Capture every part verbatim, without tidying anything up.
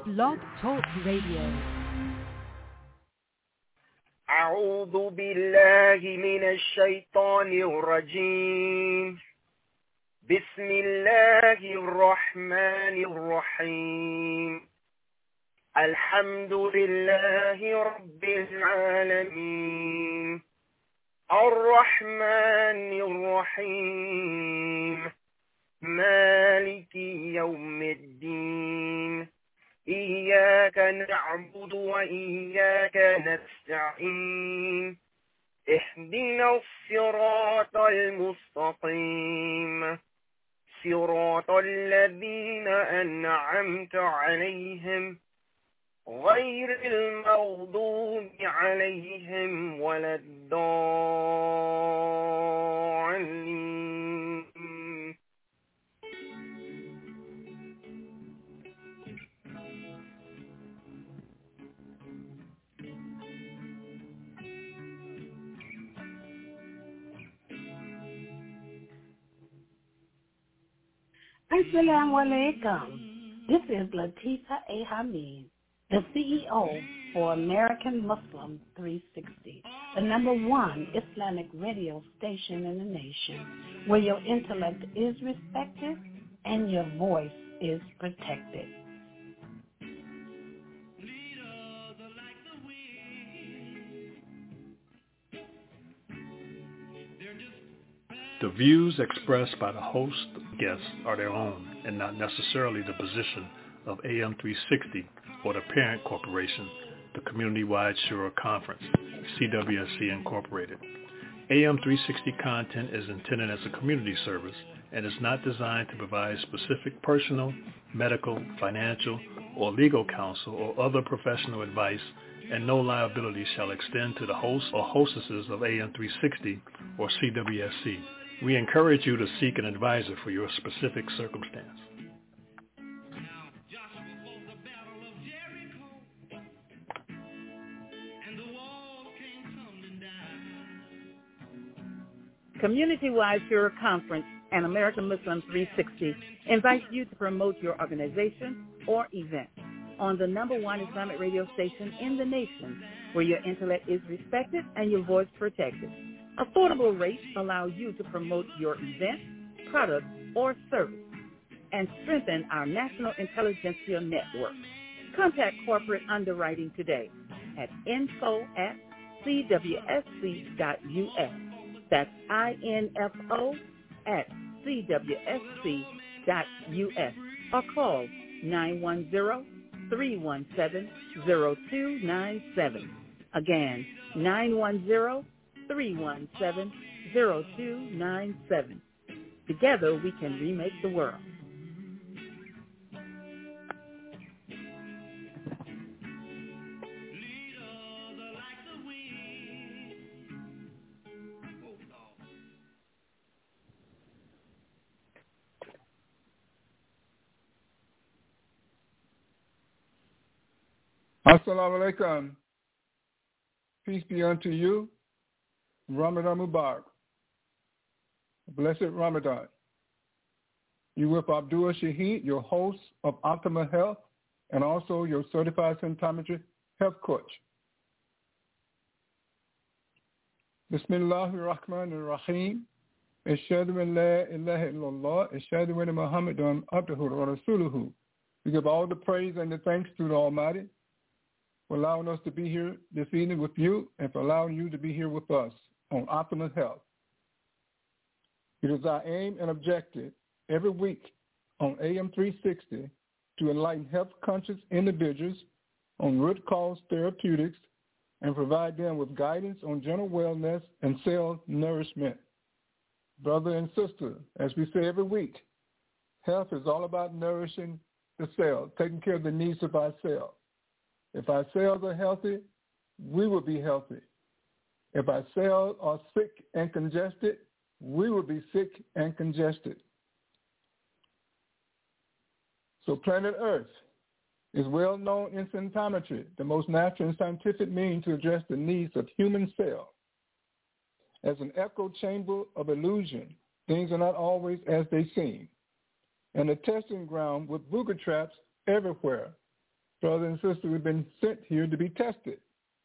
Blog Talk Radio. أعوذ بالله من الشيطان الرجيم. بسم الله الرحمن الرحيم. الحمد لله رب العالمين الرحمن الرحيم مالك يوم الدين إياك نعبد وإياك نستعين اهدنا الصراط المستقيم صراط الذين أنعمت عليهم غير المغضوب عليهم ولا الضالين. Assalamu alaikum. This is Latifa A. Hamid, the C E O for American Muslim three sixty, the number one Islamic radio station in the nation, where your intellect is respected and your voice is protected. The views expressed by the host and guests are their own and not necessarily the position of A M three sixty or the parent corporation, the Community-Wide Shura Conference, C W S C Incorporated. A M three sixty content is intended as a community service and is not designed to provide specific personal, medical, financial, or legal counsel or other professional advice, and no liability shall extend to the hosts or hostesses of A M three sixty or C W S C. We encourage you to seek an advisor for your specific circumstance. Community-Wide Shura Conference and American Muslim three sixty invites you to promote your organization or event on the number one Islamic radio station in the nation, where your intellect is respected and your voice protected. Affordable rates allow you to promote your event, product, or service and strengthen our national intelligentsia network. Contact corporate underwriting today at info at c w s c dot u s. That's I N F O at c w s c dot u s or call nine one zero, three one seven, zero two nine seven. Again, nine one zero, three one seven, zero two nine seven. Together we can remake the world. Assalamu alaikum. Peace be unto you. Ramadan Mubarak. Blessed Ramadan. You with Abdul Shaheed, your host of Optimal Health, and also your certified symptometry health coach. Bismillahir Rahmanir Rahim. Ashhadu an la ilaha illallah. Ashhadu anna Muhammadan abduhu wa rasuluhu. We give all the praise and the thanks to the Almighty for allowing us to be here this evening with you and for allowing you to be here with us on Optimal Health. It is our aim and objective every week on A M three sixty to enlighten health-conscious individuals on root cause therapeutics and provide them with guidance on general wellness and cell nourishment. Brother and sister, as we say every week, health is all about nourishing the cell, taking care of the needs of our cells. If our cells are healthy, we will be healthy. If our cells are sick and congested, we will be sick and congested. So planet Earth is well known in symptometry, the most natural and scientific means to address the needs of human cells. As an echo chamber of illusion, things are not always as they seem, and a testing ground with booger traps everywhere Brother and sister, we've been sent here to be tested.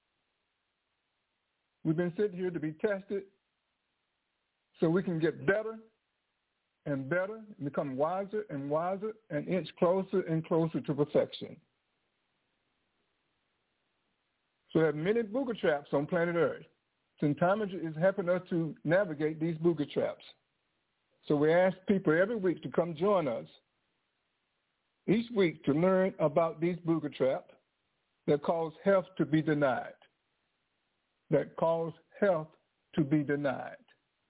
We've been sent here to be tested so we can get better and better and become wiser and wiser and inch closer and closer to perfection. So there are many booger traps on planet Earth. Symptometry is helping us to navigate these booger traps. So we ask people every week to come join us each week to learn about these booger traps that cause health to be denied, that cause health to be denied.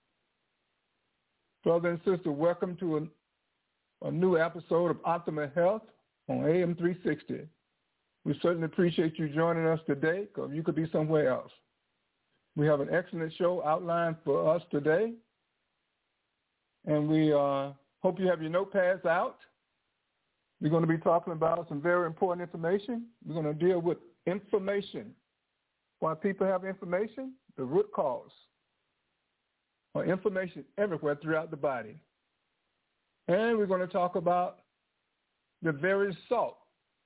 Brother and sister, welcome to a, a new episode of Optimal Health on A M three sixty. We certainly appreciate you joining us today, because you could be somewhere else. We have an excellent show outlined for us today, and we uh, hope you have your notepads out. We're going to be talking about some very important information. We're going to deal with information. Why people have information, the root cause, or information everywhere throughout the body. And we're going to talk about the very salt,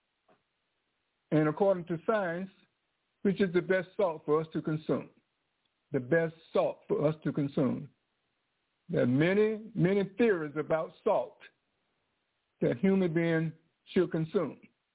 and according to science, which is the best salt for us to consume. The best salt for us to consume. There are many, many theories about salt that human beings should consume.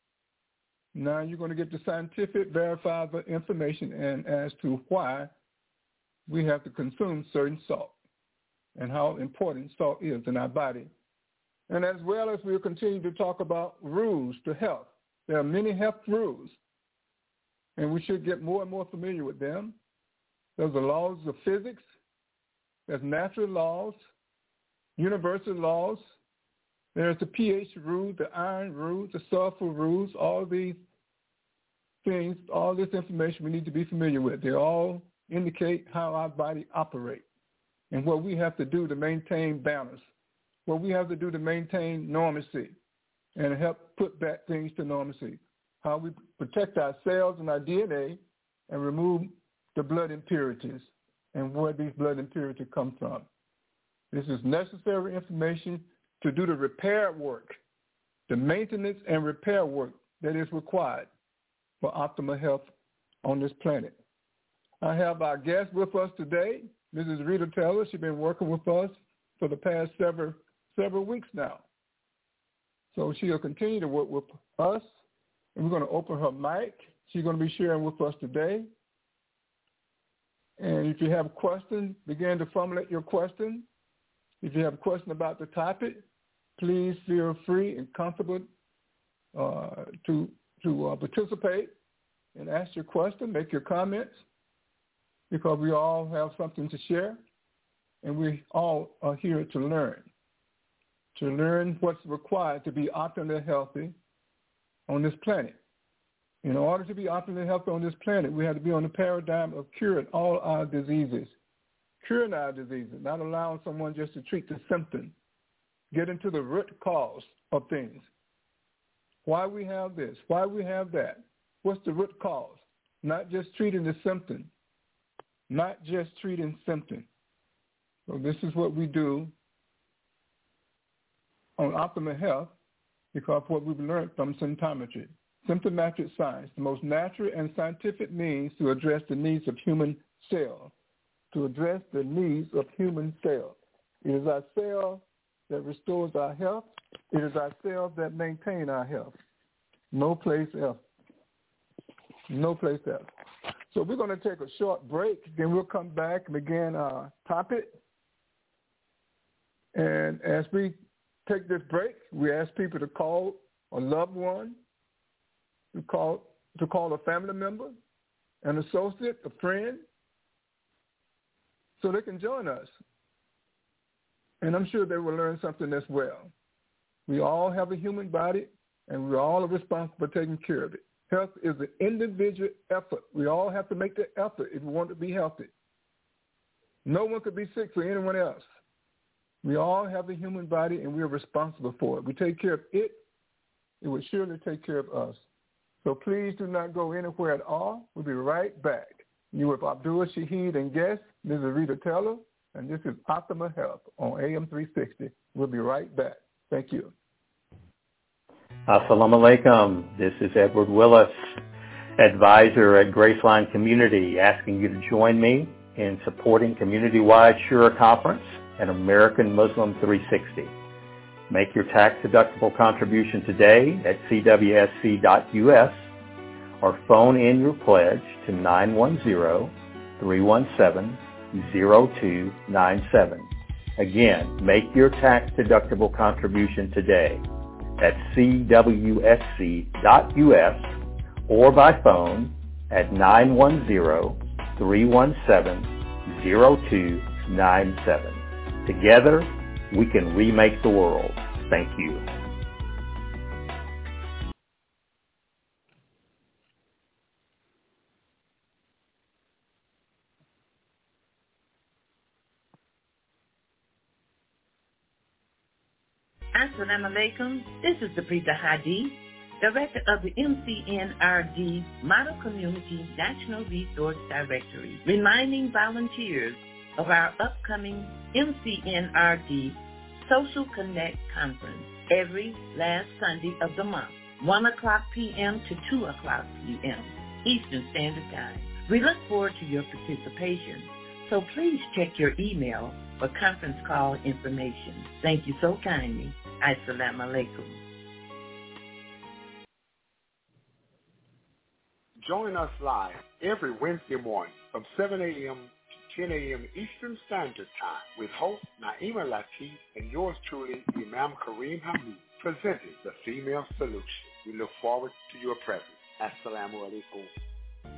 Now you're going to get the scientific, verifiable information and as to why we have to consume certain salt and how important salt is in our body. And as well as we'll continue to talk about rules to health. There are many health rules, and we should get more and more familiar with them. There's the laws of physics. There's natural laws, universal laws. There's the pH rule, the iron rule, the sulfur rules, all these things, all this information we need to be familiar with. They all indicate how our body operates and what we have to do to maintain balance, what we have to do to maintain normalcy and help put back things to normalcy, how we protect our cells and our D N A and remove the blood impurities and where these blood impurities come from. This is necessary information to do the repair work, the maintenance and repair work that is required for optimal health on this planet. I have our guest with us today, Missus Rita Taylor. She's been working with us for the past several several weeks now. So she'll continue to work with us, and we're going to open her mic. She's going to be sharing with us today. And if you have questions, begin to formulate your question. If you have a question about the topic, please feel free and comfortable uh, to to uh, participate and ask your question, make your comments, because we all have something to share, and we all are here to learn, to learn what's required to be optimally healthy on this planet. In order to be optimally healthy on this planet, we have to be on the paradigm of curing all our diseases, curing our diseases, not allowing someone just to treat the symptom, get into the root cause of things. Why we have this, why we have that, what's the root cause? Not just treating the symptom, not just treating symptom. So this is what we do on Optimal Health because of what we've learned from symptometry. Symptomatic science, the most natural and scientific means to address the needs of human cells, to address the needs of human cells. It is our cell that restores our health. It is our cells that maintain our health. No place else. No place else. So we're going to take a short break, then we'll come back and begin our topic. And as we take this break, we ask people to call a loved one, to call to call a family member, an associate, a friend, so they can join us. And I'm sure they will learn something as well. We all have a human body, and we all are responsible for taking care of it. Health is an individual effort. We all have to make the effort if we want to be healthy. No one could be sick for anyone else. We all have a human body, and we are responsible for it. We take care of it, it will surely take care of us. So please do not go anywhere at all. We'll be right back. You with Abdul Shahid and guest, Missus Rita Taylor, and this is Optimal Health on A M three sixty. We'll be right back. Thank you. Assalamu alaikum. This is Edward Willis, advisor at Graceline Community, asking you to join me in supporting Community-Wide Shura Conference and American Muslim three sixty. Make your tax-deductible contribution today at c w s c dot u s or phone in your pledge to nine one zero, three one seven, zero two nine seven. Again, make your tax-deductible contribution today at c w s c dot u s or by phone at nine one zero, three one seven, zero two nine seven. Together, we can remake the world. Thank you. Assalamu alaikum. This is the Prita Hadi, Director of the M C N R D Model Community National Resource Directory, reminding volunteers of our upcoming M C N R D Social Connect Conference every last Sunday of the month, one o'clock p.m. to two o'clock p.m. Eastern Standard Time. We look forward to your participation, so please check your email for conference call information. Thank you so kindly. Assalamu alaikum. Join us live every Wednesday morning from seven a.m. to ten a.m. Eastern Standard Time with host Naima Latif and yours truly, Imam Kareem Hamid, presenting The Female Solution. We look forward to your presence. Assalamu alaikum.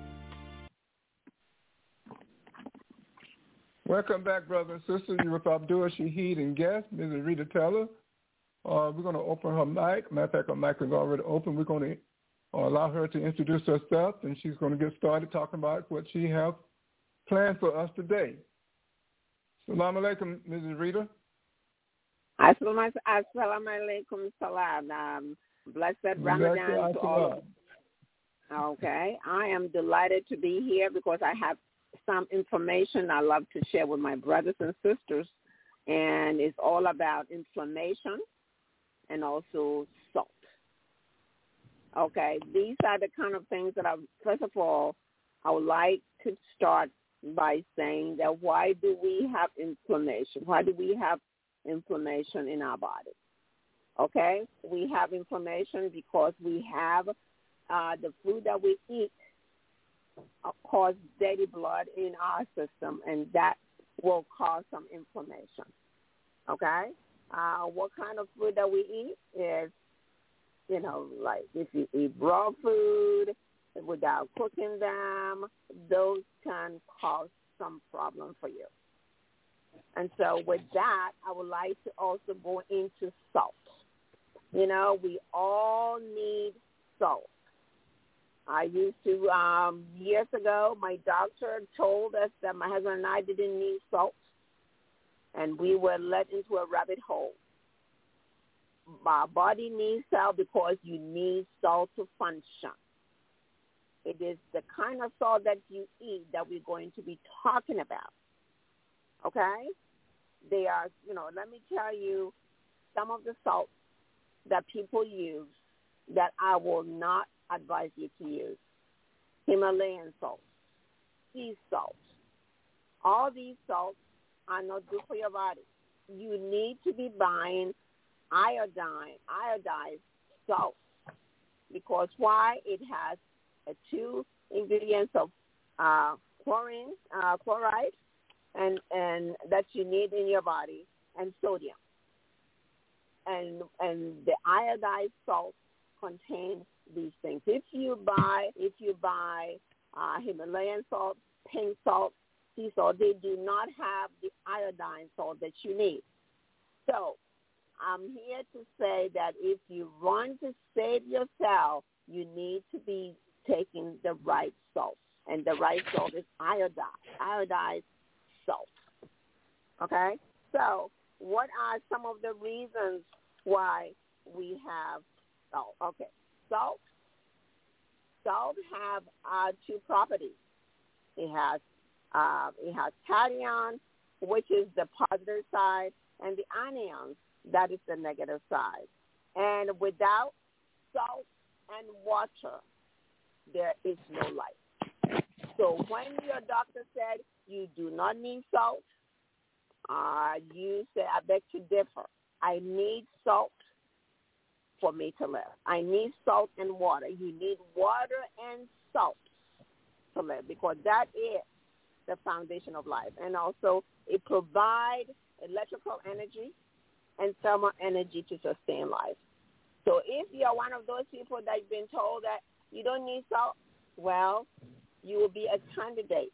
Welcome back, brothers and sisters. You're with Abdul Shaheed and guest, Missus Rita Teller. Uh, we're going to open her mic. Matter of fact, her mic is already open. We're going to uh, allow her to introduce herself, and she's going to get started talking about what she has planned for us today. Assalamu alaikum, Missus Rita. Assalamu alaikum, salam. Um, blessed Ramadan to all. Okay. I am delighted to be here because I have some information I love to share with my brothers and sisters, and it's all about inflammation and also salt. Okay, these are the kind of things that I, first of all, I would like to start by saying that why do we have inflammation? Why do we have inflammation in our body? Okay, we have inflammation because we have uh, the food that we eat uh, cause dirty blood in our system, and that will cause some inflammation. Okay? Uh, what kind of food that we eat is, you know, like if you eat raw food without cooking them, those can cause some problem for you. And so with that, I would like to also go into salt. You know, we all need salt. I used to, um, years ago, my doctor told us that my husband and I didn't need salt, and we were led into a rabbit hole. Our body needs salt because you need salt to function. It is the kind of salt that you eat that we're going to be talking about. Okay? They are, you know, let me tell you some of the salts that people use that I will not advise you to use. Himalayan salt, sea salt. All these salts are not good for your body. You need to be buying iodine, iodized salt, because why? It has uh, two ingredients of uh, chlorine, uh, chloride, and and that you need in your body, and sodium. And and the iodized salt contains these things. If you buy, if you buy uh, Himalayan salt, pink salt, sea salt, they do not have the iodine salt that you need. So I'm here to say that if you want to save yourself, you need to be taking the right salt. And the right salt is iodized, iodized salt. Okay? So what are some of the reasons why we have salt? Okay. Salt. Salt have uh, two properties. It has uh, it has cation, which is the positive side, and the anions, that is the negative side. And without salt and water, there is no life. So when your doctor said you do not need salt, uh, you say, I beg to differ. I need salt for me to live. I need salt and water. You need water and salt to live because that is the foundation of life. And also it provides electrical energy and thermal energy to sustain life. So if you're one of those people that's been told that you don't need salt, well, you will be a candidate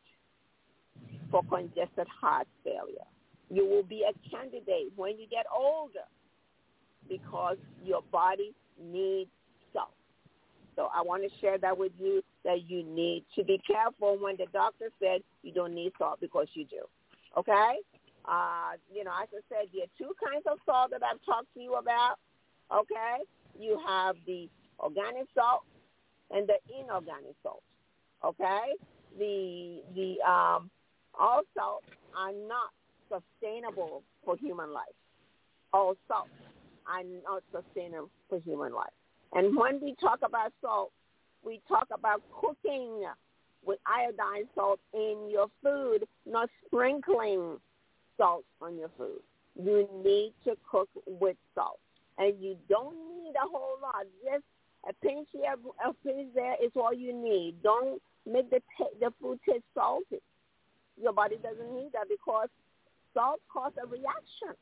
for congested heart failure. You will be a candidate when you get older because your body needs salt. So I want to share that with you, that you need to be careful when the doctor said you don't need salt because you do. Okay? Uh, you know, as I said, there are two kinds of salt that I've talked to you about. Okay? You have the organic salt and the inorganic salt. Okay? The the um, all salts are not sustainable for human life. All salts are not sustainable for human life. And when we talk about salt, we talk about cooking with iodine salt in your food, not sprinkling salt on your food. You need to cook with salt. And you don't need a whole lot. Just a pinch here, a pinch there is all you need. Don't make the t- the food taste salty. Your body doesn't need that because salt causes a reaction.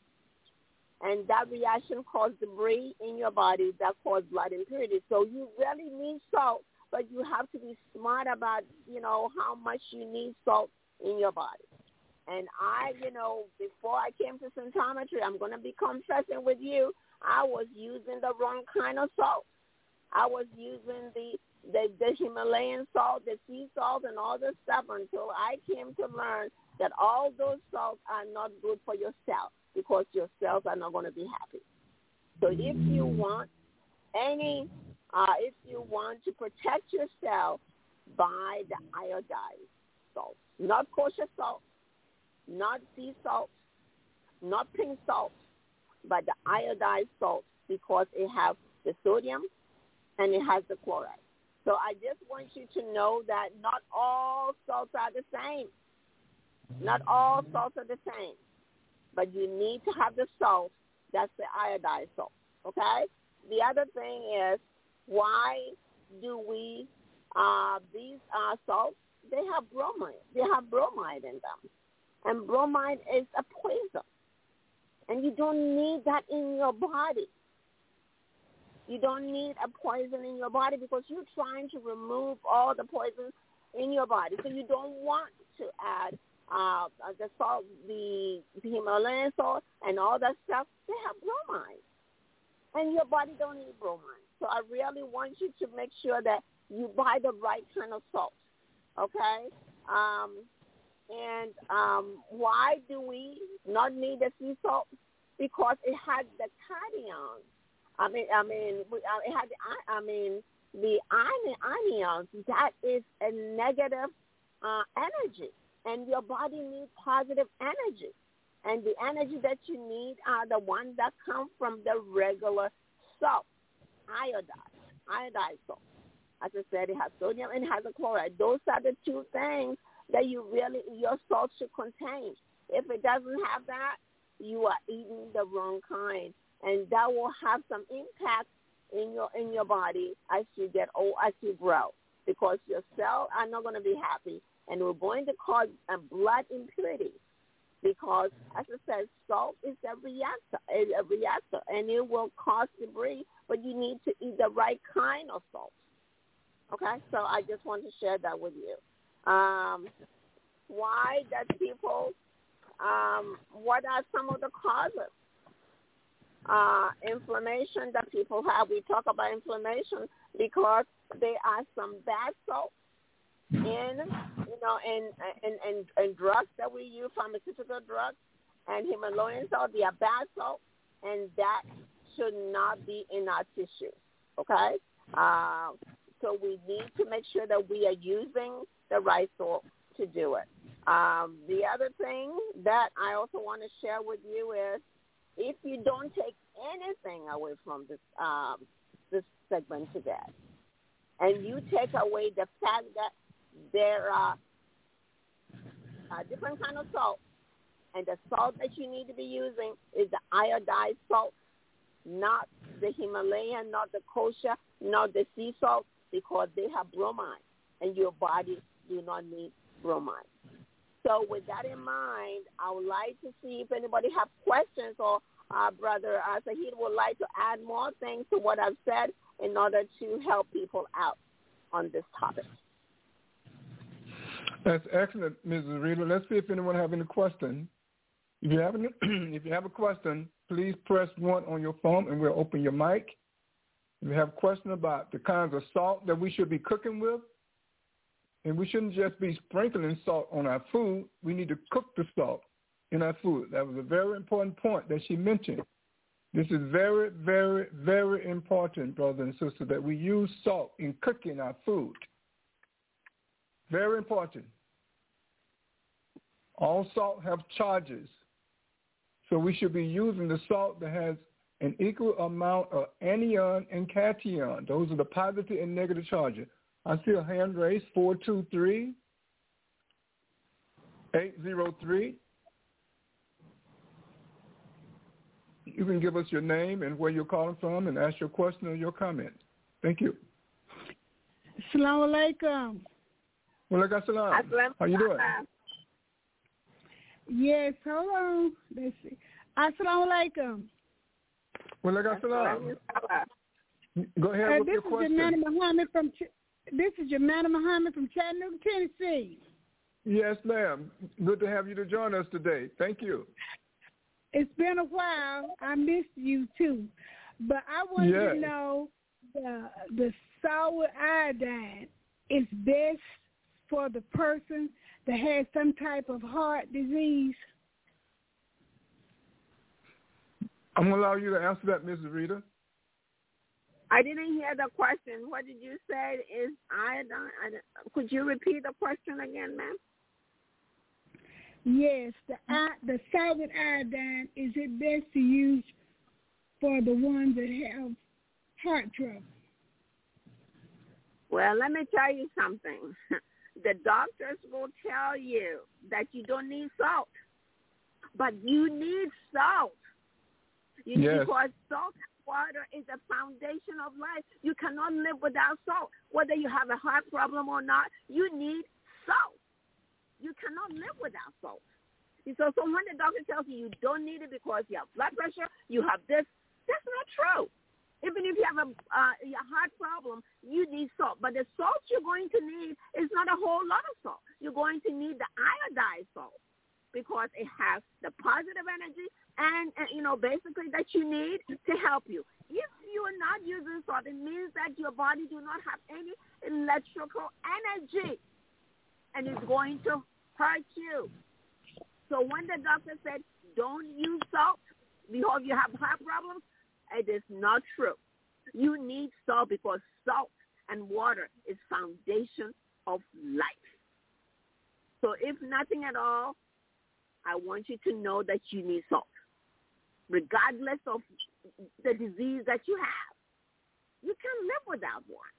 And that reaction causes debris in your body that causes blood impurities. So you really need salt, but you have to be smart about, you know, how much you need salt in your body. And I, you know, before I came to Symptometry, I'm going to be confessing with you, I was using the wrong kind of salt. I was using the, the, the Himalayan salt, the sea salt, and all this stuff until I came to learn that all those salts are not good for your cell because your cells are not going to be happy. So if you want any, uh, if you want to protect yourself, buy the iodized salt, not kosher salt, not sea salt, not pink salt, but the iodized salt because it has the sodium and it has the chloride. So I just want you to know that not all salts are the same. Not all salts are the same. But you need to have the salt. That's the iodized salt, okay? The other thing is, why do we, uh, these uh, salts, they have bromide. They have bromide in them. And bromide is a poison. And you don't need that in your body. You don't need a poison in your body because you're trying to remove all the poison in your body. So you don't want to add uh, the salt, the, the Himalayan salt, and all that stuff. They have bromide. And your body don't need bromide. So I really want you to make sure that you buy the right kind of salt, okay? Um, and um, why do we not need the sea salt? Because it has the cations. I mean, I mean, it had. I mean, the anions. That is a negative uh, energy, and your body needs positive energy. And the energy that you need are the ones that come from the regular salt, iodized, iodized salt. As I said, it has sodium and it has a chloride. Those are the two things that you really your salt should contain. If it doesn't have that, you are eating the wrong kind. And that will have some impact in your in your body as you get old, as you grow, because your cells are not going to be happy, and we're going to cause a blood impurity. Because, as I said, salt is a reactor, a reactor, and it will cause debris. But you need to eat the right kind of salt. Okay, so I just want to share that with you. Um, why does people? Um, what are some of the causes? Uh, inflammation that people have. We talk about inflammation because there are some bad salts in, you know, in, in, in, in drugs that we use, pharmaceutical drugs, and Himalayan salt. They are bad salts, and that should not be in our tissues, okay? Uh, so we need to make sure that we are using the right salt to do it. Um, the other thing that I also want to share with you is, if you don't take anything away from this um, this segment today, and you take away the fact that there are uh, different kind of salt, and the salt that you need to be using is the iodized salt, not the Himalayan, not the kosher, not the sea salt, because they have bromide, and your body do not need bromide. So with that in mind, I would like to see if anybody have questions, or uh, Brother uh, Sahid would like to add more things to what I've said in order to help people out on this topic. That's excellent, Missus Rita. Let's see if anyone have any questions. If you have any, if you have a question, please press one on your phone, and we'll open your mic. If you have a question about the kinds of salt that we should be cooking with, and we shouldn't just be sprinkling salt on our food. We need to cook the salt in our food. That was a very important point that she mentioned. This is very, very, very important, brothers and sisters, that we use salt in cooking our food. Very important. All salt have charges. So we should be using the salt that has an equal amount of anion and cation. Those are the positive and negative charges. I see a hand raised, four two three, eight zero three. You can give us your name and where you're calling from and ask your question or your comment. Thank you. Assalamu alaikum. Wa alaikum assalam. How you doing? Yes, hold on. Let's see. Assalamu alaikum. Wa alaikum assalam. Go ahead uh, with your question. This is Jemana Muhammad from Ch- This is Jemana Muhammad from Chattanooga, Tennessee. Yes, ma'am. Good to have you to join us today. Thank you. It's been a while. I missed you too, but I want yes. to know the the sour iodine is best for the person that has some type of heart disease. I'm going to allow you to answer that, Missus Rita. I didn't hear the question. What did you say? Is iodine? Could you repeat the question again, ma'am? Yes, the the solid iodine, is it best to use for the ones that have heart trouble? Well, let me tell you something. The doctors will tell you that you don't need salt, but you need salt. You yes. need, because salt and water is the foundation of life. You cannot live without salt. Whether you have a heart problem or not, you need salt. You cannot live without salt. So, so when the doctor tells you you don't need it because you have blood pressure, you have this, that's not true. Even if you have a, uh, a heart problem, you need salt. But the salt you're going to need is not a whole lot of salt. You're going to need the iodized salt because it has the positive energy and, and, you know, basically that you need to help you. If you are not using salt, it means that your body do not have any electrical energy, and it's going to hurt you. So when the doctor said, don't use salt because you have heart problems, it is not true. You need salt because salt and water is foundation of life. So if nothing at all, I want you to know that you need salt, regardless of the disease that you have. You can live without one.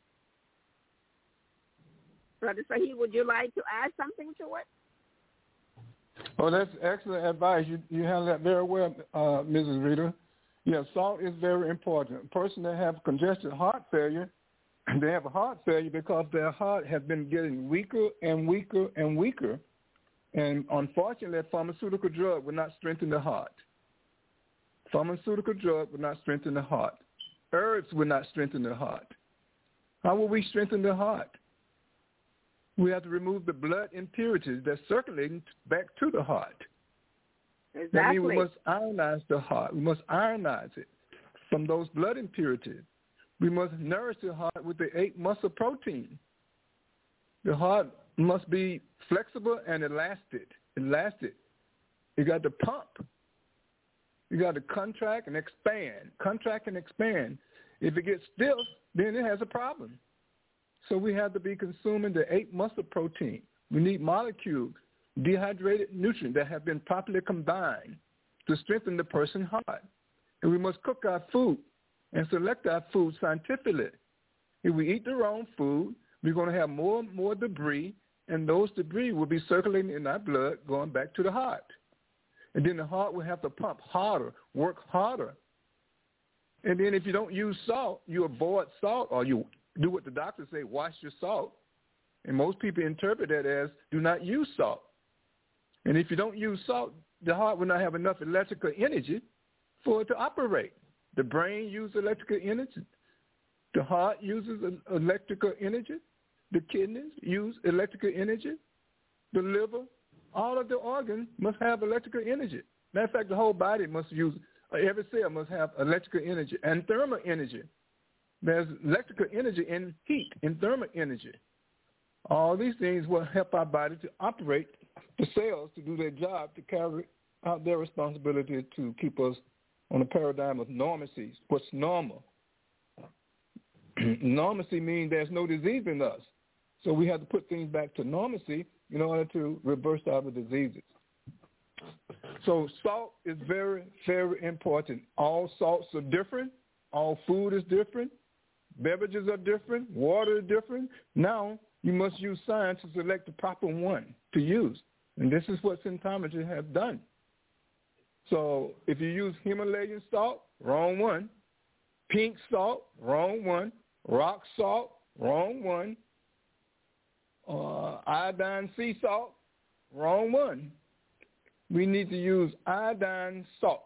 Brother Sahid, would you like to add something to it? Oh, that's excellent advice. You you handle that very well, uh, Missus Rita. Yeah, salt is very important. A person that have congested heart failure, they have a heart failure because their heart has been getting weaker and weaker and weaker. And unfortunately, a pharmaceutical drug will not strengthen the heart. Pharmaceutical drug will not strengthen the heart. Herbs will not strengthen the heart. How will we strengthen the heart? We have to remove the blood impurities that's circulating back to the heart. Exactly. That means we must ionize the heart. We must ionize it from those blood impurities. We must nourish the heart with the eight muscle protein. The heart must be flexible and elastic. Elastic. You got to pump. You got to contract and expand. Contract and expand. If it gets stiff, then it has a problem. So we have to be consuming the eight muscle protein. We need molecules, dehydrated nutrients that have been properly combined to strengthen the person's heart. And we must cook our food and select our food scientifically. If we eat the wrong food, we're going to have more and more debris, and those debris will be circulating in our blood going back to the heart. And then the heart will have to pump harder, work harder. And then if you don't use salt, you avoid salt, or you do what the doctors say, wash your salt. And most people interpret that as do not use salt. And if you don't use salt, the heart will not have enough electrical energy for it to operate. The brain uses electrical energy. The heart uses electrical energy. The kidneys use electrical energy. The liver, all of the organs must have electrical energy. Matter of fact, the whole body must use, every cell must have electrical energy and thermal energy. There's electrical energy and heat and thermal energy. All these things will help our body to operate the cells to do their job, to carry out their responsibility to keep us on a paradigm of normalcy. What's normal? Normalcy means there's no disease in us. So we have to put things back to normalcy in order to reverse our diseases. So salt is very, very important. All salts are different. All food is different. Beverages are different. Water is different. Now you must use science to select the proper one to use. And this is what symptometry have done. So if you use Himalayan salt, wrong one. Pink salt, wrong one. Rock salt, wrong one. Uh, iodine sea salt, wrong one. We need to use iodine salt.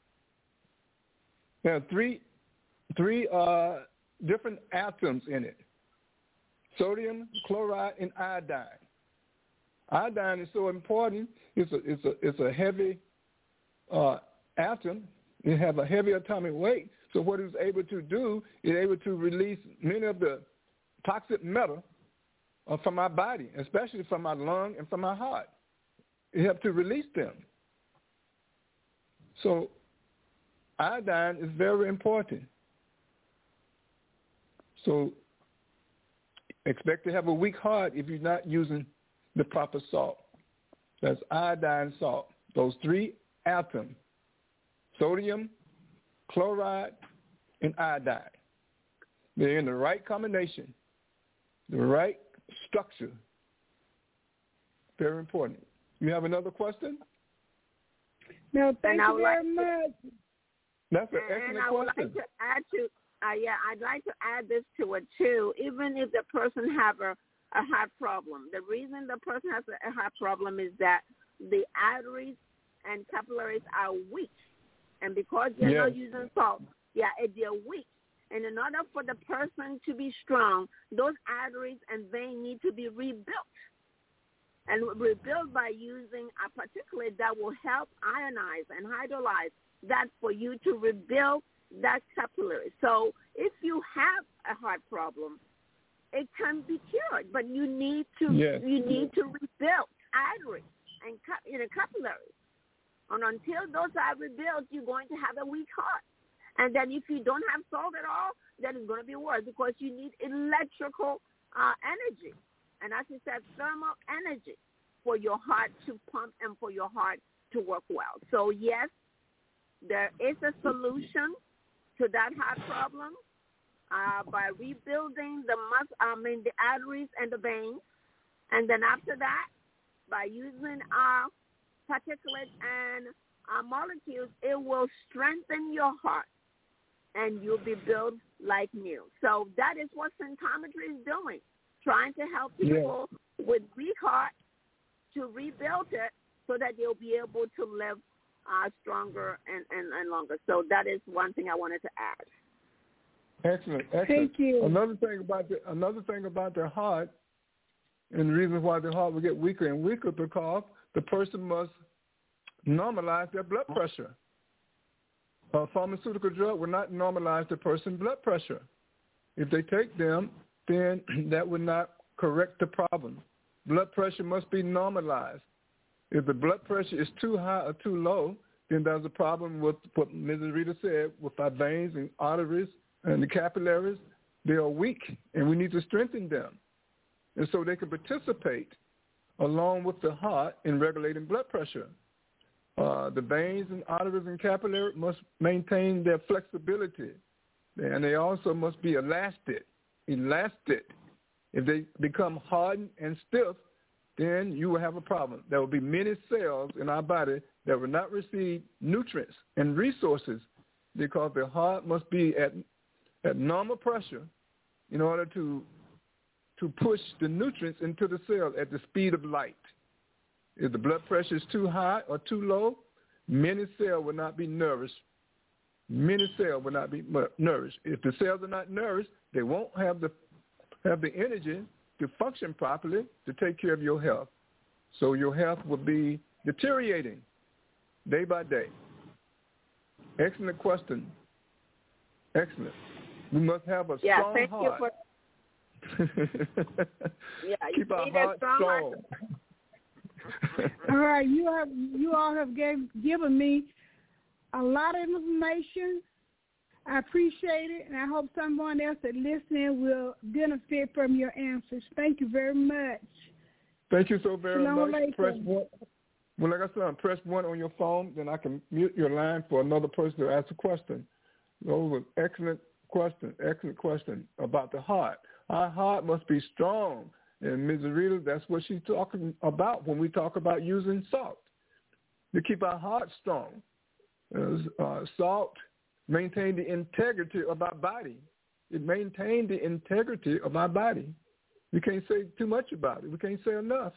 There are three, three uh, different atoms in it: sodium, chloride, and iodine. Iodine is so important. It's a, it's a, it's a heavy uh, atom. It has a heavy atomic weight. So what it's able to do is able to release many of the toxic metal uh, from our body, especially from our lung and from our heart. It helps to release them. So iodine is very important. So expect to have a weak heart if you're not using the proper salt. That's iodine salt. Those three atoms, sodium, chloride, and iodine. They're in the right combination, the right structure. Very important. You have another question? No, thank and you very like much. To, That's an excellent and I would question. like to add to, uh, yeah, I'd like to add this to it too. Even if the person have a, a heart problem, the reason the person has a, a heart problem is that the arteries and capillaries are weak. And because they're yes. not using salt, yeah, they're weak. And in order for the person to be strong, those arteries and veins need to be rebuilt. And rebuilt by using a particulate that will help ionize and hydrolyze that for you to rebuild that capillary. So if you have a heart problem, it can be cured, but you need to yes. you need to rebuild arteries and you know, capillaries. And until those are rebuilt, you're going to have a weak heart. And then if you don't have salt at all, then it's going to be worse because you need electrical uh, energy. And as you said, thermal energy for your heart to pump and for your heart to work well. So, yes, there is a solution to that heart problem uh, by rebuilding the mus- I mean, the arteries and the veins. And then after that, by using our particulates and uh, molecules, it will strengthen your heart and you'll be built like new. So that is what symptometry is doing, trying to help people yeah. with weak heart to rebuild it so that they'll be able to live uh, stronger and, and, and longer. So that is one thing I wanted to add. Excellent, excellent. Thank you. Another thing about the, another thing about their heart, and the reason why their heart will get weaker and weaker, because the person must normalize their blood pressure. A pharmaceutical drug will not normalize the person's blood pressure. If they take them, then that would not correct the problem. Blood pressure must be normalized. If the blood pressure is too high or too low, then there's a problem with what Missus Rita said, with our veins and arteries and the capillaries. They are weak, and we need to strengthen them. And so they can participate along with the heart in regulating blood pressure. Uh, the veins and arteries and capillaries must maintain their flexibility and they also must be elastic. Elastic. If they become hardened and stiff, then you will have a problem. There will be many cells in our body that will not receive nutrients and resources because the heart must be at at normal pressure in order to to push the nutrients into the cell at the speed of light. If the blood pressure is too high or too low, many cells will not be nourished. Many cells will not be nourished. If the cells are not nourished, they won't have the have the energy to function properly to take care of your health. So your health will be deteriorating day by day. Excellent question. Excellent. We must have a yeah, strong thank heart. You for... yeah, Keep you our see heart that strong. strong. All right, you have you all have gave, given me a lot of information. I appreciate it, and I hope someone else that listening will benefit from your answers. Thank you very much. Thank you so very Shalom much. alaikum. Press one. Well, like I said, press one on your phone, then I can mute your line for another person to ask a question. Those were excellent questions, excellent question about the heart. Our heart must be strong. And Miz Rita, that's what she's talking about when we talk about using salt, to keep our heart strong. Uh, uh, salt maintains the integrity of our body. It maintains the integrity of our body. We can't say too much about it. We can't say enough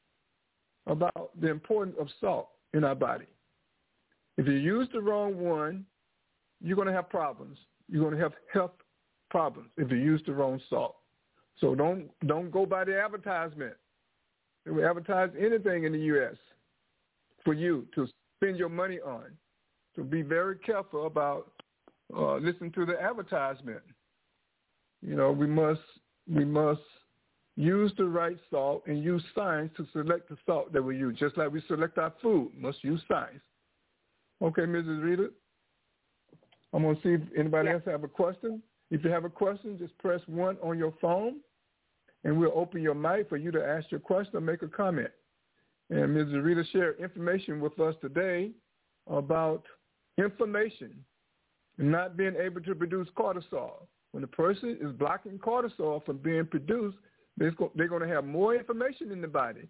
about the importance of salt in our body. If you use the wrong one, you're going to have problems. You're going to have health problems if you use the wrong salt. So don't don't go by the advertisement. They will advertise anything in the U S for you to spend your money on. So be very careful about uh, listening to the advertisement. You know, we must we must use the right salt and use science to select the salt that we use, just like we select our food. Must use science. Okay, Missus Rita, I'm going to see if anybody yeah. else have a question. If you have a question, just press one on your phone, and we'll open your mic for you to ask your question or make a comment. And Missus Rita shared information with us today about inflammation and not being able to produce cortisol. When a person is blocking cortisol from being produced, they're going to have more inflammation in the body.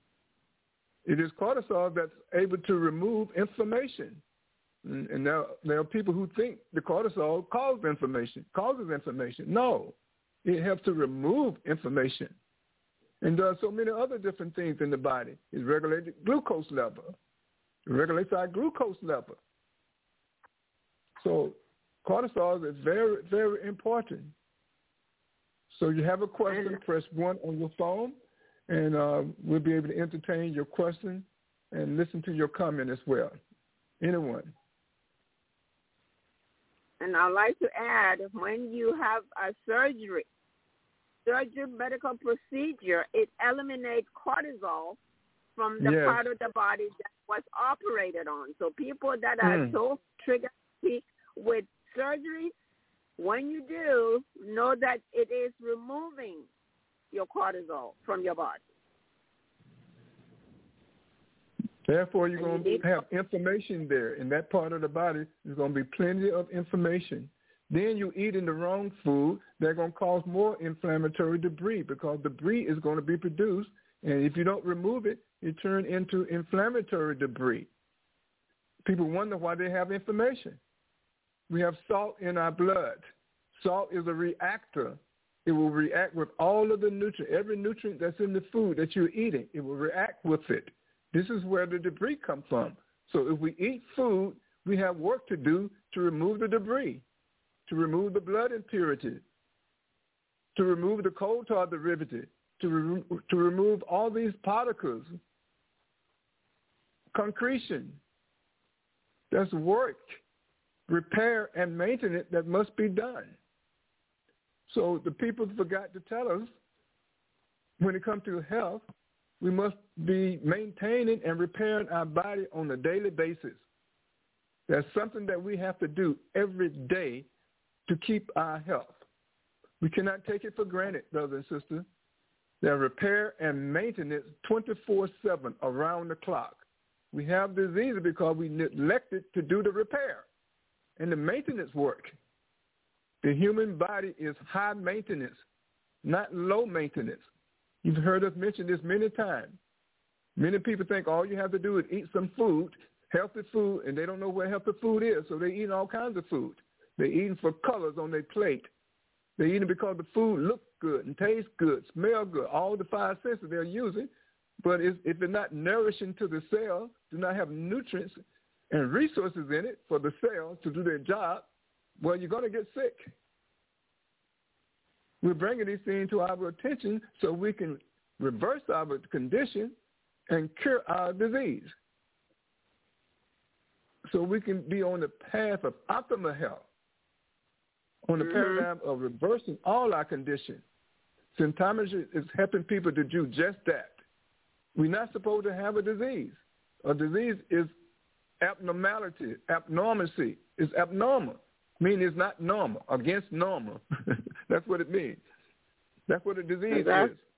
It is cortisol that's able to remove inflammation. And now there are people who think the cortisol causes inflammation, causes inflammation. No, it helps to remove inflammation and does so many other different things in the body. It regulates glucose level. It regulates our glucose level. So cortisol is very, very important. So you have a question, press one on your phone, and uh, we'll be able to entertain your question and listen to your comment as well. Anyone? And I'd like to add, when you have a surgery, surgery medical procedure, it eliminates cortisol from the yes. part of the body that was operated on. So people that are mm. so triggered with surgery, when you do, know that it is removing your cortisol from your body. Therefore, you're going to have inflammation there. In that part of the body, there's going to be plenty of inflammation. Then you eat in the wrong food, they're going to cause more inflammatory debris because debris is going to be produced. And if you don't remove it, it turns into inflammatory debris. People wonder why they have inflammation. We have salt in our blood. Salt is a reactor. It will react with all of the nutrients, every nutrient that's in the food that you're eating. It will react with it. This is where the debris comes from. So if we eat food, we have work to do to remove the debris, to remove the blood impurity, to remove the coal tar derivative, to, re- to remove all these particles, concretion. There's work, repair, and maintenance that must be done. So the people forgot to tell us when it comes to health, we must be maintaining and repairing our body on a daily basis. That's something that we have to do every day to keep our health. We cannot take it for granted, brothers and sisters. There's repair and maintenance twenty-four seven around the clock. We have diseases because we neglected to do the repair and the maintenance work. The human body is high maintenance, not low maintenance. You've heard us mention this many times. Many people think all you have to do is eat some food, healthy food, and they don't know where healthy food is, so they eat all kinds of food. They're eating for colors on their plate. They're eating because the food looks good and tastes good, smells good, all the five senses they're using. But if it's not nourishing to the cell, do not have nutrients and resources in it for the cells to do their job, well, you're going to get sick. We're bringing these things to our attention so we can reverse our condition and cure our disease. So we can be on the path of optimal health, on the mm-hmm. paradigm of reversing all our conditions. Symptometry is helping people to do just that. We're not supposed to have a disease. A disease is abnormality, abnormalcy. It's abnormal. Meaning it's not normal, against normal. That's what it means. That's what a disease exactly. is.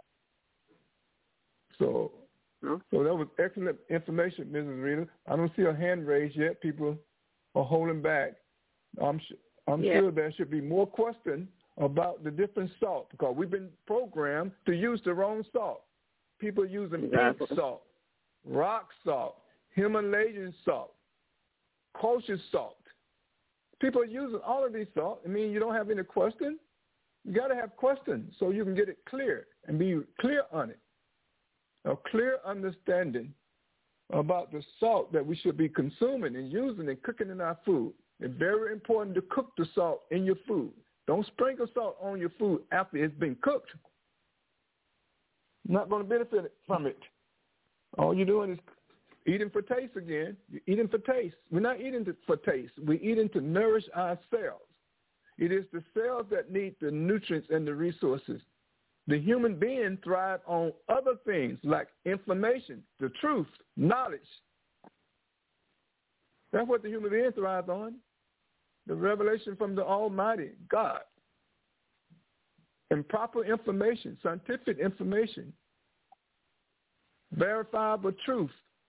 So, hmm? so that was excellent information, Missus Rita. I don't see a hand raised yet. People are holding back. I'm, sh- I'm yeah. sure there should be more questions about the different salt because we've been programmed to use the wrong salt. People using exactly. pink salt, rock salt, Himalayan salt, kosher salt. People are using all of these salts. I mean, you don't have any questions. You got to have questions so you can get it clear and be clear on it. A clear understanding about the salt that we should be consuming and using and cooking in our food. It's very important to cook the salt in your food. Don't sprinkle salt on your food after it's been cooked. You're not going to benefit from it. All you're doing is eating for taste again. You're eating for taste. We're not eating for taste. We're eating to nourish our cells. It is the cells that need the nutrients and the resources. The human being thrives on other things like information, the truth, knowledge. That's what the human being thrives on, the revelation from the Almighty God. And proper information, scientific information, verifiable truth.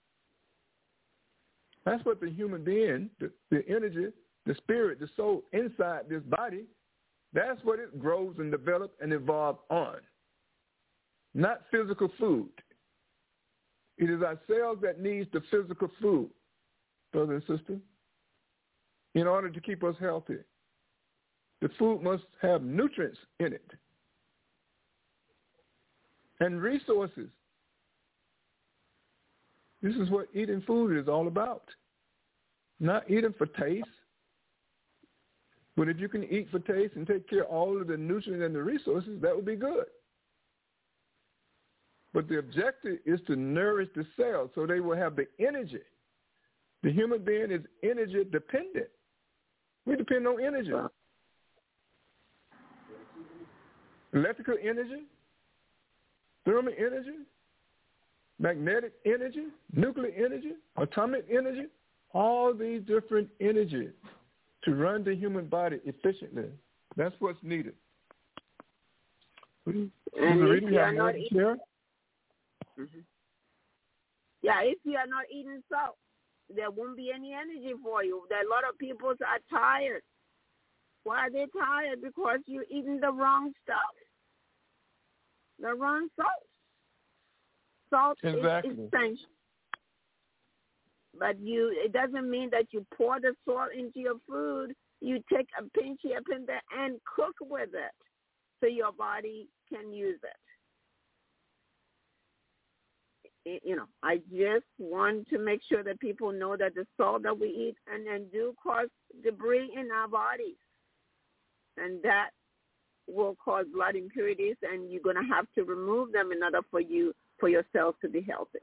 That's what the human being, the, the energy, the spirit, the soul inside this body, that's what it grows and develops and evolves on. Not physical food. It is our cells that needs the physical food, brother and sister, in order to keep us healthy. The food must have nutrients in it and resources. This is what eating food is all about. Not eating for taste. But if you can eat for taste and take care of all of the nutrients and the resources, that would be good. But the objective is to nourish the cells so they will have the energy. The human being is energy dependent. We depend on energy. Electrical energy, thermal energy, magnetic energy, nuclear energy, atomic energy, all these different energies to run the human body efficiently. That's what's needed. And if you are not eating, mm-hmm. yeah, if you are not eating salt, there won't be any energy for you. There are a lot of people are tired. Why are they tired? Because you're eating the wrong stuff, the wrong salt. Salt exactly. is essential. But you, it doesn't mean that you pour the salt into your food. You take a pinch here and there and cook with it so your body can use it. it. You know, I just want to make sure that people know that the salt that we eat and then do cause debris in our bodies. And that will cause blood impurities, and you're going to have to remove them in order for you, for your cells to be healthy.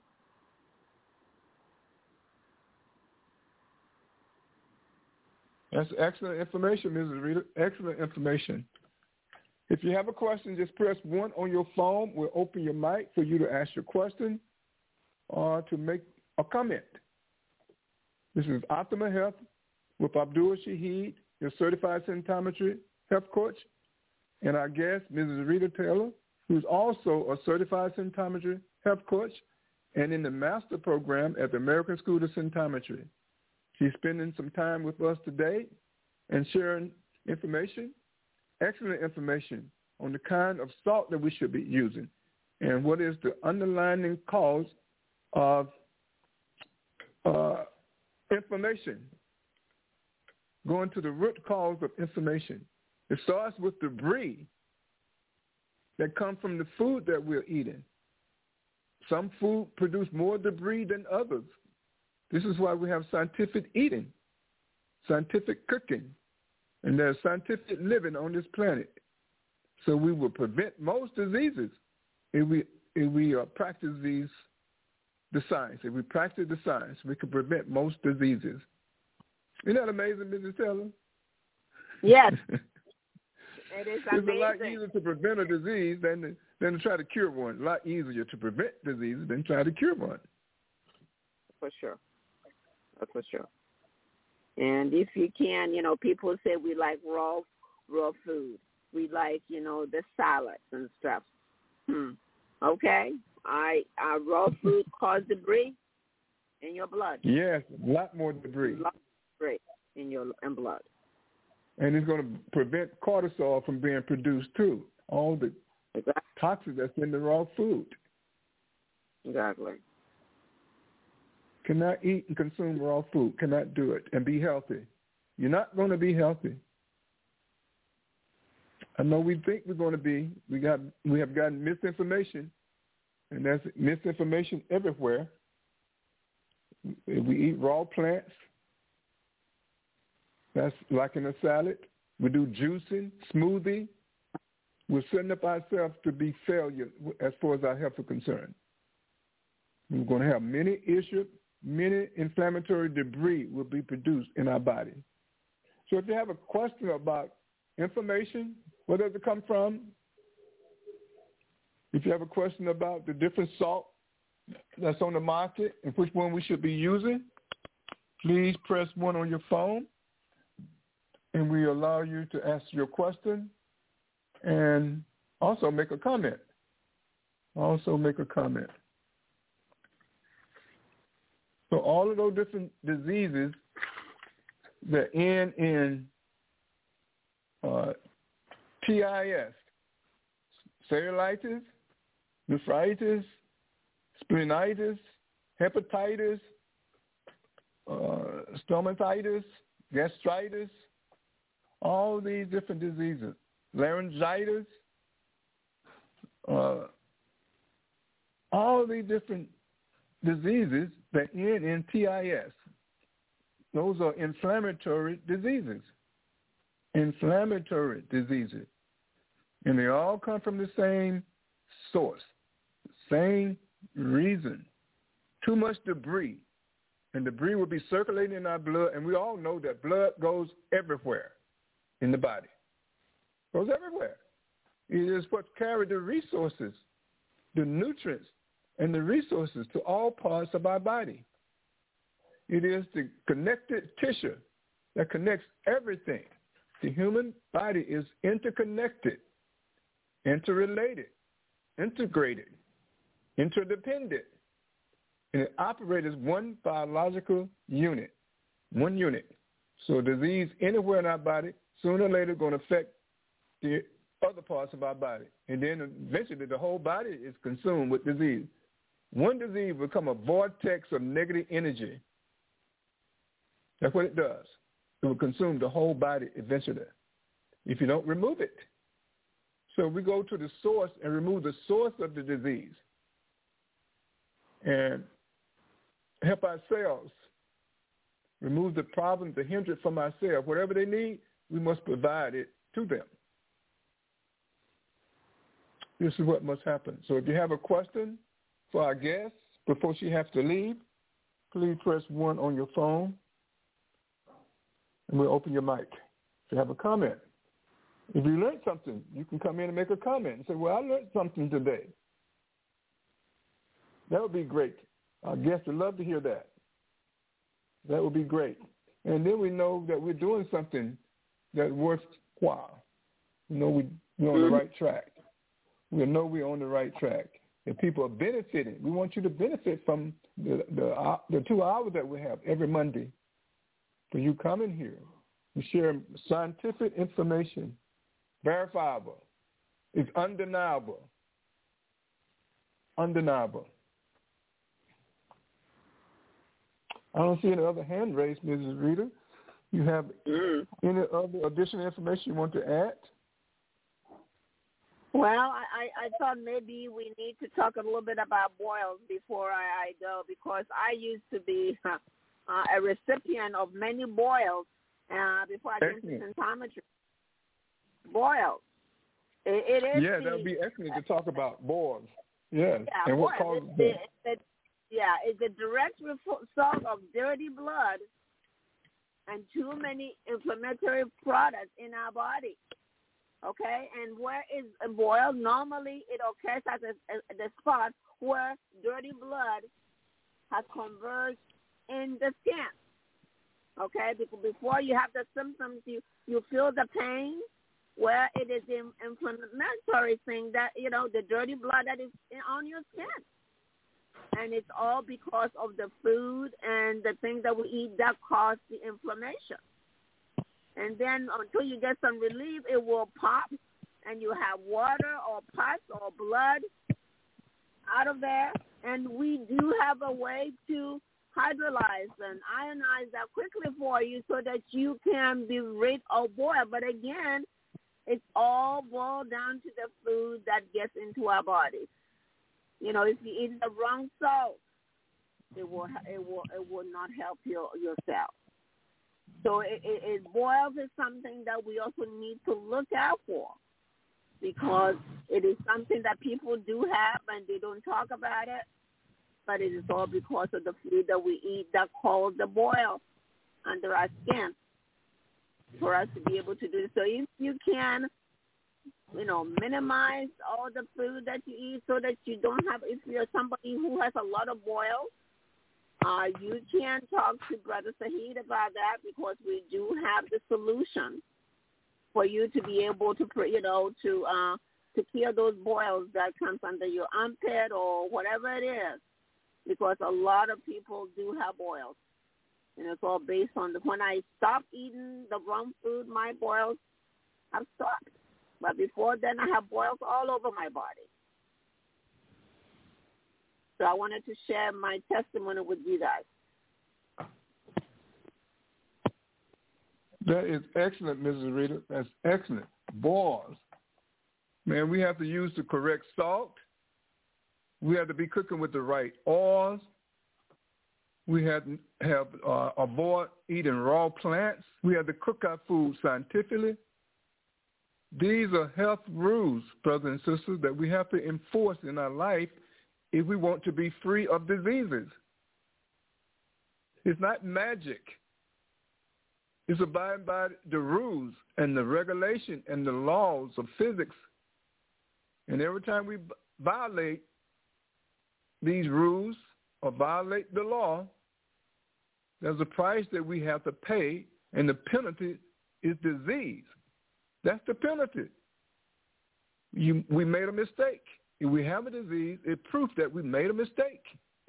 That's excellent information, Missus Rita. Excellent information. If you have a question, just press one on your phone. We'll open your mic for you to ask your question or to make a comment. This is Optimal Health with Abdul Shahid, your certified symptometry health coach, and our guest, Missus Rita Taylor, who's also a certified symptometry health coach and in the master program at the American School of Symptometry. She's spending some time with us today and sharing information, excellent information on the kind of salt that we should be using and what is the underlying cause of uh, inflammation, going to the root cause of inflammation. It starts with debris that come from the food that we're eating. Some food produce more debris than others. This is why we have scientific eating, scientific cooking, and there's scientific living on this planet. So we will prevent most diseases if we if we uh, practice these the science. If we practice the science, we can prevent most diseases. Isn't that amazing, Missus Taylor? Yes. It is amazing. It's a lot easier to prevent a disease than to, than to try to cure one. A lot easier to prevent diseases than try to cure one. For sure. That's for sure. And if you can, you know, people say we like raw, raw food. We like, you know, the salads and stuff. Hmm. Okay. I uh, raw food cause debris in your blood. Yes, a lot more debris. A lot more debris in your in blood. And it's going to prevent cortisol from being produced too. All the exactly. toxins that's in the raw food. Exactly. Cannot eat and consume raw food. Cannot do it and be healthy. You're not going to be healthy. I know we think we're going to be. We got. We have gotten misinformation, and there's misinformation everywhere. If we eat raw plants, that's like in a salad. We do juicing, smoothie. We're setting up ourselves to be failure as far as our health is concerned. We're going to have many issues, many inflammatory debris will be produced in our body. So if you have a question about inflammation, where does it come from? If you have a question about the different salt that's on the market and which one we should be using, please press one on your phone, and we allow you to ask your question and also make a comment. Also make a comment. So all of those different diseases that end in uh, T I S, cellulitis, nephritis, splenitis, hepatitis, uh, stomatitis, gastritis, all these different diseases, laryngitis, uh, all these different diseases that end in T I S. Those are inflammatory diseases. Inflammatory diseases. And they all come from the same source, same reason. Too much debris. And debris will be circulating in our blood, and we all know that blood goes everywhere in the body. Goes everywhere. It is what carries the resources, the nutrients, and the resources to all parts of our body. It is the connected tissue that connects everything. The human body is interconnected, interrelated, integrated, interdependent, and it operates as one biological unit, one unit. So disease anywhere in our body, sooner or later, going to affect the other parts of our body. And then eventually the whole body is consumed with disease. One disease will become a vortex of negative energy. That's what it does. It will consume the whole body eventually if you don't remove it. So we go to the source and remove the source of the disease and help our cells remove the problem, the hindrance from our cells. Whatever they need, we must provide it to them. This is what must happen. So if you have a question for our guest before she has to leave, please press one on your phone, and we'll open your mic. If you have a comment, if you learned something, you can come in and make a comment and say, well, I learned something today. That would be great. Our guests would love to hear that. That would be great. And then we know that we're doing something that's worthwhile. We know we, we're on the right track. We know we're on the right track. And people are benefiting. We want you to benefit from the, the, uh, the two hours that we have every Monday for you coming here We share scientific information, verifiable. It's undeniable. Undeniable. I don't see any other hand raised, Missus Rita. You have mm. any other additional information you want to add? Well, I, I thought maybe we need to talk a little bit about boils before I, I go, because I used to be uh, a recipient of many boils uh, before I came to symptometry. Boils. It, it is. Yeah, that would be excellent to talk about boils. Yes. Yeah, and what causes them? It, it, yeah, it's a direct result of dirty blood and too many inflammatory products in our body. Okay, and where is a boil? Normally, it occurs at the, at the spot where dirty blood has converged in the skin. Okay, because before you have the symptoms, you, you feel the pain, where it is an inflammatory thing that, you know, the dirty blood that is on your skin. And it's all because of the food and the things that we eat that cause the inflammation. And then until you get some relief, it will pop, and you have water or pus or blood out of there. And we do have a way to hydrolyze and ionize that quickly for you so that you can be rid of boil. But again, it's all boiled down to the food that gets into our bodies. You know, if you eat the wrong salt, it will it will it will not help your yourself. So it, it, it boils is something that we also need to look out for, because it is something that people do have and they don't talk about it, but it is all because of the food that we eat that causes the boil under our skin for us to be able to do it. So if you can, you know, minimize all the food that you eat so that you don't have, if you're somebody who has a lot of boils, Uh, you can talk to Brother Saheed about that, because we do have the solution for you to be able to, you know, to uh, to kill those boils that comes under your armpit or whatever it is, because a lot of people do have boils, and it's all based on the. When I stopped eating the wrong food, my boils have stopped, but before then I have boils all over my body. So I wanted to share my testimony with you guys. That is excellent, Missus Rita. That's excellent. Boils. Man, we have to use the correct salt. We have to be cooking with the right oils. We have to have, uh, avoid eating raw plants. We have to cook our food scientifically. These are health rules, brothers and sisters, that we have to enforce in our life if we want to be free of diseases. It's not magic. It's abiding by the rules and the regulation and the laws of physics. And every time we violate these rules or violate the law, there's a price that we have to pay, and the penalty is disease. That's the penalty. You, we made a mistake. If we have a disease, it's proof that we made a mistake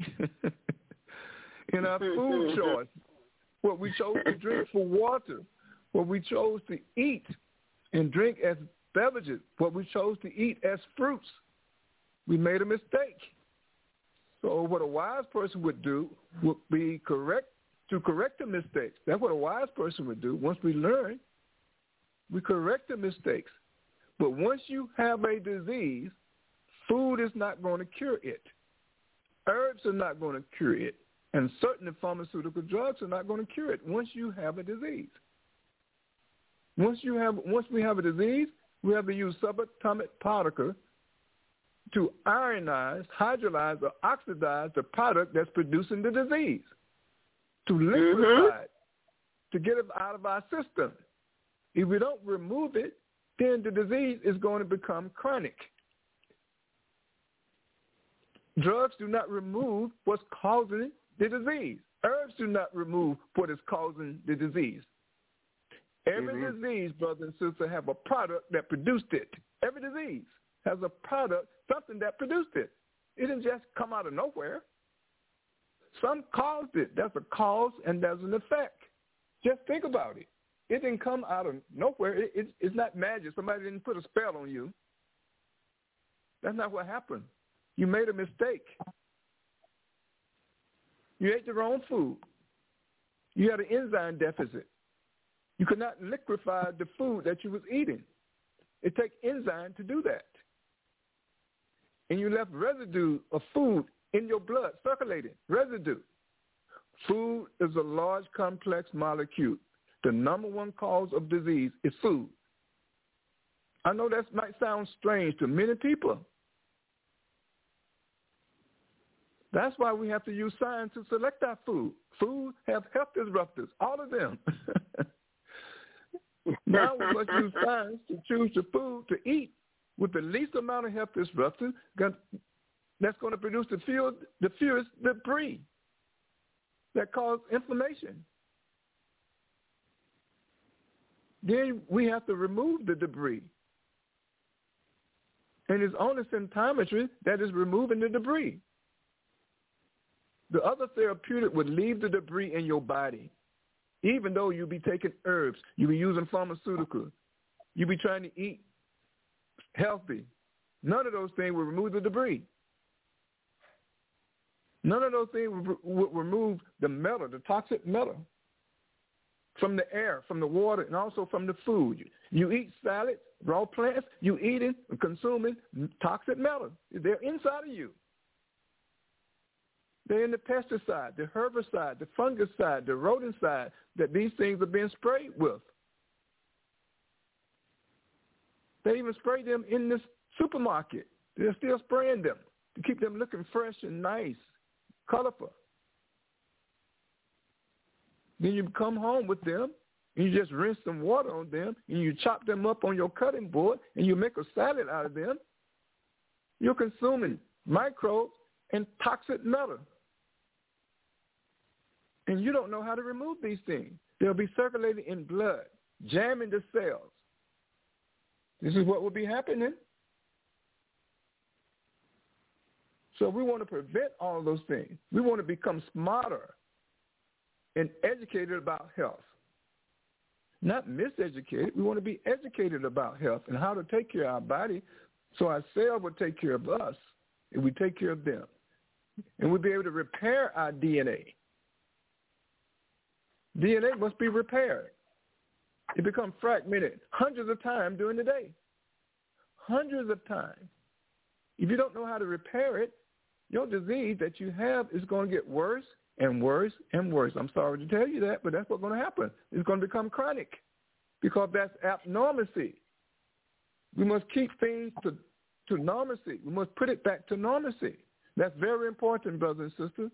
in our food choice, what we chose to drink for water, what we chose to eat and drink as beverages, what we chose to eat as fruits. We made a mistake. So what a wise person would do would be correct to correct the mistakes. That's what a wise person would do. Once we learn, we correct the mistakes. But once you have a disease, food is not going to cure it. Herbs are not going to cure it. And certain pharmaceutical drugs are not going to cure it once you have a disease. Once you have, once we have a disease, we have to use subatomic particle to ionize, hydrolyze, or oxidize the product that's producing the disease, to liquefy mm-hmm. it, to get it out of our system. If we don't remove it, then the disease is going to become chronic. Drugs do not remove what's causing the disease. Herbs do not remove what is causing the disease. Every mm-hmm. disease, brothers and sisters, have a product that produced it. Every disease has a product, something that produced it. It didn't just come out of nowhere. Some caused it. That's a cause and there's an effect. Just think about it. it didn't come out of nowhere. It, it, it's not magic. Somebody didn't put a spell on you. That's not what happened. You made a mistake. You ate the wrong food. You had an enzyme deficit. You could not liquefy the food that you was eating. It takes enzyme to do that. And you left residue of food in your blood, circulating, residue. Food is a large, complex molecule. The number one cause of disease is food. I know that might sound strange to many people. That's why we have to use science to select our food. Food have health disruptors, all of them. Now we must use science to choose the food to eat with the least amount of health disruptors that's going to produce the, few, the fewest debris that cause inflammation. Then we have to remove the debris. And it's only symptometry that is removing the debris. The other therapeutic would leave the debris in your body, even though you be taking herbs, you be using pharmaceuticals, you be trying to eat healthy. None of those things will remove the debris. None of those things will remove the metal, the toxic metal, from the air, from the water, and also from the food. You eat salads, raw plants, you eating and consuming toxic metal. They're inside of you. They're in the pesticide, the herbicide, the fungicide, the rodenticide that these things are being sprayed with. They even spray them in the supermarket. They're still spraying them to keep them looking fresh and nice, colorful. Then you come home with them, and you just rinse some water on them, and you chop them up on your cutting board, and you make a salad out of them. You're consuming microbes and toxic matter. And you don't know how to remove these things. They'll be circulating in blood, jamming the cells. This is what will be happening. So we want to prevent all of those things. We want to become smarter and educated about health. Not miseducated. We want to be educated about health and how to take care of our body so our cells will take care of us and we take care of them. And we'll be able to repair our D N A. D N A must be repaired. It becomes fragmented hundreds of times during the day. Hundreds of times. If you don't know how to repair it, your disease that you have is going to get worse and worse and worse. I'm sorry to tell you that, but that's what's going to happen. It's going to become chronic because that's abnormalcy. We must keep things to, to normalcy. We must put it back to normalcy. That's very important, brothers and sisters.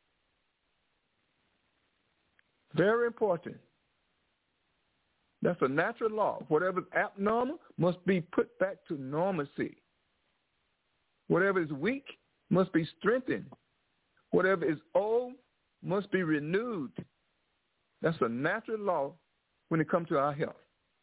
Very important. That's a natural law. Whatever is abnormal must be put back to normalcy. Whatever is weak must be strengthened. Whatever is old must be renewed. That's a natural law when it comes to our health.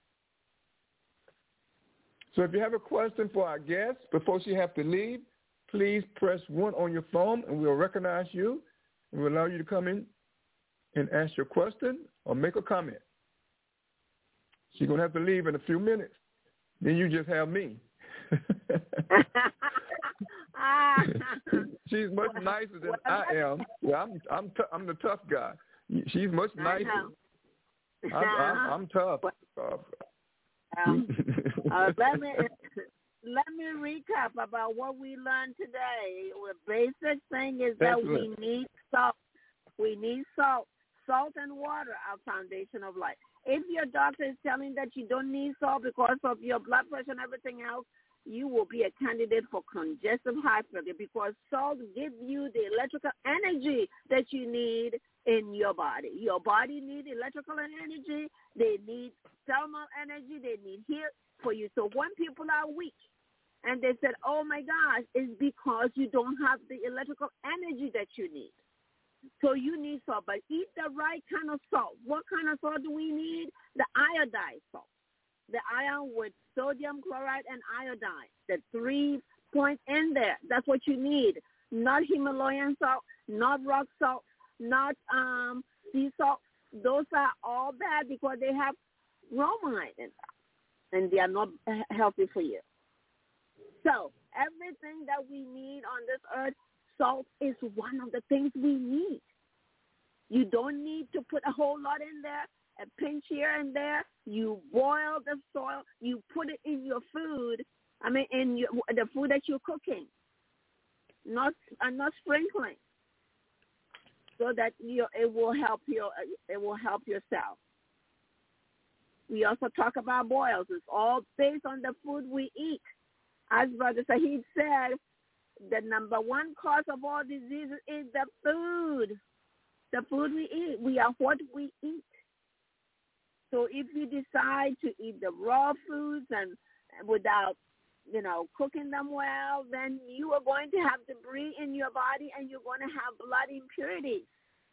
So if you have a question for our guest before she has to leave, please press one on your phone and we'll recognize you and we'll allow you to come in and ask your question or make a comment. She's going to have to leave in a few minutes. Then you just have me. She's much nicer than I am. Yeah, I'm I'm t- I'm the tough guy. She's much nicer. I'm, I'm, I'm tough. Um, uh, let me let me recap about what we learned today. The basic thing is that Excellent. we need salt. We need salt. Salt and water are foundation of life. If your doctor is telling that you don't need salt because of your blood pressure and everything else, you will be a candidate for congestive heart failure because salt gives you the electrical energy that you need in your body. Your body needs electrical energy. They need thermal energy. They need heat for you. So when people are weak and they said, oh, my gosh, it's because you don't have the electrical energy that you need. So you need salt, but eat the right kind of salt. What kind of salt do we need? The iodized salt. The iron with sodium chloride and iodine. The three points in there. That's what you need. Not Himalayan salt, not rock salt, not um, sea salt. Those are all bad because they have bromide in them, and they are not healthy for you. So everything that we need on this earth, salt is one of the things we need. You don't need to put a whole lot in there, a pinch here and there. You boil the soil. You put it in your food. I mean, in your, the food that you're cooking, not uh, not sprinkling, so that you it will help your it will help yourself. We also talk about boils. It's all based on the food we eat. As Brother Saheed said, the number one cause of all diseases is the food. The food we eat. We are what we eat. So if you decide to eat the raw foods and without, you know, cooking them well, then you are going to have debris in your body and you're going to have blood impurities.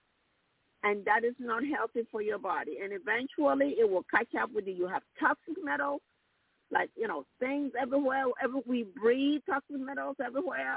And that is not healthy for your body. And eventually it will catch up with you. You have toxic metals, like, you know, things everywhere. Every, we breathe toxic metals everywhere.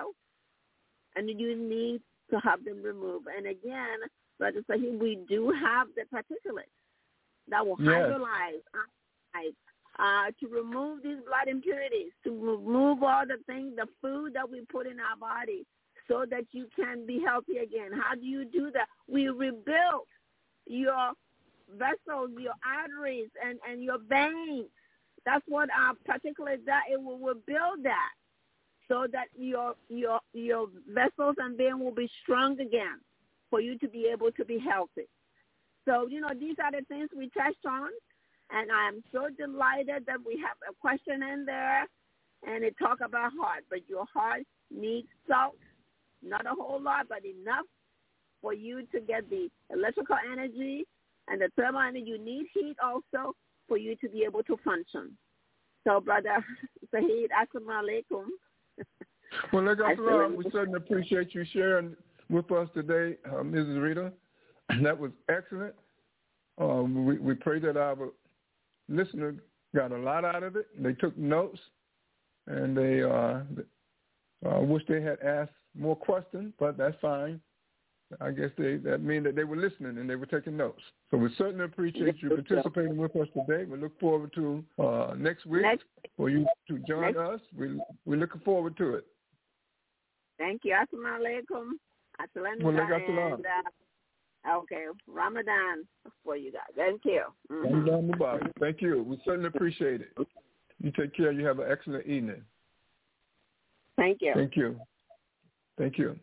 And you need to have them removed. And again, Brother Saheed, we do have the particulates that will yes. hydrolyze uh, to remove these blood impurities, to remove all the things, the food that we put in our body so that you can be healthy again. How do you do that? We rebuild your vessels, your arteries, and, and your veins. That's what our particulates that it will rebuild that so that your your your vessels and veins will be strong again for you to be able to be healthy. So, you know, these are the things we touched on, and I am so delighted that we have a question in there, and it talk about heart. But your heart needs salt, not a whole lot, but enough for you to get the electrical energy and the thermal energy. You need heat also for you to be able to function. So, Brother Saheed, assalamu alaikum. Well, look, Assalam, we certainly appreciate you sharing with us today, uh, Missus Rita. That was excellent. Um, we, we pray that our listeners got a lot out of it. They took notes, and they uh, uh, wish they had asked more questions, but that's fine. I guess they that means that they were listening and they were taking notes. So we certainly appreciate you participating with us today. We look forward to uh, next week next, for you to join next. us. We, we're looking forward to it. Thank you. Assalamu alaikum. Well, and, uh, okay, Ramadan for you guys. Thank you. Mm-hmm. Ramadan. Thank you. We certainly appreciate it. You take care. You have an excellent evening. Thank you. Thank you. Thank you.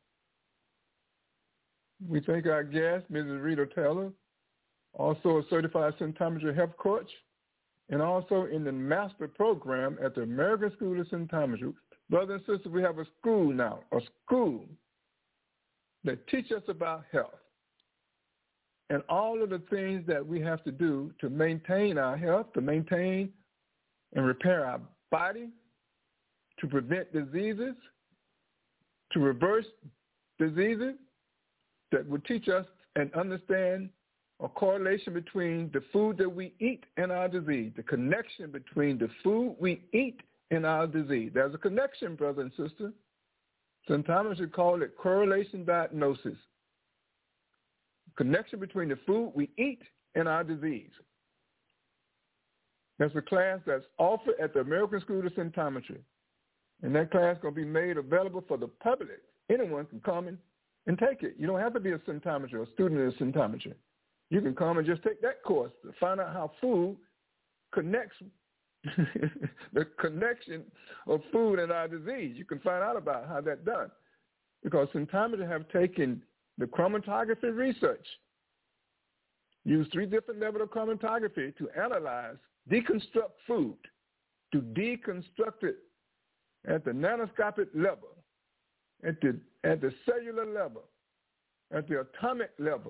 We thank our guest, Missus Rita Taylor, also a certified symptometry health coach, and also in the master program at the American School of Symptometry. Brothers and sisters, we have a school now, a school that teach us about health and all of the things that we have to do to maintain our health, to maintain and repair our body, to prevent diseases, to reverse diseases, that will teach us and understand a correlation between the food that we eat and our disease, the connection between the food we eat and our disease. There's a connection, brother and sister. Sometimes we call it correlation diagnosis. Connection between the food we eat and our disease. That's a class that's offered at the American School of Symptometry. And that class is going to be made available for the public. Anyone can come in and take it. You don't have to be a symptometry or a student of symptometry. You can come and just take that course to find out how food connects, the connection of food and our disease. You can find out about how that's done. Because symptometry have taken the chromatography research, use three different levels of chromatography to analyze, deconstruct food, to deconstruct it at the nanoscopic level, at the at the cellular level, at the atomic level,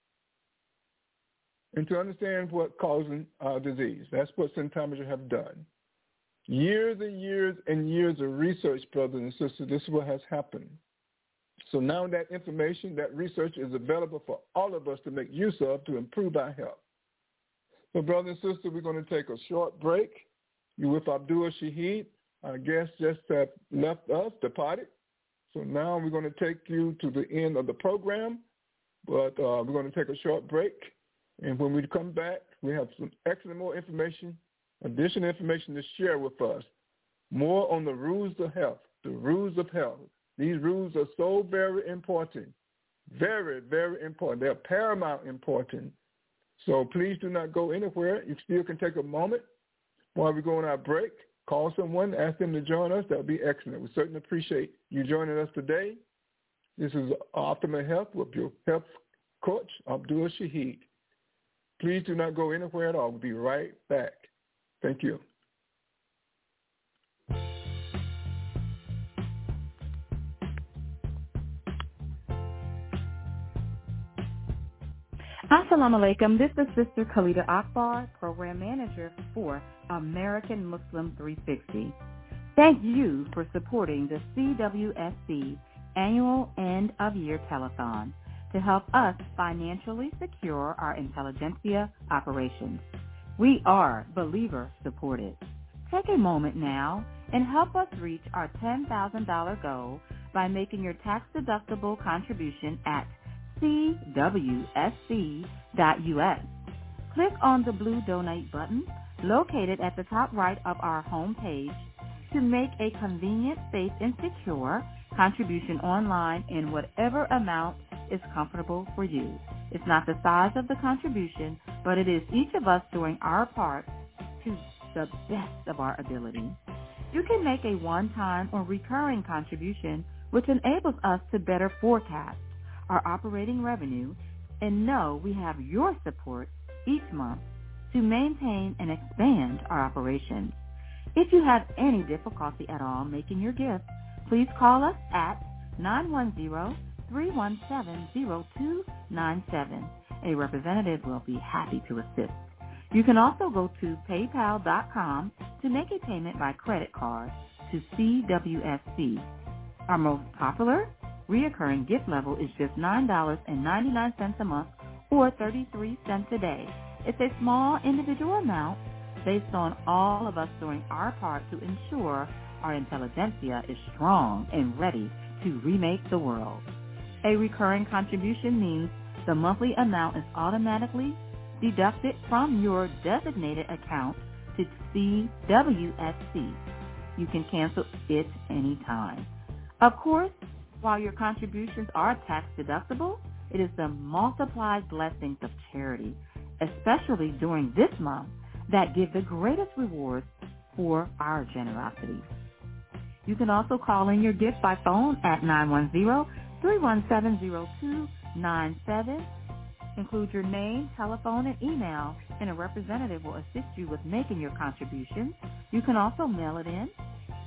and to understand what's causing our disease. That's what symptometry have done. Years and years and years of research, brothers and sisters, this is what has happened. So now that information, that research is available for all of us to make use of to improve our health. So brothers and sisters, we're going to take a short break. You with Abdul Shaheed. Our guest just have left us, departed. So now we're going to take you to the end of the program, but uh, we're going to take a short break. And when we come back, We have some excellent more information, additional information to share with us. More on the rules of health, the rules of health. These rules are so very important, very, very important. They're paramount important. So please do not go anywhere. You still can take a moment while we go on our break. Call someone, ask them to join us. That would be excellent. We certainly appreciate you joining us today. This is Optimal Health with your health coach, Abdul Shahid. Please do not go anywhere at all. We'll be right back. Thank you. Assalamu alaikum. This is Sister Khalida Akbar, Program Manager for American Muslim three sixty. Thank you for supporting the C W S C Annual End of Year Telethon to help us financially secure our intelligentsia operations. We are believer supported. Take a moment now and help us reach our ten thousand dollars goal by making your tax-deductible contribution at C W S C dot U S. Click on the blue donate button located at the top right of our home page to make a convenient, safe, and secure contribution online in whatever amount is comfortable for you. It's not the size of the contribution, but it is each of us doing our part to the best of our ability. You can make a one-time or recurring contribution, which enables us to better forecast our operating revenue and know we have your support each month to maintain and expand our operations. If you have any difficulty at all making your gift, please call us at nine one zero, three one seven, zero two nine seven. A representative will be happy to assist. You can also go to paypal dot com to make a payment by credit card to C W S C. Our most popular reoccurring gift level is just nine dollars and ninety-nine cents a month or thirty-three cents a day. It's a small individual amount based on all of us doing our part to ensure our intelligentsia is strong and ready to remake the world. A recurring contribution means the monthly amount is automatically deducted from your designated account to C W S C. You can cancel it anytime. Of course, while your contributions are tax deductible, it is the multiplied blessings of charity, especially during this month, that give the greatest rewards for our generosity. You can also call in your gift by phone at nine one zero, three one seven, zero two nine seven. Include your name, telephone, and email, and a representative will assist you with making your contribution. You can also mail it in.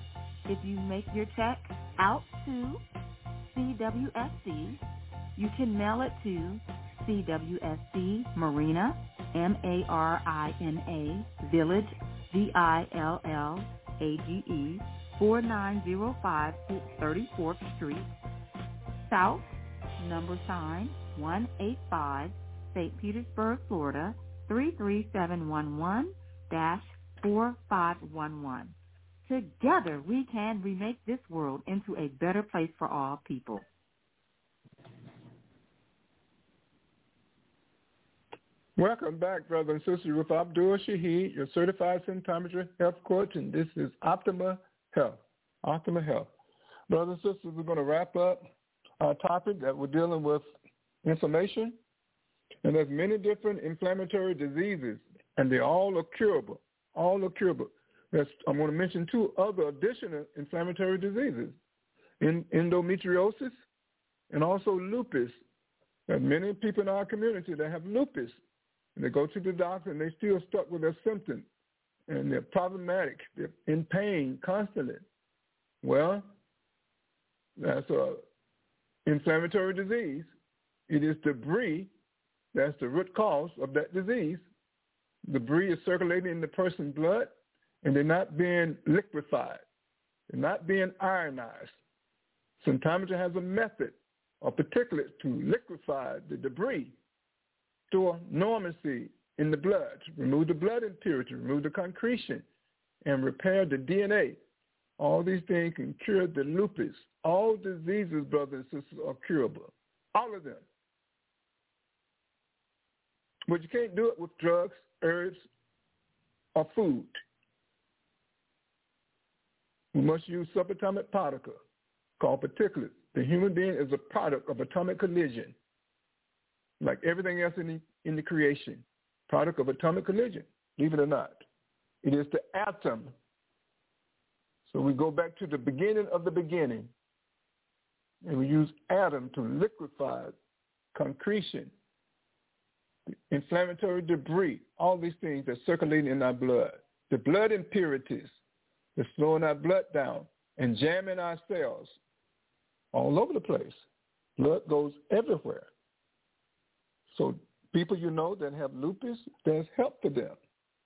If you make your check out to C W S C, you can mail it to C W S C Marina, M A R I N A, Village, V I L L A G E, four nine zero five thirty-fourth Street, South, number sign, one eight five, Saint Petersburg, Florida, three three seven one one dash four five one one. Together, we can remake this world into a better place for all people. Welcome back, brothers and sisters, with Abdul Shahid, your certified symptometrist health coach, and this is Optimal Health. Optimal Health. Brothers and sisters, we're going to wrap up our topic that we're dealing with inflammation. And there's many different inflammatory diseases, and they all are curable. All are curable. There's, I'm going to mention two other additional inflammatory diseases, in, endometriosis and also lupus. There's many people in our community that have lupus, and they go to the doctor and they're still stuck with their symptoms, and they're problematic. They're in pain constantly. Well, that's an inflammatory disease. It is debris that's the root cause of that disease. Debris is circulating in the person's blood, and they're not being liquefied. They're not being ionized. Symptometry has a method or particulate to liquefy the debris, store normalcy in the blood, remove the blood impurity, remove the concretion, and repair the D N A. All these things can cure the lupus. All diseases, brothers and sisters, are curable. All of them. But you can't do it with drugs, herbs, or food. We must use subatomic particle called particulates. The human being is a product of atomic collision, like everything else in the, in the creation, product of atomic collision, believe it or not. It is the atom. So we go back to the beginning of the beginning, and we use atom to liquefy concretion, inflammatory debris, all these things that circulate in our blood. The blood impurities that's slowing our blood down and jamming our cells all over the place. Blood goes everywhere. So people you know that have lupus, there's help for them.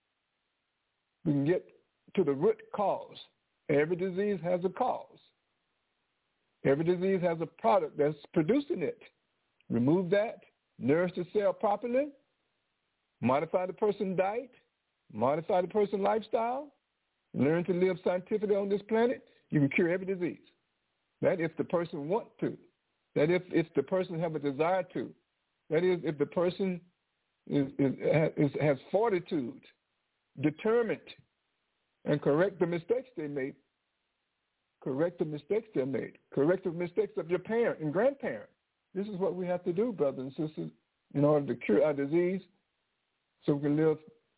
We can get to the root cause. Every disease has a cause. Every disease has a product that's producing it. Remove that, nourish the cell properly, modify the person's diet, modify the person's lifestyle, learn to live scientifically on this planet, you can cure every disease. That if the person wants to. That if, if the person have a desire to. That is, if the person is, is, is, has fortitude, determined, and correct the mistakes they made. Correct the mistakes they made. Correct the mistakes of your parent and grandparent. This is what we have to do, brothers and sisters, in order to cure our disease so we can live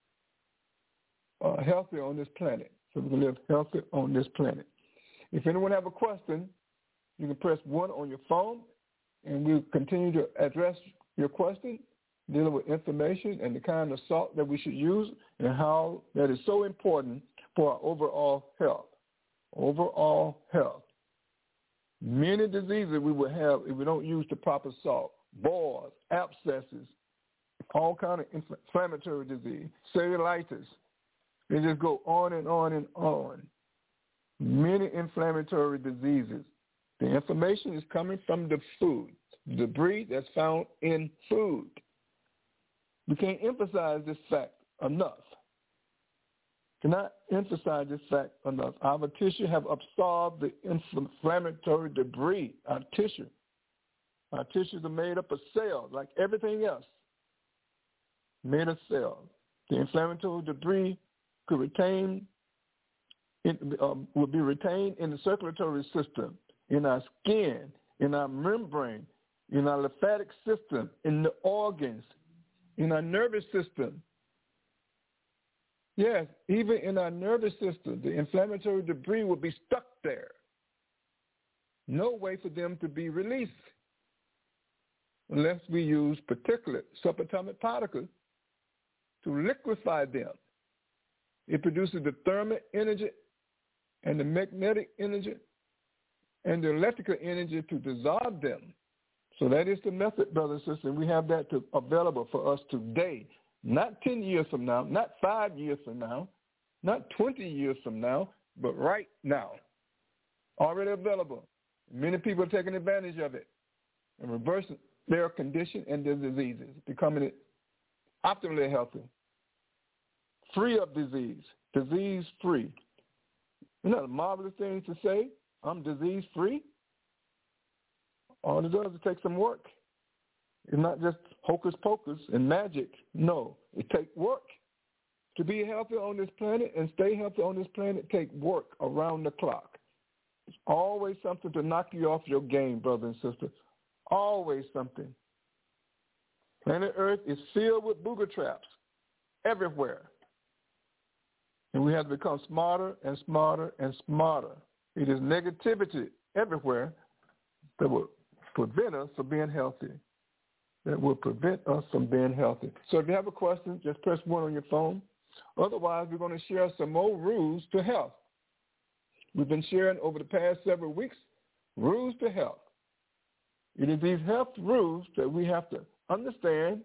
uh, healthy on this planet. So we can live healthy on this planet. If anyone have a question, you can press one on your phone, and we'll continue to address your question, dealing with information and the kind of salt that we should use and how that is so important for our overall health. Overall health. Many diseases we will have if we don't use the proper salt. Boils, abscesses, all kind of inflammatory disease, cellulitis. They just go on and on and on. Many inflammatory diseases. The inflammation is coming from the food, the debris that's found in food. We can't emphasize this fact enough. Cannot emphasize this fact enough. Our tissue have absorbed the inflammatory debris. Our tissue, our tissues are made up of cells, like everything else. Made of cells. The inflammatory debris could retain, it, um, will be retained in the circulatory system, in our skin, in our membrane, in our lymphatic system, in the organs, in our nervous system. Yes, even in our nervous system, the inflammatory debris will be stuck there. No way for them to be released unless we use particulate subatomic particles to liquefy them. It produces the thermal energy and the magnetic energy and the electrical energy to dissolve them. So that is the method, brothers and sisters. We have that to, available for us today. Not ten years from now, not five years from now, not twenty years from now, but right now. Already available. Many people are taking advantage of it and reversing their condition and their diseases, becoming optimally healthy, free of disease, disease-free. Isn't that a marvelous thing to say? I'm disease-free? All it does is take some work. It's not just hocus pocus and magic. No, it takes work. To be healthy on this planet and stay healthy on this planet take work around the clock. It's always something to knock you off your game, brother and sister. Always something. Planet Earth is filled with booger traps everywhere. And we have to become smarter and smarter and smarter. It is negativity everywhere that will prevent us from being healthy. That will prevent us from being healthy. So if you have a question, just press one on your phone. Otherwise, we're going to share some more rules to health. We've been sharing over the past several weeks rules to health. It is these health rules that we have to understand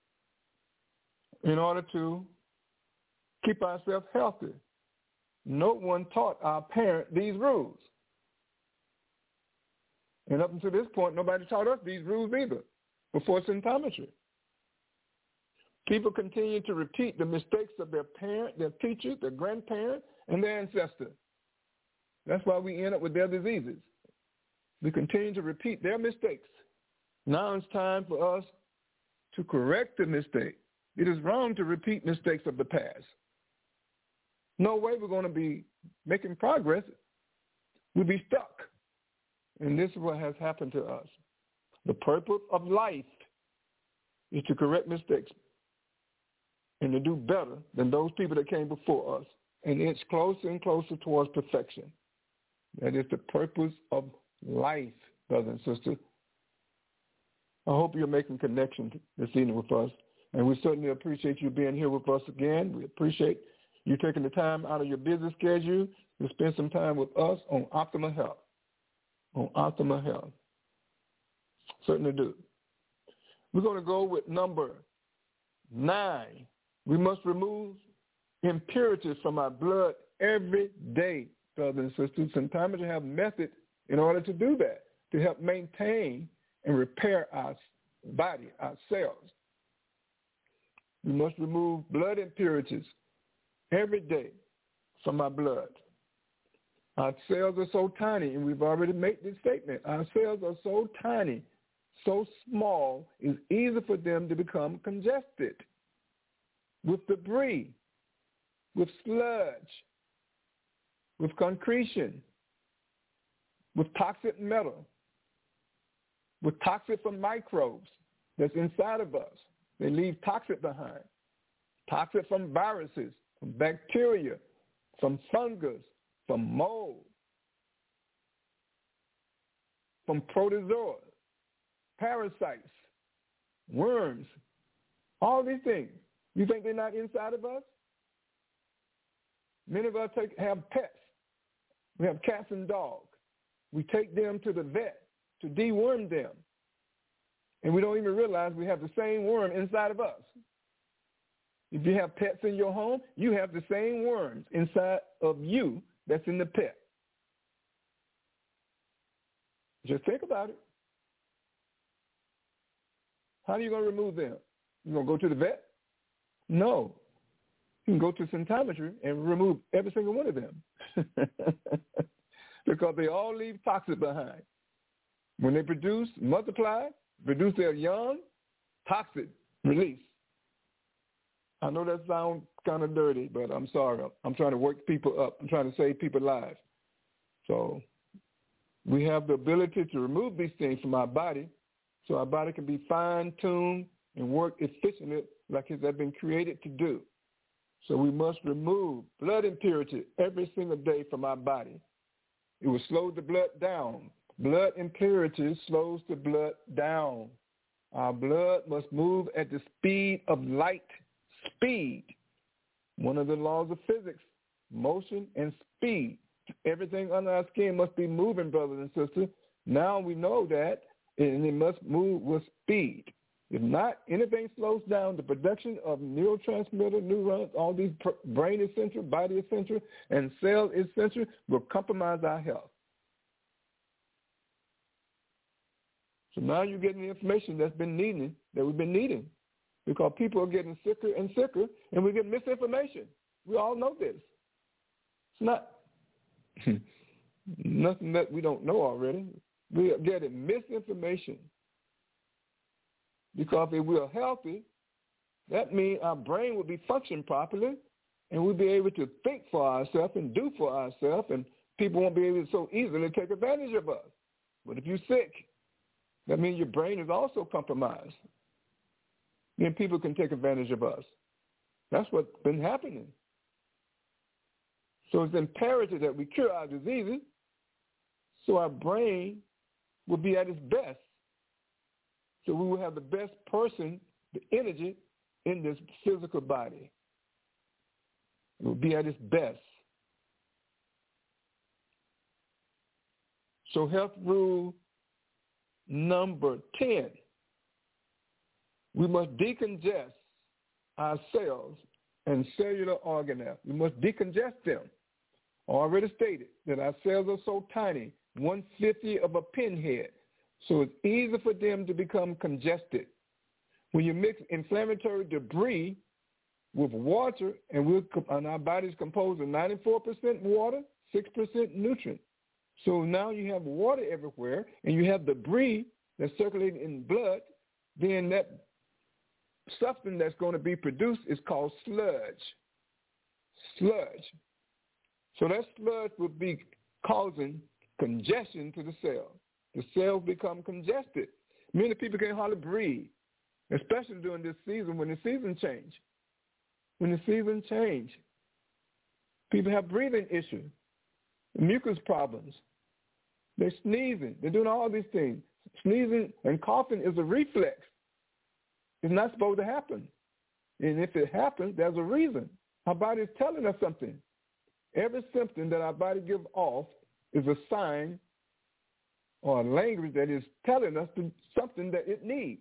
in order to keep ourselves healthy. No one taught our parent these rules. And up until this point, nobody taught us these rules either before symptometry. People continue to repeat the mistakes of their parent, their teacher, their grandparent, and their ancestor. That's why we end up with their diseases. We continue to repeat their mistakes. Now it's time for us to correct the mistake It is wrong to repeat mistakes of the past. No way we're going to be making progress. We'll be stuck. And this is what has happened to us. The purpose of life is to correct mistakes and to do better than those people that came before us. And it's closer and closer towards perfection. That is the purpose of life, brothers and sisters. I hope you're making connection this evening with us. And we certainly appreciate you being here with us again. We appreciate you taking the time out of your busy schedule to spend some time with us on Optimal Health. On Optimal Health. Certainly do. We're going to go with number nine. We must remove impurities from our blood every day, brothers and sisters. Sometimes we have methods in order to do that, to help maintain and repair our body, our cells. We must remove blood impurities every day from our blood. Our cells are so tiny, and we've already made this statement. Our cells are so tiny, so small, it's easy for them to become congested with debris, with sludge, with concretion, with toxic metal, with toxic from microbes that's inside of us. They leave toxic behind. Toxic from viruses, from bacteria, from fungus, from mold, from protozoa, parasites, worms, all these things. You think they're not inside of us? Many of us take, have pets. We have cats and dogs. We take them to the vet to deworm them. And we don't even realize we have the same worm inside of us. If you have pets in your home, you have the same worms inside of you that's in the pet. Just think about it. How are you going to remove them? You going to go to the vet? No. You can go to cytometry and remove every single one of them because they all leave toxic behind. When they produce, multiply, produce their young, toxic release. I know that sounds kind of dirty, but I'm sorry. I'm trying to work people up. I'm trying to save people's lives. So we have the ability to remove these things from our body so our body can be fine-tuned and work efficiently like it has been created to do. So we must remove blood impurity every single day from our body. It will slow the blood down. Blood impurity slows the blood down. Our blood must move at the speed of light. Speed. One of the laws of physics, motion and speed. Everything under our skin must be moving, brothers and sisters. Now we know that, and it must move with speed. If not, anything slows down the production of neurotransmitter, neurons, all these brain essential, body essential, and cell essential will compromise our health. So now you're getting the information that's been needing, that we've been needing, because people are getting sicker and sicker, and we get misinformation. We all know this. It's not nothing that we don't know already. We are getting misinformation. Because if we are healthy, that means our brain will be functioning properly, and we'll be able to think for ourselves and do for ourselves, and people won't be able to so easily take advantage of us. But if you're sick, that means your brain is also compromised. Then people can take advantage of us. That's what's been happening. So it's imperative that we cure our diseases so our brain will be at its best. So we will have the best person, the energy in this physical body. It will be at its best. So health rule number ten. We must decongest our cells and cellular organelles. We must decongest them. I already stated that our cells are so tiny, one fiftieth of a pinhead. So it's easy for them to become congested. When you mix inflammatory debris with water, and, we'll, and our body is composed of ninety-four percent water, six percent nutrient. So now you have water everywhere, and you have debris that's circulating in blood, then that substance that's going to be produced is called sludge. Sludge. So that sludge will be causing congestion to the cell. The cells become congested. Many people can hardly breathe, especially during this season when the season change. When the season change, people have breathing issues, mucus problems. They're sneezing. They're doing all these things. Sneezing and coughing is a reflex. It's not supposed to happen. And if it happens, there's a reason. Our body is telling us something. Every symptom that our body gives off is a sign or a language that is telling us something that it needs.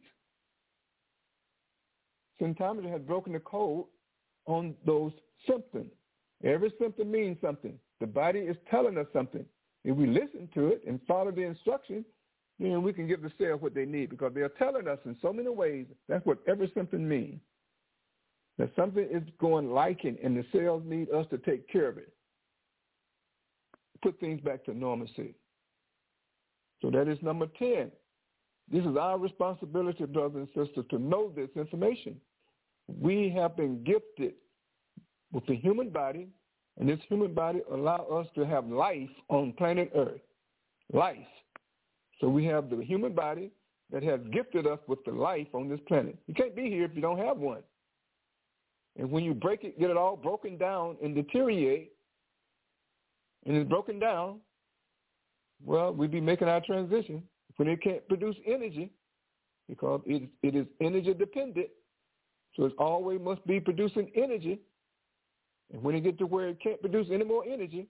Symptometry has broken the code on those symptoms. Every symptom means something. The body is telling us something. If we listen to it and follow the instructions, then we can give the cell what they need because they are telling us in so many ways. That's what every symptom means. That something is going lacking and the cells need us to take care of it. Put things back to normalcy. So that is number ten. This is our responsibility, brothers and sisters, to know this information. We have been gifted with the human body, and this human body allows us to have life on planet Earth. Life. So we have the human body that has gifted us with the life on this planet. You can't be here if you don't have one. And when you break it, get it all broken down and deteriorate, and it's broken down, well, we'd be making our transition when it can't produce energy because it, it is energy dependent. So it always must be producing energy. And when it gets to where it can't produce any more energy,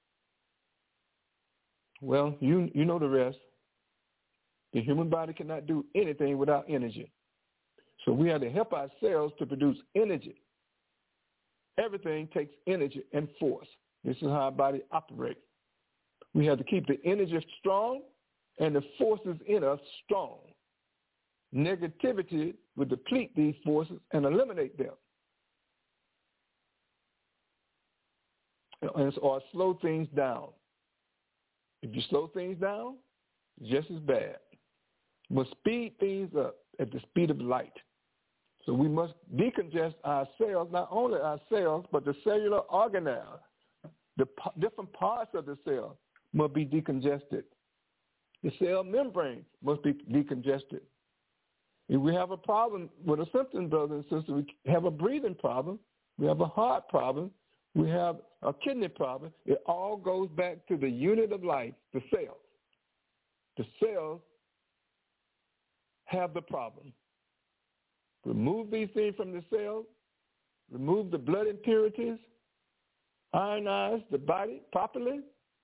well, you you know the rest. The human body cannot do anything without energy. So we have to help ourselves to produce energy. Everything takes energy and force. This is how our body operates. We have to keep the energy strong and the forces in us strong. Negativity will deplete these forces and eliminate them. Or slow things down. If you slow things down, just as bad. We must speed things up at the speed of light. So we must decongest our cells, not only our cells, but the cellular organelle. The p- different parts of the cell must be decongested. The cell membrane must be decongested. If we have a problem with a symptom, brothers and sisters, we have a breathing problem, we have a heart problem, we have a kidney problem, it all goes back to the unit of life, the cells. The cells have the problem. Remove these things from the cells, remove the blood impurities, ionize the body properly,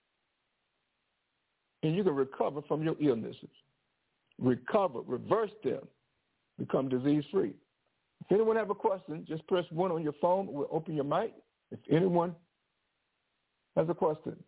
and you can recover from your illnesses. Recover, reverse them, become disease-free. If anyone have a question, just press one on your phone. We'll open your mic. If anyone has a question,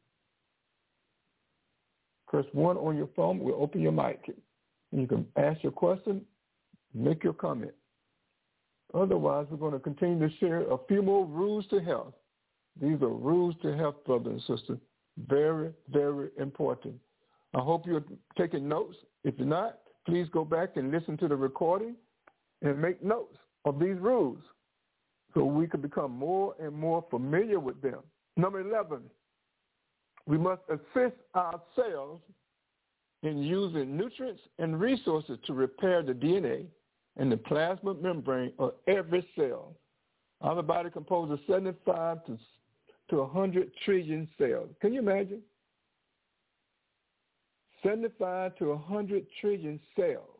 press one on your phone. We'll open your mic. And you can ask your question, make your comment. Otherwise, we're going to continue to share a few more rules to health. These are rules to health, brothers and sisters. Very, very important. I hope you're taking notes. If you're not, please go back and listen to the recording and make notes of these rules so we can become more and more familiar with them. Number eleven, we must assist our cells in using nutrients and resources to repair the D N A and the plasma membrane of every cell. Our body composes seventy-five to to one hundred trillion cells. Can you imagine? seventy-five to one hundred trillion cells.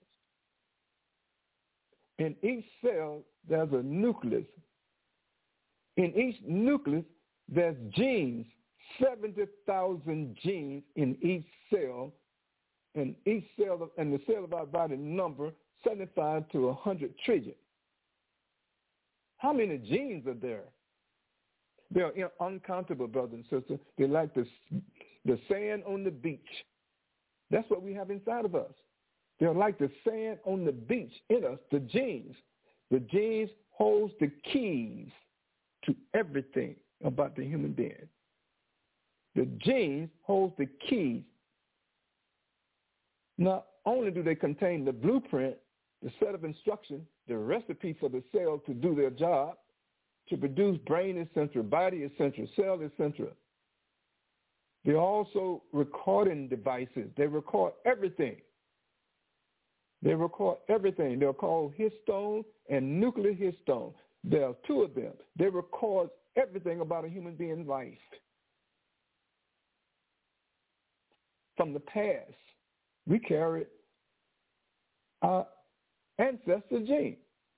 In each cell, there's a nucleus. In each nucleus, there's genes, seventy thousand genes in each cell, and each cell, and the cell of our body number seventy-five to one hundred trillion. How many genes are there? They are uncountable, brothers and sisters. They're like the, the sand on the beach. That's what we have inside of us. They're like the sand on the beach in us, the genes. The genes holds the keys to everything about the human being. The genes holds the keys. Not only do they contain the blueprint the set of instruction, the recipe for the cell to do their job, to produce brain is central, body is central, cell is central. They're also recording devices. They record everything. They record everything. They're called histone and nuclear histone. There are two of them. They record everything about a human being's life. From the past, we carry our ancestor gene.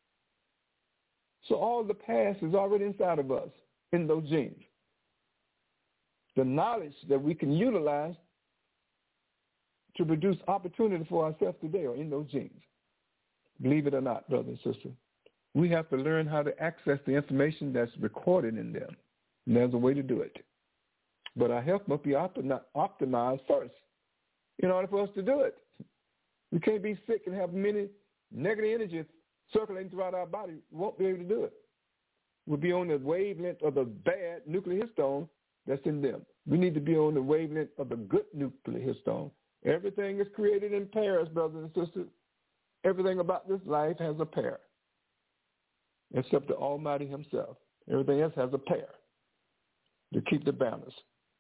So all the past is already inside of us in those genes. The knowledge that we can utilize to produce opportunity for ourselves today are in those genes. Believe it or not, brother and sister. We have to learn how to access the information that's recorded in them. And there's a way to do it. But our health must be optimized first in order for us to do it. We can't be sick and have many negative energies circulating throughout our body. We won't be able to do it. We'll be on the wavelength of the bad nuclear histone that's in them. We need to be on the wavelength of the good nuclear histone. Everything is created in pairs, brothers and sisters. Everything about this life has a pair, except the Almighty himself. Everything else has a pair to keep the balance.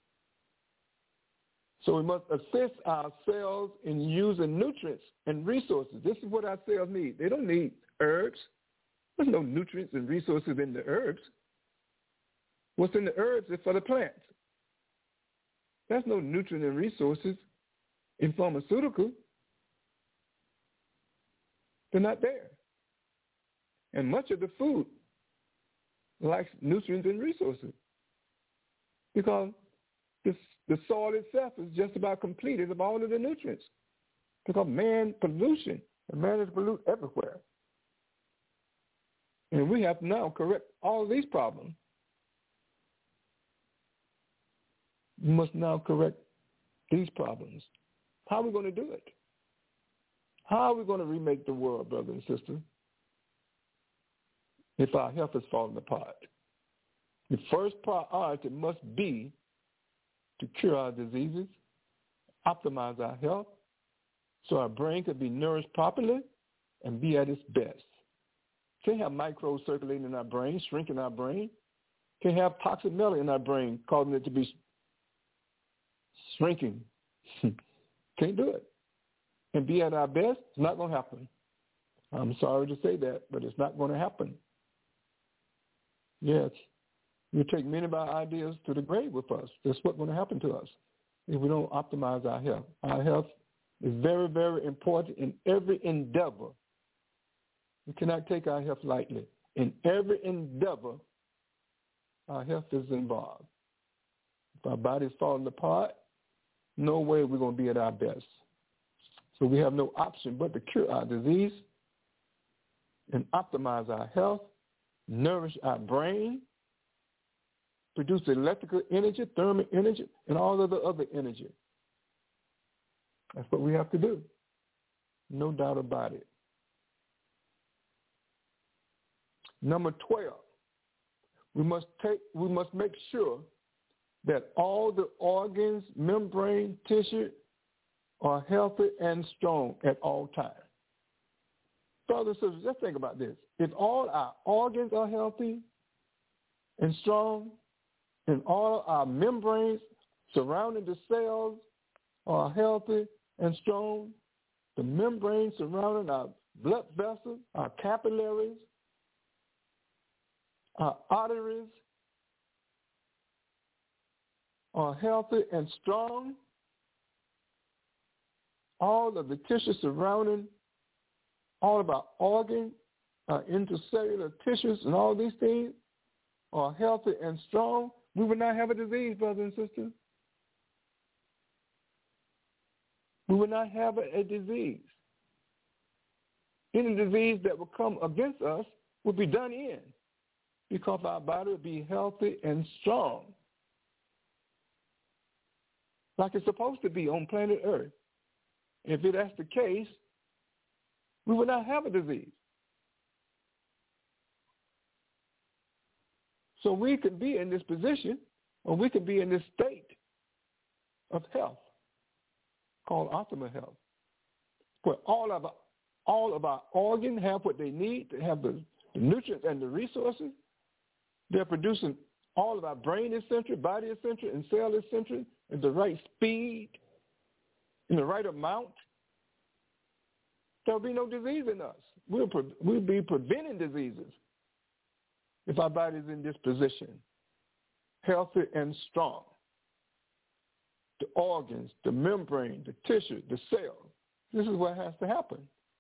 So we must assist our cells in using nutrients and resources. This is what our cells need. They don't need herbs. There's no nutrients and resources in the herbs. What's in the herbs is for the plants. There's no nutrient and resources in pharmaceutical. They're not there. And much of the food lacks nutrients and resources because this, the soil itself is just about completed of all of the nutrients because man pollution, and man is pollute everywhere. And we have to now correct all of these problems. We must now correct these problems. How are we going to do it? How are we going to remake the world, brother and sister, if our health is falling apart? The first priority must be to cure our diseases, optimize our health, so our brain can be nourished properly and be at its best. Can't have microbes circulating in our brain, shrinking our brain. Can't have toxic matter in our brain, causing it to be shrinking. Can't do it. And be at our best, it's not going to happen. I'm sorry to say that, but it's not going to happen. Yes, we take many of our ideas to the grave with us. That's what's going to happen to us if we don't optimize our health. Our health is very, very important in every endeavor. We cannot take our health lightly. In every endeavor, our health is involved. If our body is falling apart, no way we're going to be at our best. So we have no option but to cure our disease and optimize our health, nourish our brain, produce electrical energy, thermal energy, and all of the other energy. That's what we have to do. No doubt about it. Number twelve, we must take, we must make sure that all the organs, membrane, tissue are healthy and strong at all times. Brothers and sisters, just think about this. If all our organs are healthy and strong, and all our membranes surrounding the cells are healthy and strong, the membranes surrounding our blood vessels, our capillaries, our arteries are healthy and strong. All of the tissue surrounding all of our organs, our intercellular tissues, and all these things are healthy and strong. We would not have a disease, brothers and sisters. We would not have a, a disease. Any disease that will come against us will be done in because our body will be healthy and strong like it's supposed to be on planet Earth. If that's the case, we would not have a disease. So we could be in this position, or we could be in this state of health called optimal health, where all of our all of our organs have what they need to have the, the nutrients and the resources. They're producing all of our brain is centered, body is centered, and cell is centered at the right speed, in the right amount. There'll be no disease in us. We'll, pre- we'll be preventing diseases if our body's in this position, healthy and strong. The organs, the membrane, the tissue, the cell. This is what has to happen.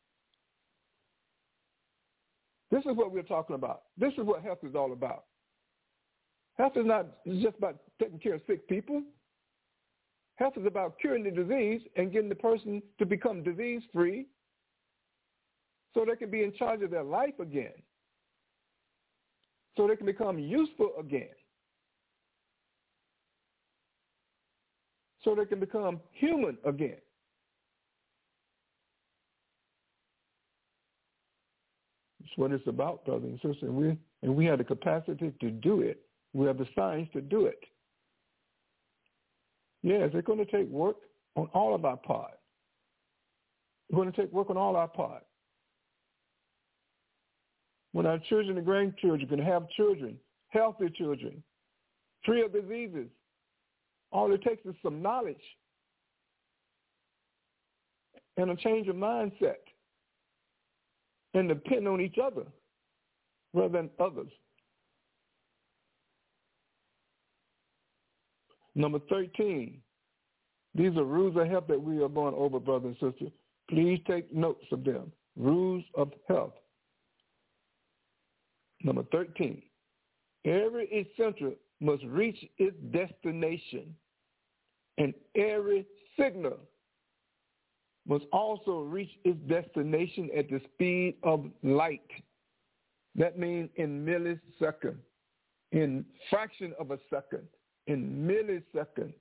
This is what we're talking about. This is what health is all about. Health is not just about taking care of sick people. Health is about curing the disease and getting the person to become disease-free so they can be in charge of their life again, so they can become useful again, so they can become human again. That's what it's about, brothers and sisters. And we, and we have the capacity to do it. We have the science to do it. Yes, it's going to take work on all of our part. It's going to take work on all our part. When our children and grandchildren can have children, healthy children, free of diseases, all it takes is some knowledge and a change of mindset and depend on each other rather than others. Number thirteen, these are rules of health that we are going over, brothers and sisters. Please take notes of them. Rules of health. Number thirteen, every essential must reach its destination, and every signal must also reach its destination at the speed of light. That means in milliseconds, in fraction of a second, in milliseconds.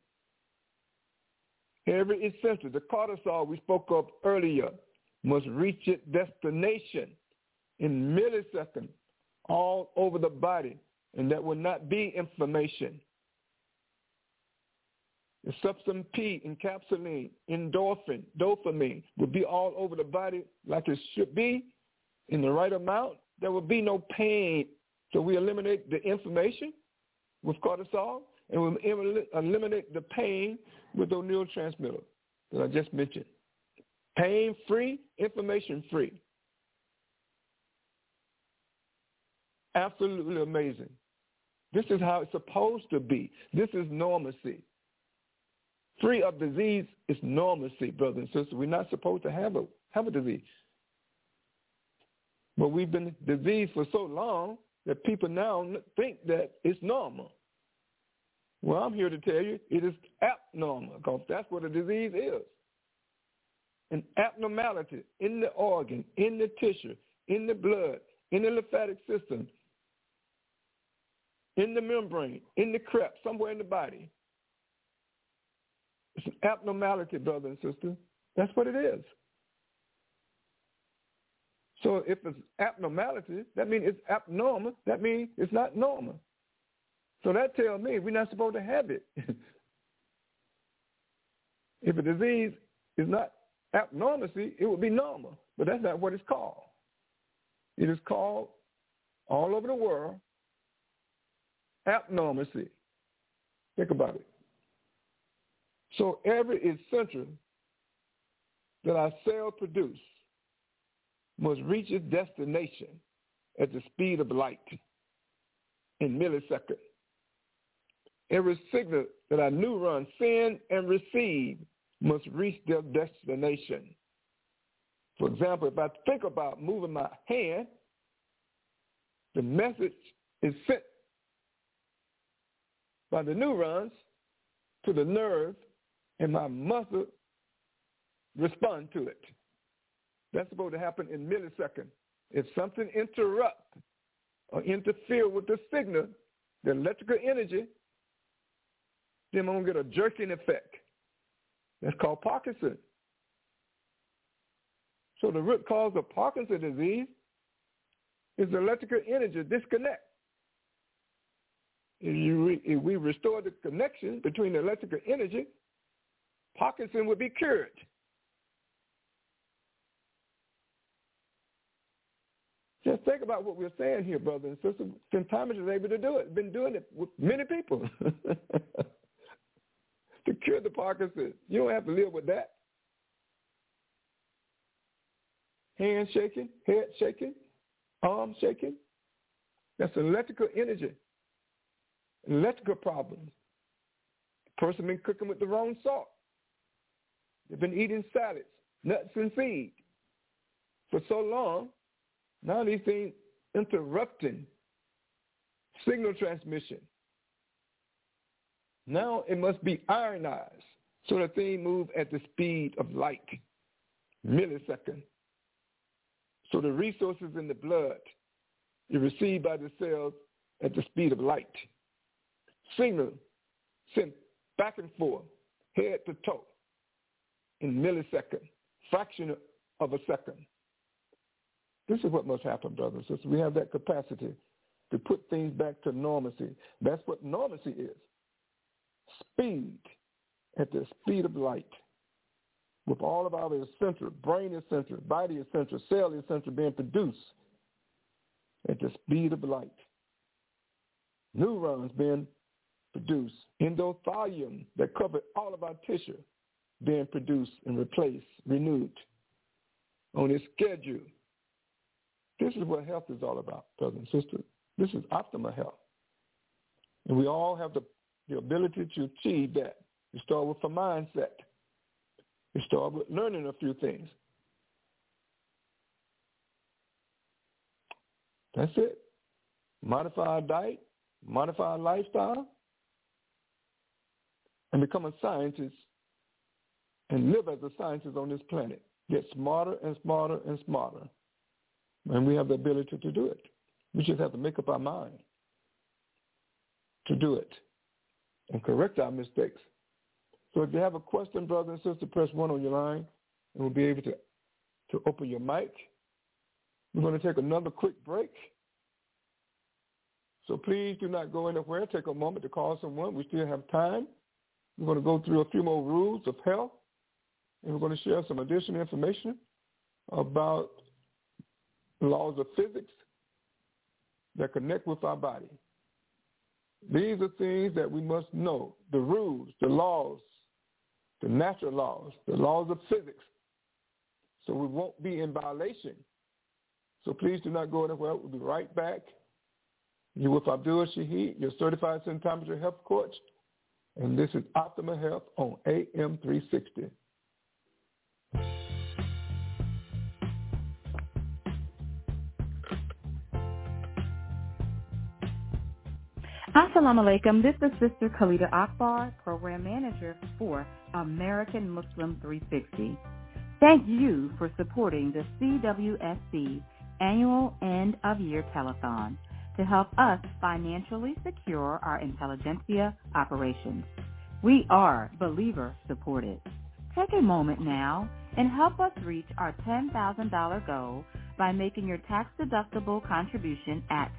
Every essential, the cortisol we spoke of earlier, must reach its destination in milliseconds all over the body, and that will not be inflammation. The substance P, encapsulating, endorphin, dopamine, will be all over the body like it should be in the right amount. There will be no pain. So we eliminate the inflammation with cortisol, and we eliminate the pain with those neurotransmitters that I just mentioned. Pain-free, inflammation-free. Absolutely amazing. This is how it's supposed to be. This is normalcy. Free of disease is normalcy, brothers and sisters. We're not supposed to have a, have a disease. But we've been diseased for so long that people now think that it's normal. Well, I'm here to tell you it is abnormal, because that's what a disease is. An abnormality in the organ, in the tissue, in the blood, in the lymphatic system, in the membrane, in the crepe, somewhere in the body. It's an abnormality, brother and sister. That's what it is. So if it's abnormality, that means it's abnormal. That means it's not normal. So that tells me we're not supposed to have it. If a disease is not abnormalcy, it would be normal. But that's not what it's called. It is called, all over the world, abnormalcy. Think about it. So every essential that our cells produce must reach its destination at the speed of light in milliseconds. Every signal that our neurons send and receive must reach their destination. For example, if I think about moving my hand, the message is sent by the neurons to the nerve, and my muscle respond to it. That's supposed to happen in milliseconds. If something interrupts or interferes with the signal, the electrical energy, then I'm going to get a jerking effect. That's called Parkinson. So the root cause of Parkinson's disease is the electrical energy disconnect. If, you re, if we restore the connection between the electrical energy, Parkinson would be cured. Let's think about what we're saying here, brothers and sisters. St. Thomas is able to do it. Been doing it with many people to cure the Parkinson's. You don't have to live with that. Hand shaking, head shaking, arm shaking. That's electrical energy, electrical problems. The person been cooking with the wrong salt. They've been eating salads, nuts, and seeds for so long. Now these things interrupting signal transmission. Now it must be ionized so the thing moves at the speed of light, millisecond. So the resources in the blood are received by the cells at the speed of light. Signal sent back and forth, head to toe, in millisecond, fraction of a second. This is what must happen, brothers and sisters. We have that capacity to put things back to normalcy. That's what normalcy is. Speed at the speed of light. With all of our essential, brain essential, body essential, cell essential being produced at the speed of light. Neurons being produced. Endothelium that cover all of our tissue being produced and replaced, renewed on its schedule. This is what health is all about, brothers and sisters. This is optimal health. And we all have the, the ability to achieve that. We start with a mindset. We start with learning a few things. That's it. Modify our diet, modify our lifestyle, and become a scientist and live as a scientist on this planet. Get smarter and smarter and smarter. And we have the ability to do it. We just have to make up our mind to do it and correct our mistakes. So if you have a question, brother and sister, press one on your line, and we'll be able to, to open your mic. We're going to take another quick break. So please do not go anywhere. Take a moment to call someone. We still have time. We're going to go through a few more rules of health, and we're going to share some additional information about laws of physics that connect with our body. These are things that we must know, the rules, the laws, the natural laws, the laws of physics, so we won't be in violation. So please do not go anywhere. We'll be right back. You're with Abdul Shahid, your certified symptometry health coach, and this is Optimal Health on A M three sixty. Assalamu alaikum. This is Sister Khalida Akbar, Program Manager for American Muslim three sixty. Thank you for supporting the C W S C Annual End of Year Telethon to help us financially secure our intelligentsia operations. We are believer supported. Take a moment now and help us reach our ten thousand dollars goal by making your tax-deductible contribution at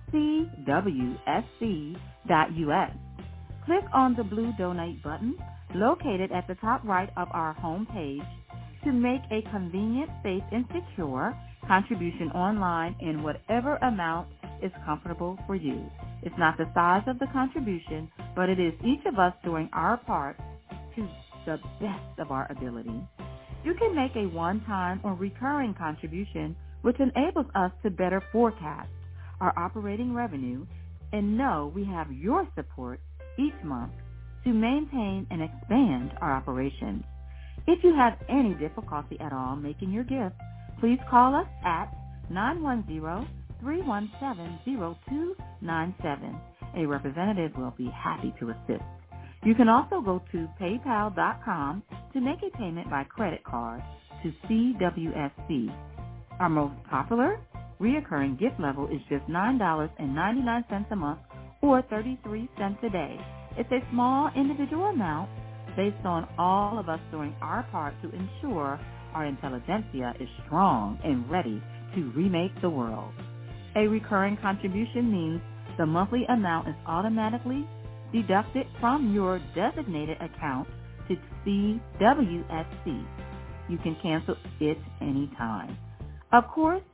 C W S C dot U S. Click on the blue donate button located at the top right of our home page to make a convenient, safe, and secure contribution online in whatever amount is comfortable for you. It's not the size of the contribution, but it is each of us doing our part to the best of our ability. You can make a one-time or recurring contribution, which enables us to better forecast our operating revenue and know we have your support each month to maintain and expand our operations. If you have any difficulty at all making your gift, please call us at nine one zero, three one seven, zero two nine seven. A representative will be happy to assist. You can also go to paypal dot com to make a payment by credit card to C W S C. Our most popular reoccurring gift level is just nine dollars and ninety-nine cents a month or thirty-three cents a day. It's a small individual amount based on all of us doing our part to ensure our intelligentsia is strong and ready to remake the world. A recurring contribution means the monthly amount is automatically deducted from your designated account to C W S C. You can cancel it anytime. Of course,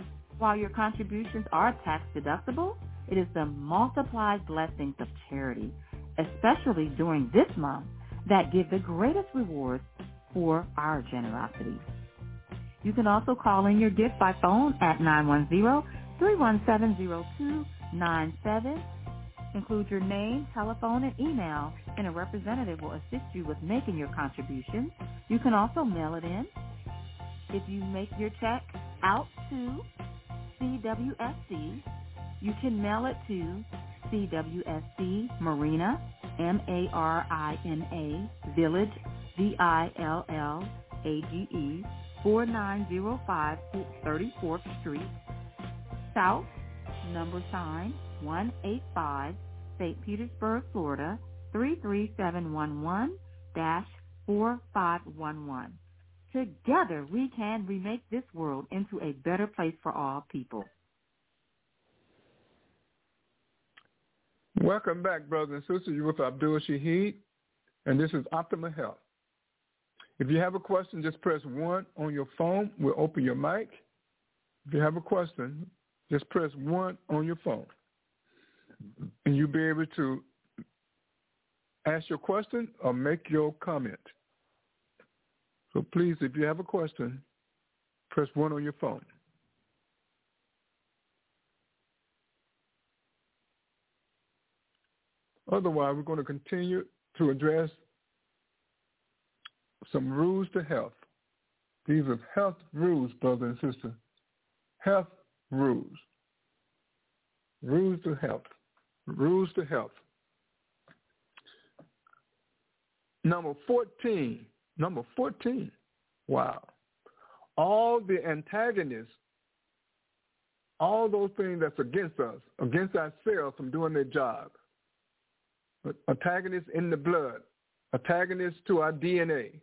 While your contributions are tax deductible, it is the multiplied blessings of charity, especially during this month, that give the greatest rewards for our generosity. You can also call in your gift by phone at nine one zero, three one seven, zero two nine seven. Include your name, telephone, and email, and a representative will assist you with making your contribution. You can also mail it in. If you make your check out to C W S C, you can mail it to C W S C Marina, M A R I N A, Village, V I L L A G E, four nine zero five thirty-fourth Street, South, number sign, one eight five, Saint Petersburg, Florida, three three seven one one dash four five one one. Together, we can remake this world into a better place for all people. Welcome back, brothers and sisters. You're with Abdul Shaheed, and this is Optima Health. If you have a question, just press one on your phone. We'll open your mic. If you have a question, just press one on your phone, and you'll be able to ask your question or make your comment. So please, if you have a question, press one on your phone. Otherwise, we're going to continue to address some rules to health. These are health rules, brother and sister. Health rules. Rules to health. Rules to health. Number fourteen. Number fourteen. Wow. All the antagonists, all those things that's against us, against our cells from doing their job. Antagonists in the blood, antagonists to our D N A.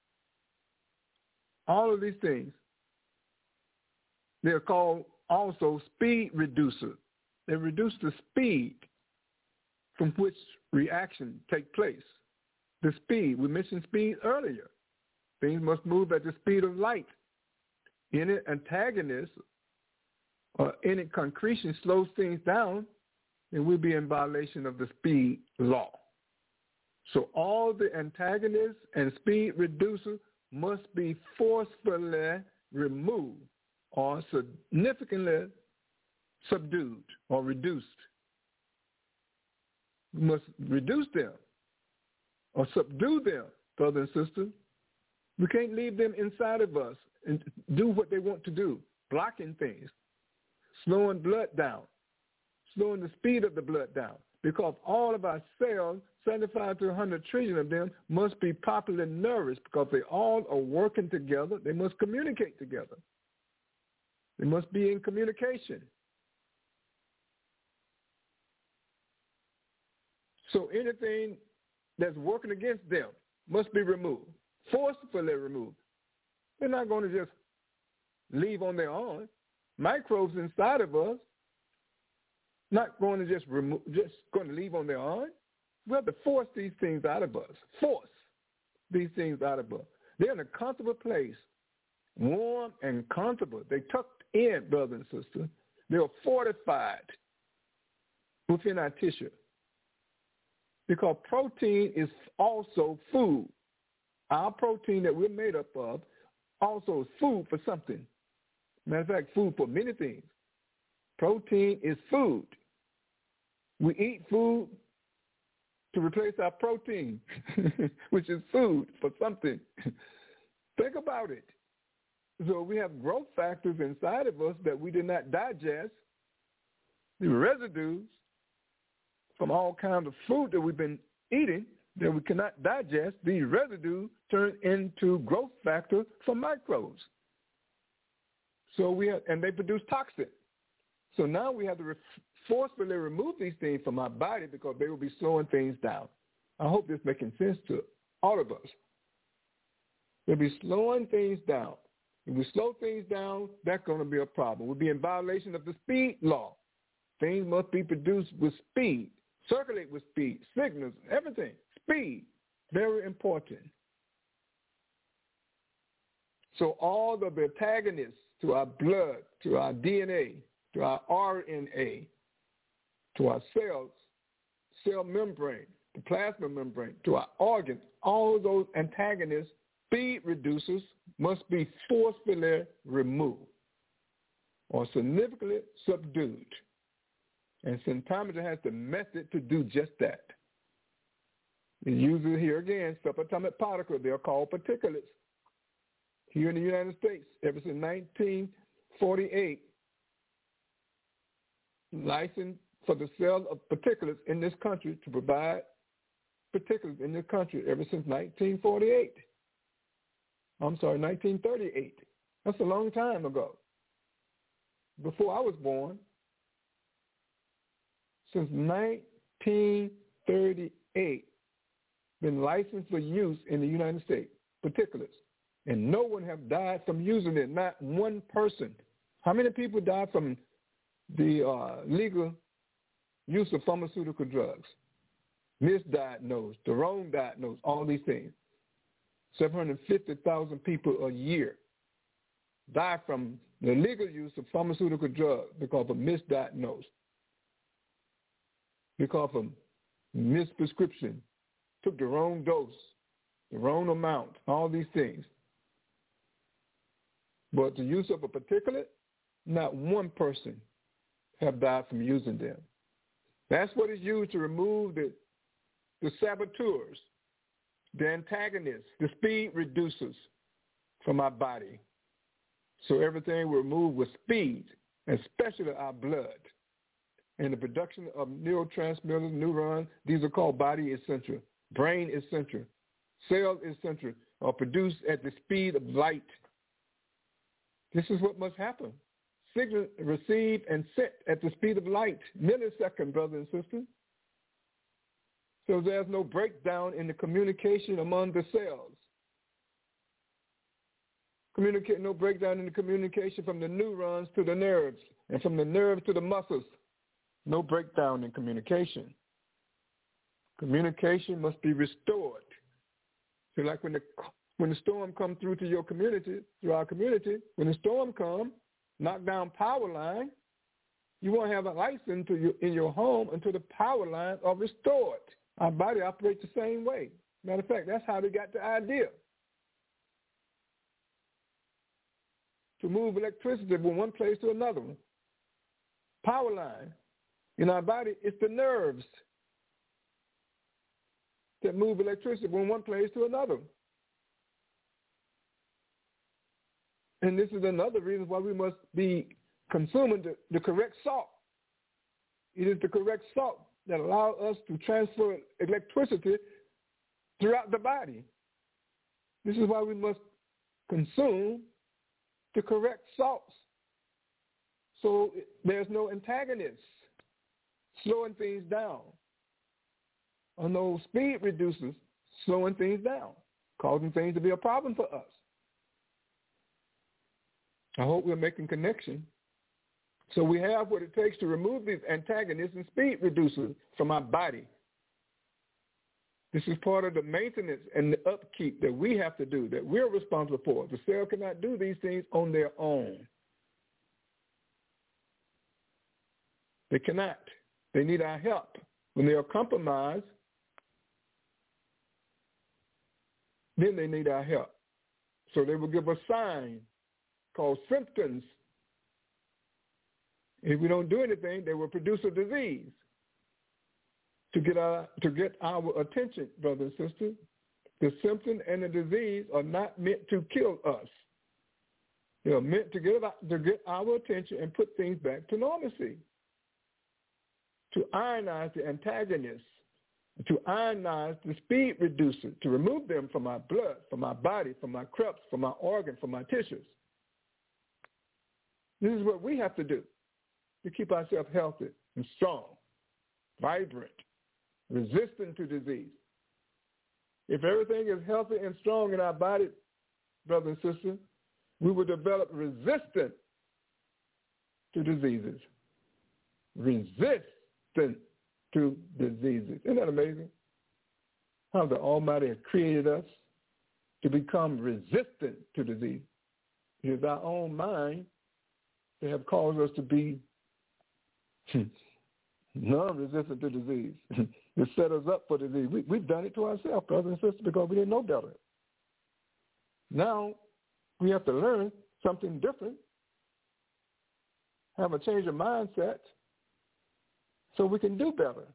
All of these things, they're called also speed reducers. They reduce the speed from which reaction take place. The speed, we mentioned speed earlier. Things must move at the speed of light. Any antagonist or any concretion slows things down, then we'll be in violation of the speed law. So all the antagonists and speed reducers must be forcefully removed or significantly subdued or reduced. We must reduce them or subdue them, brother and sister. We can't leave them inside of us and do what they want to do, blocking things, slowing blood down, slowing the speed of the blood down, because all of our cells, seventy-five to one hundred trillion of them, must be properly nourished because they all are working together. They must communicate together. They must be in communication. So anything that's working against them must be removed, forcefully removed. They're not going to just leave on their own. Microbes inside of us not going to just remove, just going to leave on their own. We have to force these things out of us. Force these things out of us. They're in a comfortable place, warm and comfortable. They tucked in, brother and sister. They're fortified within our tissue. Because protein is also food. Our protein that we're made up of also is food for something. Matter of fact, food for many things. Protein is food. We eat food to replace our protein, which is food for something. Think about it. So we have growth factors inside of us that we did not digest, the residues from all kinds of food that we've been eating that we cannot digest. These residues turn into growth factor for microbes. So we have, and they produce toxin. So now we have to re- forcefully remove these things from our body because they will be slowing things down. I hope this is making sense to all of us. They'll be slowing things down. If we slow things down, that's going to be a problem. We'll be in violation of the speed law. Things must be produced with speed, circulate with speed, signals, everything. Speed, very important. So all of the antagonists to our blood, to our D N A, to our R N A, to our cells, cell membrane, the plasma membrane, to our organs, all those antagonists, speed reducers, must be forcefully removed or significantly subdued. And symptometry has the method to do just that. It uses, here again, subatomic particles. They're called particulates. Here in the United States, ever since nineteen forty-eight, licensed for the sale of particulates in this country to provide particulates in this country ever since nineteen forty-eight. I'm sorry, nineteen thirty-eight. That's a long time ago. Before I was born. Since nineteen thirty-eight, been licensed for use in the United States, particulates. And no one have died from using it, not one person. How many people died from the uh, legal use of pharmaceutical drugs? Misdiagnosed, the wrong diagnosed, all these things. seven hundred fifty thousand people a year die from the legal use of pharmaceutical drugs because of misdiagnosed, because of misprescription, took the wrong dose, the wrong amount, all these things. But the use of a particulate, not one person have died from using them. That's what is used to remove the, the saboteurs, the antagonists, the speed reducers from our body. So everything will move with speed, especially our blood. And the production of neurotransmitters, neurons, these are called body essential. Brain essential. Cell essential are produced at the speed of light. This is what must happen. Signal received and sent at the speed of light, millisecond, brothers and sisters. So there's no breakdown in the communication among the cells. Communicate, no breakdown in the communication from the neurons to the nerves and from the nerves to the muscles. No breakdown in communication. Communication must be restored. So like when the when the storm comes through to your community, through our community, when the storm comes, knock down power line, you won't have a lights into your, in your home until the power lines are restored. Our body operates the same way. Matter of fact, that's how they got the idea. To move electricity from one place to another one. Power line. In our body, it's the nerves that move electricity from one place to another. And this is another reason why we must be consuming the, the correct salt. It is the correct salt that allows us to transfer electricity throughout the body. This is why we must consume the correct salts. So there's no antagonists slowing things down, or no speed reducers slowing things down, causing things to be a problem for us. I hope we're making connection. So we have what it takes to remove these antagonists and speed reducers from our body. This is part of the maintenance and the upkeep that we have to do, that we're responsible for. The cell cannot do these things on their own. They cannot. They need our help. When they are compromised, then they need our help. So they will give a sign called symptoms. If we don't do anything, they will produce a disease to get our, to get our attention, brothers and sisters. The symptom and the disease are not meant to kill us. They are meant to get, to get our attention and put things back to normalcy. To ionize the antagonists, to ionize the speed reducer, to remove them from our blood, from our body, from our creps, from our organs, from our tissues. This is what we have to do to keep ourselves healthy and strong, vibrant, resistant to disease. If everything is healthy and strong in our body, brothers and sisters, we will develop resistance to diseases. Resist to diseases. Isn't that amazing? How the Almighty has created us to become resistant to disease. It is our own mind that have caused us to be non-resistant to disease. It set us up for disease. We, we've done it to ourselves, brothers and sisters, because we didn't know better. Now we have to learn something different, have a change of mindset so we can do better.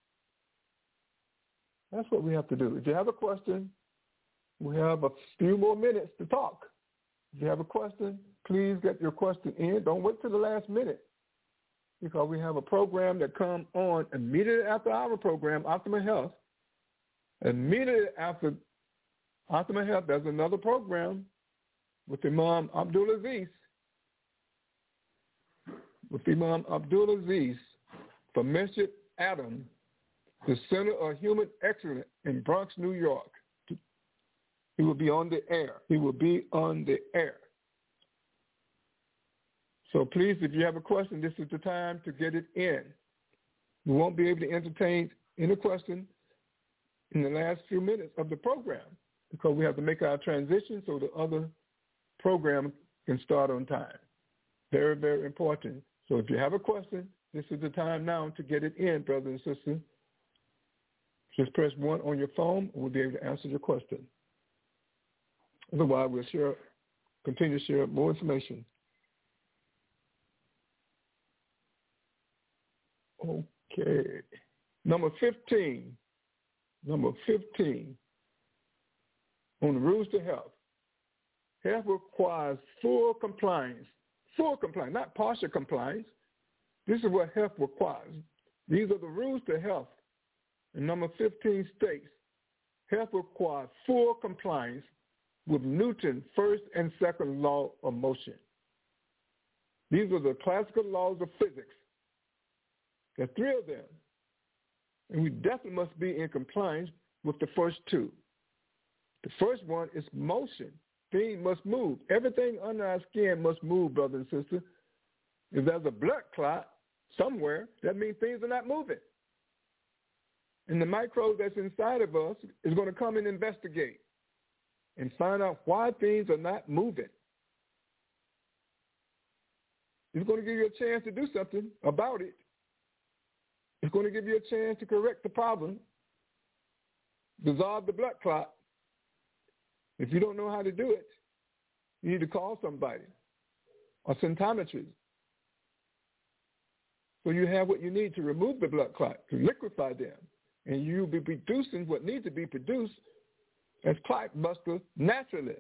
That's what we have to do. If you have a question, we have a few more minutes to talk. If you have a question, please get your question in. Don't wait till the last minute, because we have a program that comes on immediately after our program, Optimal Health. Immediately after Optimal Health, there's another program with Imam Abdul Aziz, with Imam Abdul Aziz from Masjid Adam, the Center of Human Excellence in Bronx, New York. He will be on the air. He will be on the air. So please, if you have a question, this is the time to get it in. We won't be able to entertain any question in the last few minutes of the program because we have to make our transition so the other program can start on time. Very, very important. So if you have a question, this is the time now to get it in, brothers and sisters. Just press one on your phone and we'll be able to answer your question. Otherwise, we'll share, continue to share more information. Okay. Number fifteen. Number fifteen. On the rules to health. Health requires full compliance. Full compliance, not partial compliance. This is what health requires. These are the rules to health. And number fifteen states, health requires full compliance with Newton's first and second law of motion. These are the classical laws of physics. There are three of them. And we definitely must be in compliance with the first two. The first one is motion. Things must move. Everything under our skin must move, brother and sister. If there's a blood clot somewhere, that means things are not moving. And the microbe that's inside of us is going to come and investigate and find out why things are not moving. It's going to give you a chance to do something about it. It's going to give you a chance to correct the problem, dissolve the blood clot. If you don't know how to do it, you need to call somebody or symptometrist. So you have what you need to remove the blood clot, to liquefy them, and you'll be producing what needs to be produced as clot buster naturally.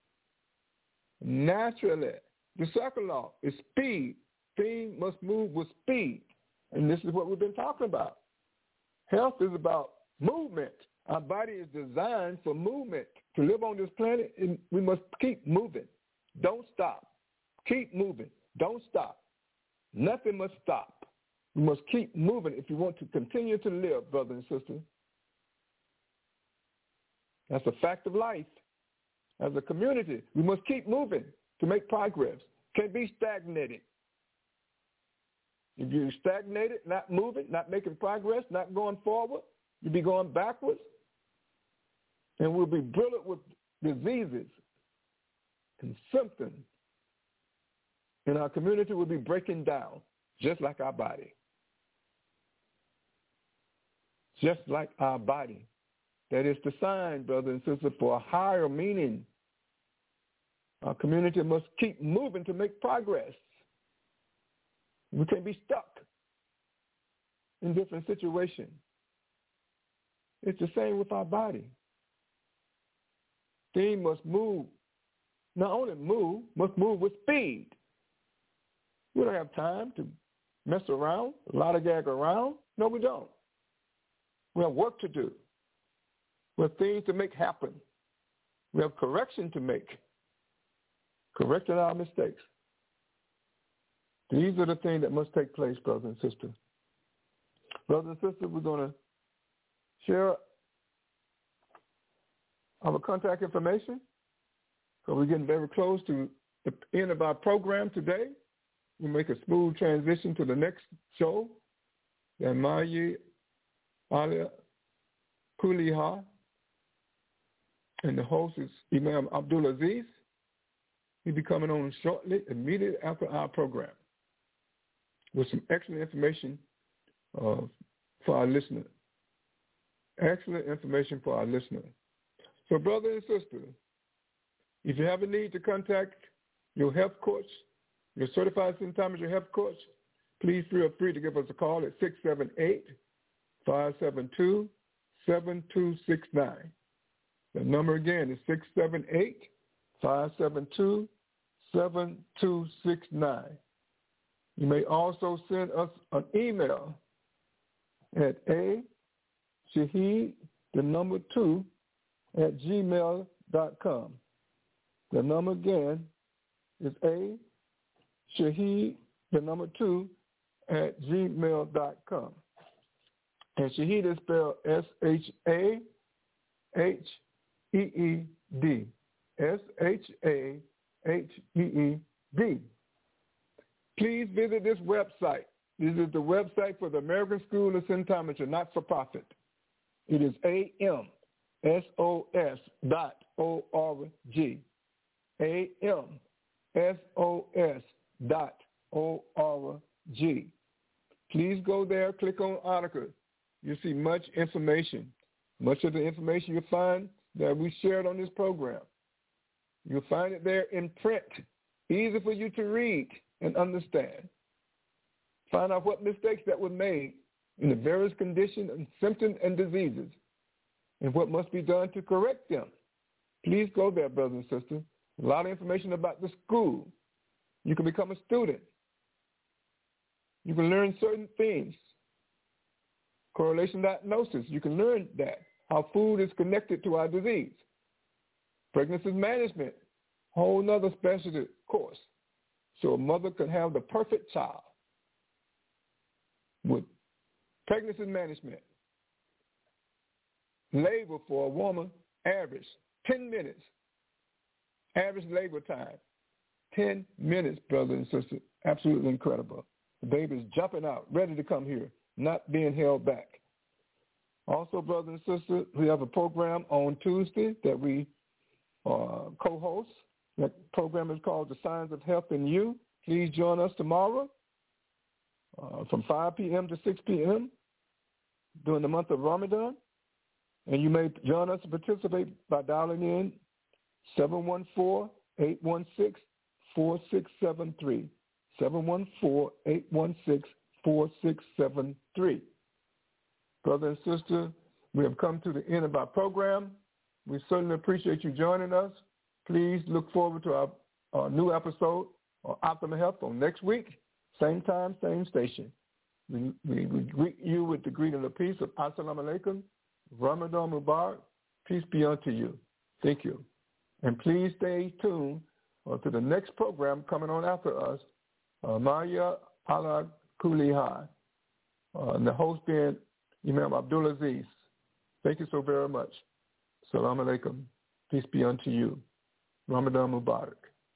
Naturally. The second law is speed. Things must move with speed. And this is what we've been talking about. Health is about movement. Our body is designed for movement. To live on this planet, we must keep moving. Don't stop. Keep moving. Don't stop. Nothing must stop. We must keep moving if you want to continue to live, brother and sister. That's a fact of life. As a community, we must keep moving to make progress. Can't be stagnated. If you're stagnated, not moving, not making progress, not going forward, you'll be going backwards. And we'll be brilliant with diseases and symptoms. And our community will be breaking down, just like our body. Just like our body. That is the sign, brother and sister, for a higher meaning. Our community must keep moving to make progress. We can't be stuck in different situations. It's the same with our body. Things must move. Not only move, must move with speed. We don't have time to mess around, lollygag around. No, we don't. We have work to do. We have things to make happen. We have correction to make. Correcting our mistakes. These are the things that must take place, brother and sister. Brothers and sisters, we're going to share our contact information. So we're getting very close to the end of our program today. We'll make a smooth transition to the next show. Yamayi Alia Kuliha. And the host is Imam Abdul Aziz. He'll be coming on shortly, immediately after our program, with some excellent information uh, for our listener. Excellent information for our listener. So, brother and sister, if you have a need to contact your health coach, your certified symptometry health coach, please feel free to give us a call at six seven eight, five seven two, seven two six nine. The number again is six seven eight, five seven two, seven two six nine. You may also send us an email at a shaheed, the number two, at gmail dot com. The number again is a shaheed, the number two, at gmail dot com. And Shaheed is spelled S H A H E E D. S H A H E E D. Please visit this website. This is the website for the American School of Symptometry, not for profit. It is A M S O S dot O R G. A M S O S dot O R G. Please go there, click on articles. You'll see much information. Much of the information you'll find that we shared on this program. You'll find it there in print, easy for you to read and understand. Find out what mistakes that were made in the various conditions and symptoms and diseases and what must be done to correct them. Please go there, brothers and sisters. A lot of information about the school. You can become a student. You can learn certain things. Correlation diagnosis, you can learn that, how food is connected to our disease. Pregnancy management, whole nother specialty course. So a mother can have the perfect child with pregnancy management. Labor for a woman, average, ten minutes. Average labor time, ten minutes, brothers and sisters. Absolutely incredible. The baby's jumping out, ready to come here, not being held back. Also, brothers and sisters, we have a program on Tuesday that we uh, co-host. That program is called The Signs of Health in You. Please join us tomorrow uh, from five p.m. to six p.m. during the month of Ramadan. And you may join us to participate by dialing in seven one four, eight one six, four six seven three. seven one four, eight one six, four six seven three. Brother and sister, we have come to the end of our program. We certainly appreciate you joining us. Please look forward to our, our new episode on Optimal Health on next week, same time, same station. We, we, we greet you with the greeting of peace of Assalamu alaikum, Ramadan Mubarak, peace be unto you. Thank you. And please stay tuned uh, to the next program coming on after us, uh, Maya Ala Kulihai, uh, and the host being Imam Abdul Aziz. Thank you so very much. Assalamu alaikum. Peace be unto you. Ramadan Mubarak.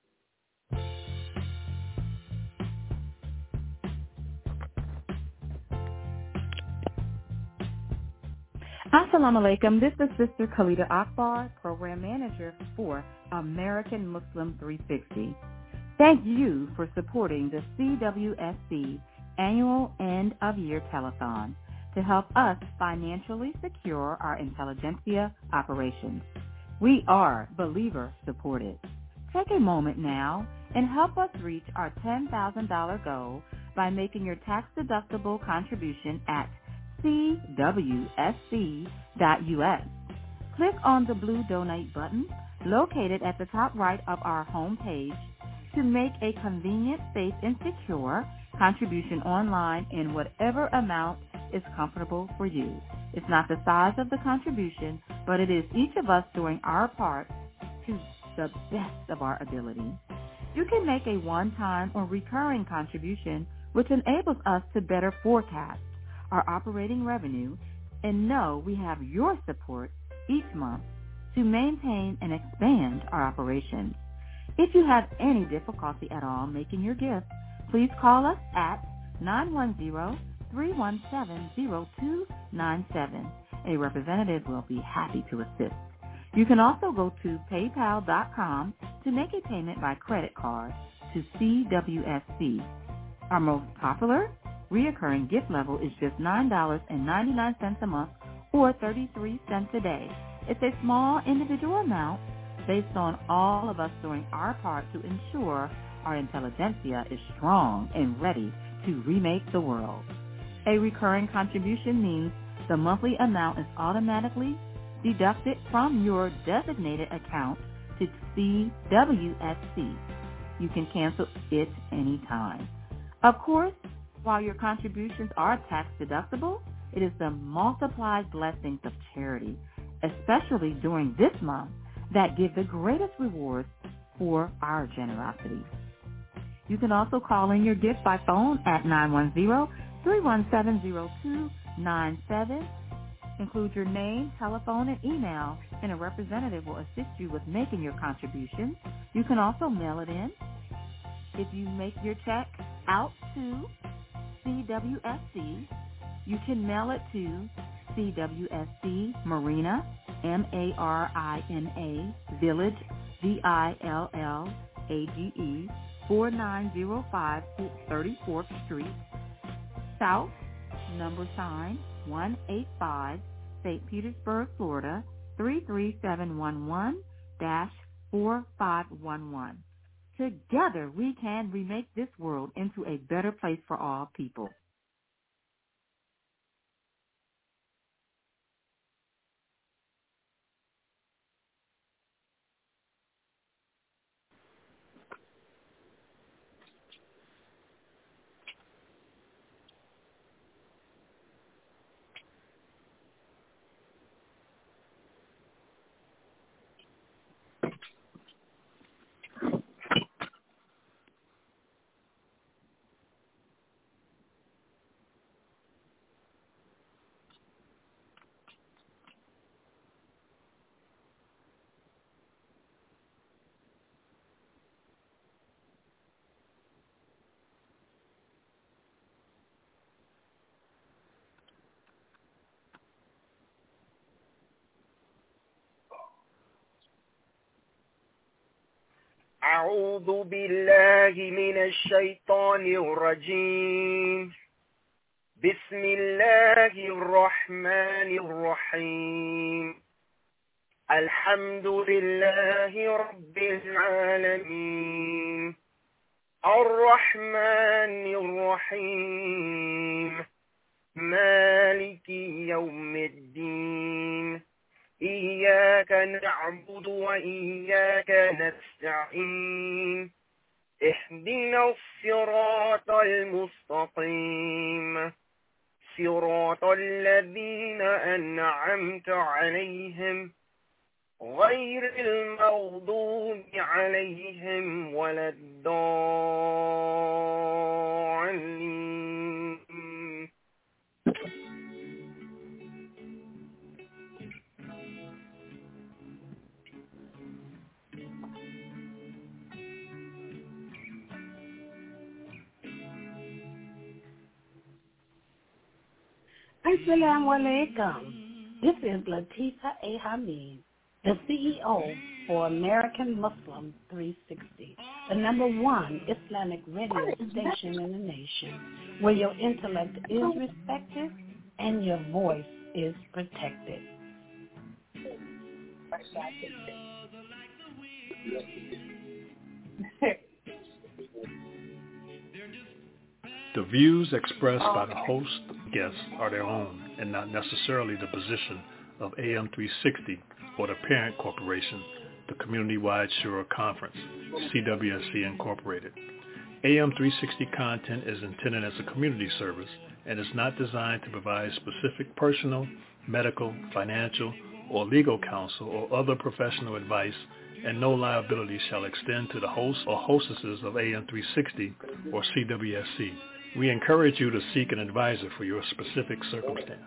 Assalamu alaikum. This is Sister Khalida Akbar, Program Manager for American Muslim three sixty. Thank you for supporting the C W S C Annual End of Year Telethon to help us financially secure our intelligentsia operations. We are believer supported. Take a moment now and help us reach our ten thousand dollars goal by making your tax-deductible contribution at C W S C dot U S. Click on the blue donate button located at the top right of our home page to make a convenient, safe, and secure contribution online in whatever amount is comfortable for you. It's not the size of the contribution, but it is each of us doing our part to the best of our ability. You can make a one-time or recurring contribution, which enables us to better forecast our operating revenue and know we have your support each month to maintain and expand our operations. If you have any difficulty at all making your gift, please call us at nine one zero, three one seven, zero two nine seven. A representative will be happy to assist. You can also go to paypal dot com to make a payment by credit card to C W S C. Our most popular recurring gift level is just nine dollars and ninety-nine cents a month or thirty-three cents a day. It's a small individual amount based on all of us doing our part to ensure our intelligentsia is strong and ready to remake the world. A recurring contribution means the monthly amount is automatically deducted from your designated account to C W S C. You can cancel it anytime. Of course, while your contributions are tax deductible, it is the multiplied blessings of charity, especially during this month, that give the greatest rewards for our generosity. You can also call in your gift by phone at nine one zero, three one seven, zero two nine seven. Include your name, telephone, and email, and a representative will assist you with making your contribution. You can also mail it in. If you make your check out to C W S C, you can mail it to C W S C Marina, M A R I N A, Village, V I L L A G E, four nine zero five thirty-fourth Street, South, number sign, one eight five, Saint Petersburg, Florida, three three seven one one dash four five one one. Together we can remake this world into a better place for all people. أعوذ بالله من الشيطان الرجيم بسم الله الرحمن الرحيم الحمد لله رب العالمين الرحمن الرحيم مالك يوم الدين إياك نعبد وإياك نستعين اهدنا الصراط المستقيم صراط الذين أنعمت عليهم غير المغضوب عليهم ولا الضالين. Assalamu alaikum. This is Latifa A. Hamid, the C E O for American Muslim three sixty, the number one Islamic radio station in the nation, where your intellect is respected and your voice is protected. The views expressed by the host guests are their own and not necessarily the position of A M three sixty or the parent corporation, the Community-Wide Shura Conference, C W S C Incorporated. A M three sixty content is intended as a community service and is not designed to provide specific personal, medical, financial, or legal counsel or other professional advice, and no liability shall extend to the hosts or hostesses of A M three sixty or C W S C. We encourage you to seek an advisor for your specific circumstance.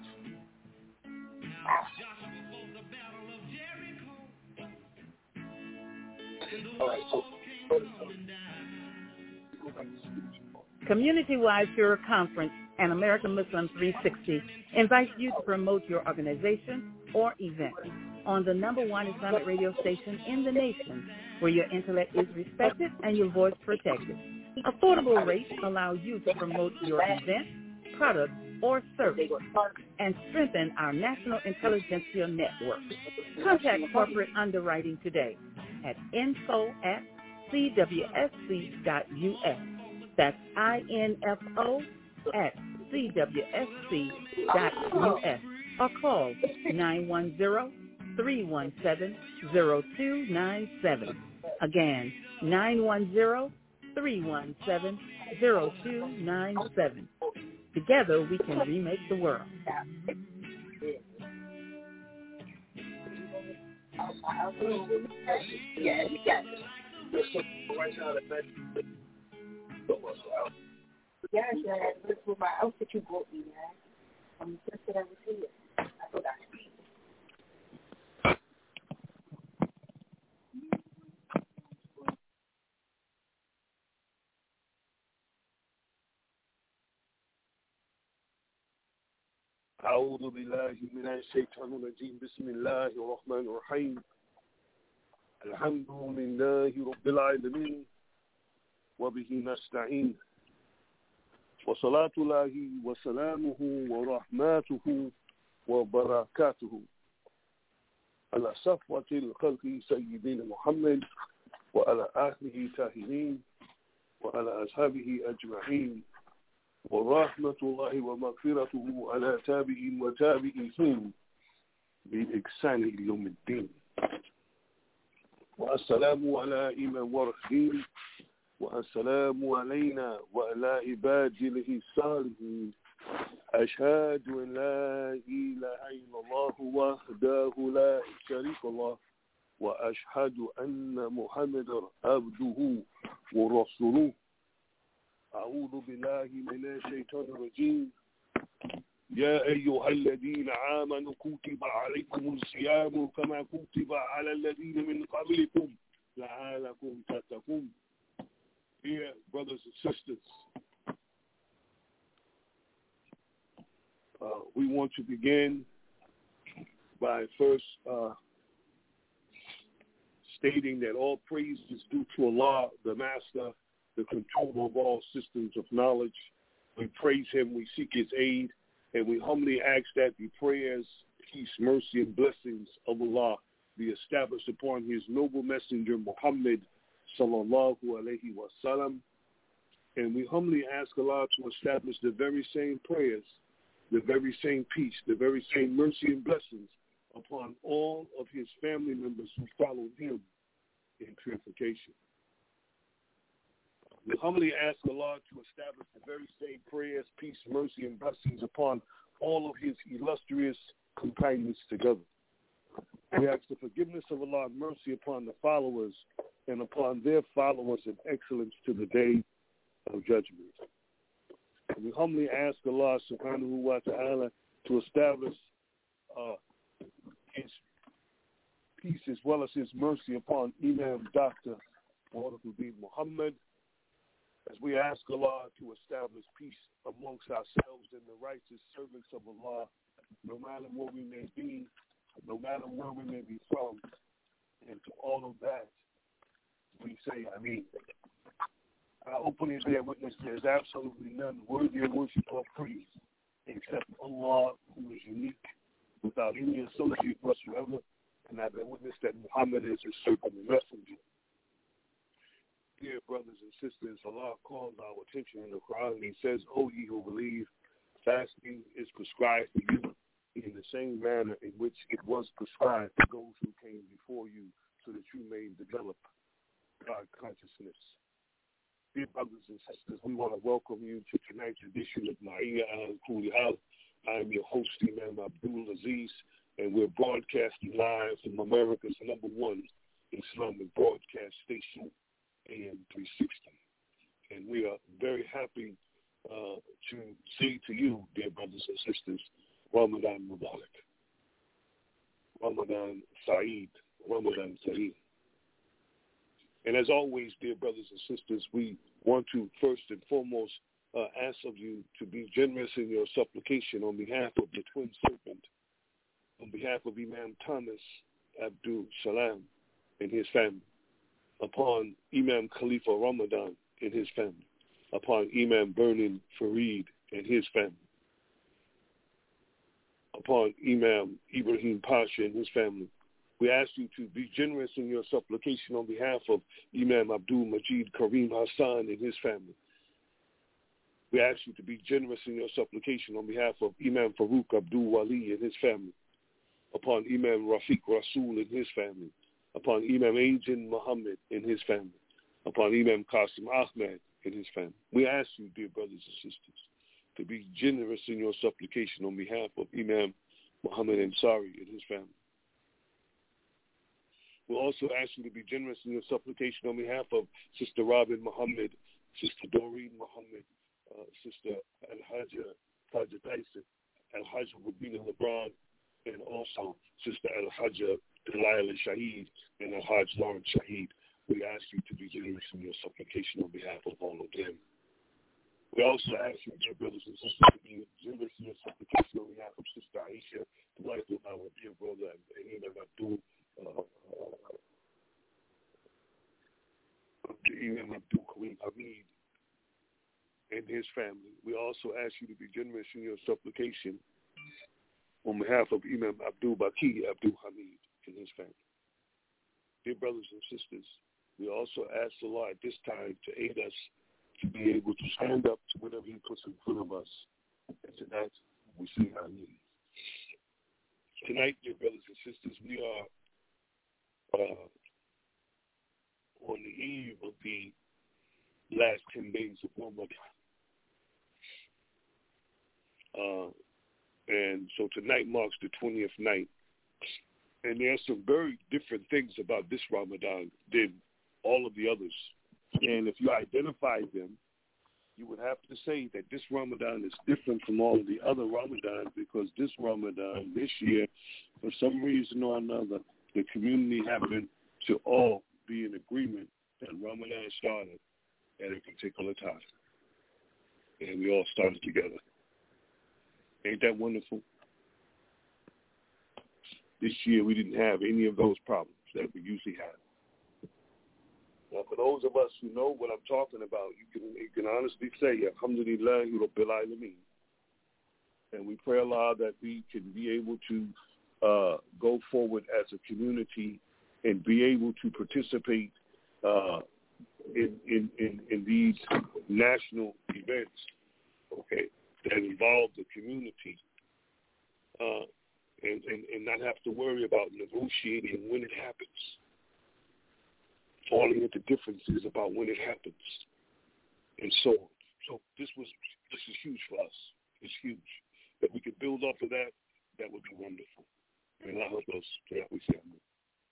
Community-Wide Shura Conference and American Muslim three sixty invites you to promote your organization or event. on the number one Islamic radio station in the nation, where your intellect is respected and your voice protected. Affordable rates allow you to promote your event, product, or service and strengthen our national intelligentsia network. Contact corporate underwriting today at info at c w s c dot u s. That's I N F O at c w s c dot u s or call nine one zero, three one seven, zero two nine seven. Again, nine one zero, three one seven, zero two nine seven. Together we can remake the world. Yeah, we got it. Yeah, yeah, this was my outfit you brought me, man. I'm just that I was here. I forgot. أعوذ بالله من الشيطان الرجيم بسم الله الرحمن الرحيم الحمد لله رب العالمين وبه نستعين وصلاة الله وسلامه ورحمته وبركاته على صفوة الخلق سيدنا محمد وعلى آله الطاهرين وعلى أصحابه أجمعين ورحمة الله ومغفرته على تابعين وتابعين بإحسان يوم الدين والسلام على إمام ورحيم والسلام علينا وعلى عباد الله الصالحين أشهد أن لا إله إلا الله وحده لا شريك له وأشهد أن محمدا عبده ورسوله أعوذ بالله من الشيطان الرجيم يا أيها الذين آمنوا كتب عليكم الصيام كما كتب على الذين من قبلكم لعلكم تتقون. Dear brothers and sisters, uh, we want to begin by first uh, stating that all praise is due to Allah, the Master, the controller of all systems of knowledge. We praise him, we seek his aid, and we humbly ask that the prayers, peace, mercy, and blessings of Allah be established upon his noble messenger Muhammad sallallahu alayhi wa sallam. And we humbly ask Allah to establish the very same prayers, the very same peace, the very same mercy and blessings upon all of his family members who followed him in purification. We humbly ask Allah to establish the very same prayers, peace, mercy, and blessings upon all of his illustrious companions together. We ask the forgiveness of Allah and mercy upon the followers and upon their followers in excellence to the day of judgment. And we humbly ask Allah subhanahu wa ta'ala to establish uh, his peace as well as his mercy upon Imam Doctor Wafiquddin Muhammad, as we ask Allah to establish peace amongst ourselves and the righteous servants of Allah, no matter where we may be, no matter where we may be from, and to all of that, we say, I mean, I openly bear witness there is absolutely none worthy of worship or praise except Allah, who is unique, without any associate whatsoever, and I bear witness that Muhammad is his servant and messenger. Dear brothers and sisters, Allah calls our attention in the Quran and he says, O ye who believe, fasting is prescribed for you in the same manner in which it was prescribed for those who came before you so that you may develop God consciousness. Dear brothers and sisters, we want to welcome you to tonight's edition of Ma'iyya al-Kuli Hal. I am your host, Imam Abdul Aziz, and we're broadcasting live from America's number one Islamic broadcast station, A M three sixty. And we are very happy uh, to say to you, dear brothers and sisters, Ramadan Mubarak. Ramadan Saeed. Ramadan Saeed. And as always, dear brothers and sisters, we want to first and foremost uh, ask of you to be generous in your supplication on behalf of the twin serpent, on behalf of Imam Thomas, Abdul Salam and his family, upon Imam Khalifa Ramadan and his family, upon Imam Burnin Farid and his family, upon Imam Ibrahim Pasha and his family. We ask you to be generous in your supplication on behalf of Imam Abdul Majid Karim Hassan and his family. We ask you to be generous in your supplication on behalf of Imam Farouk Abdul Wali and his family, upon Imam Rafiq Rasul and his family, upon Imam Ajin Muhammad and his family, upon Imam Qasim Ahmed and his family. We ask you, dear brothers and sisters, to be generous in your supplication on behalf of Imam Muhammad Ansari and his family. We'll also ask you to be generous in your supplication on behalf of Sister Robin Muhammad, Sister Doreen Muhammad, uh, Sister Al-Hajjah Taja Tyson, Al-Hajjah Rubina LeBron, and also Sister Al-Hajjah Delilah Shaheed and Al-Hajj Lawrence Shaheed. We ask you to be generous in your supplication on behalf of all of them. We also ask you, dear brothers and sisters, to be generous in your supplication on behalf of Sister Aisha, the wife of our dear brother, and Imam Abdul, uh, uh, Imam Abdul Karim Hamid and his family. We also ask you to be generous in your supplication on behalf of Imam Abdul Baki Abdul Hamid and his family. Dear brothers and sisters, we also ask Allah at this time to aid us to be able to stand up to whatever He puts in front of us. And tonight, we see our needs. Tonight, dear brothers and sisters, we are uh, on the eve of the last ten days of Ramadan. Uh, and so tonight marks the twentieth night. And there are some very different things about this Ramadan than all of the others. And if you identify them, you would have to say that this Ramadan is different from all of the other Ramadans, because this Ramadan, this year, for some reason or another, the community happened to all be in agreement that Ramadan started at a particular time. And we all started together. Ain't that wonderful? This year we didn't have any of those problems that we usually have. Now, for those of us who know what I'm talking about, you can you can honestly say, Alhamdulillah, Rabbil Alameen. And we pray Allah that we can be able to uh, go forward as a community and be able to participate uh, in, in, in, in these national events, okay, that involve the community, uh, and, and, and not have to worry about negotiating when it happens, falling into differences about when it happens, and so on. So this was this is huge for us. It's huge. If we could build off of that, that would be wonderful. And Allah help us to that we say amen.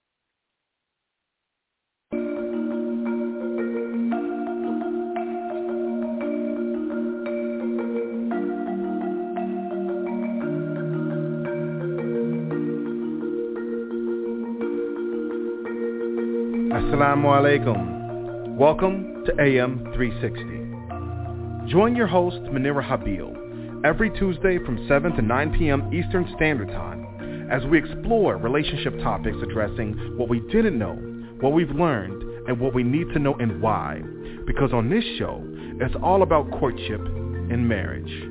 Assalamu alaikum. Welcome to A M three sixty. Join your host, Munira Habil, every Tuesday from seven to nine p.m. Eastern Standard Time as we explore relationship topics addressing what we didn't know, what we've learned, and what we need to know and why. Because on this show, it's all about courtship and marriage.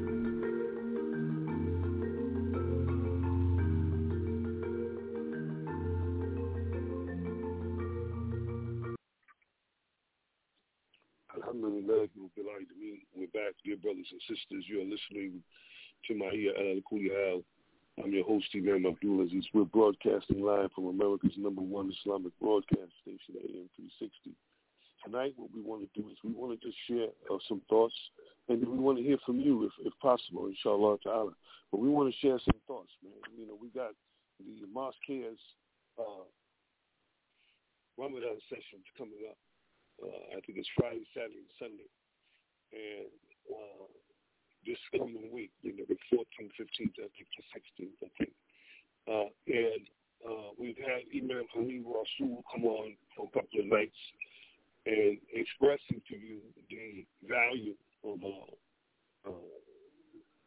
We're back, dear brothers and sisters. You're listening to Mahia Al-Kulihal. I'm your host, Imam Abdul Aziz. We're broadcasting live from America's number one Islamic broadcast station, A M three sixty. Tonight, what we want to do is we want to just share uh, some thoughts, and we want to hear from you, if, if possible, inshallah ta'ala. But we want to share some thoughts, man. You know, we got the Mosque Cares uh, Ramadan sessions coming up. Uh, I think it's Friday, Saturday, and Sunday. And uh, this coming week, you know, the fourteenth, fifteenth, I think the sixteenth, I think. Uh, and uh, we've had Imam Hamid Rasul come on for a couple of nights and expressing to you the value of uh, uh,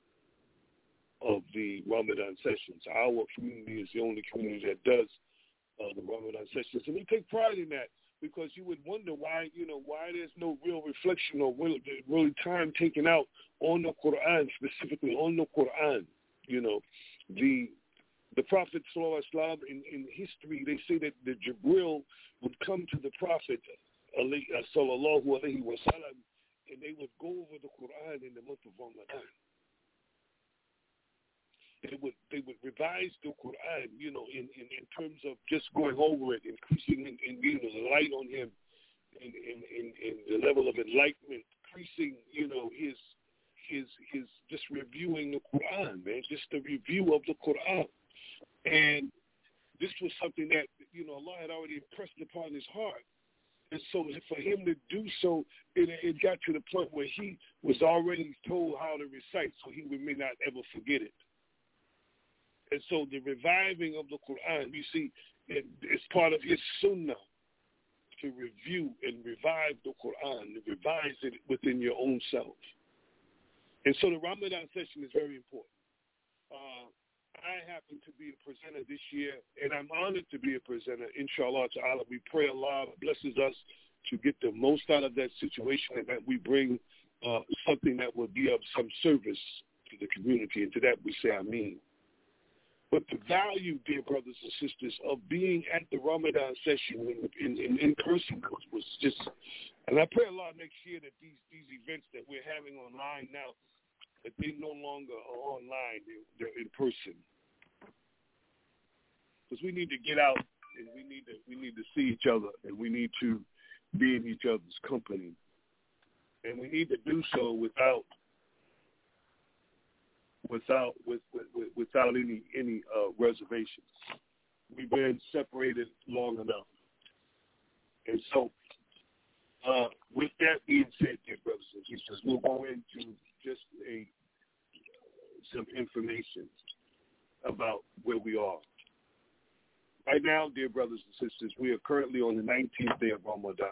of the Ramadan sessions. Our community is the only community that does uh, the Ramadan sessions. And we take pride in that because you would wonder why, you know, why there's no real reflection or real, really time taken out on the Quran, specifically on the Quran. You know, the the Prophet Sallallahu Alaihi Wasallam, in, in history, they say that the Jibril would come to the Prophet Sallallahu Alaihi Wasallam, and they would go over the Quran in the month of Ramadan. They would they would revise the Quran, you know, in, in, in terms of just going over it, increasing in, in you know, the light on him, and in, in, in the level of enlightenment, increasing, you know, his his his just reviewing the Quran, man, just the review of the Quran. And this was something that, you know, Allah had already impressed upon his heart. And so for him to do so, it, it got to the point where he was already told how to recite, so he may not ever forget it. And so the reviving of the Quran, you see, it, it's part of his sunnah to review and revive the Quran, to revise it within your own self. And so the Ramadan session is very important. Uh, I happen to be a presenter this year, and I'm honored to be a presenter. Inshallah ta'ala, we pray Allah blesses us to get the most out of that situation and that we bring uh, something that will be of some service to the community. And to that we say Ameen. But the value, dear brothers and sisters, of being at the Ramadan session in, in, in, in person was, was just, and I pray Allah next year that these, these events that we're having online now, that they no longer are online, they're, they're in person. Because we need to get out and we need to we need to see each other and we need to be in each other's company. And we need to do so without without with, with, without any any uh, reservations. We've been separated long enough. And so uh, with that being said, dear brothers and sisters, we'll go into just a some information about where we are. Right now, dear brothers and sisters, we are currently on the nineteenth day of Ramadan.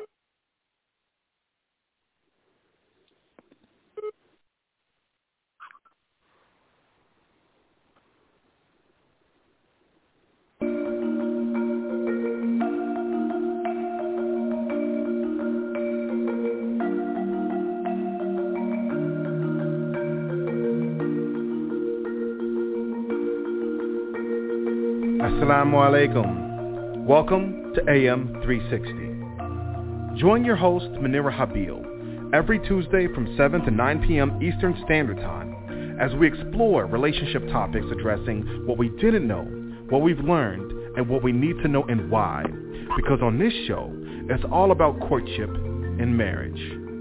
Assalamu alaikum. Welcome to A M three sixty. Join your host, Munira Habil, every Tuesday from seven to nine p.m. Eastern Standard Time as we explore relationship topics addressing what we didn't know, what we've learned, and what we need to know and why. Because on this show, it's all about courtship and marriage.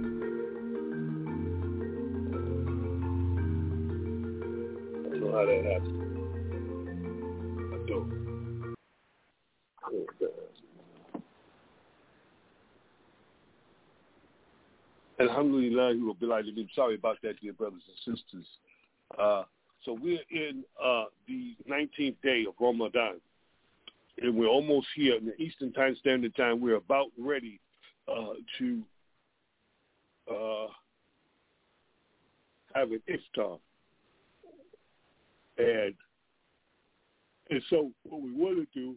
I don't know how that happened. I don't. Alhamdulillah, I'm sorry about that, dear brothers and sisters. Uh, so we're in uh, the nineteenth day of Ramadan, and we're almost here in the Eastern Time Standard Time. We're about ready uh, to uh, have an iftar. And, and so what we want to do,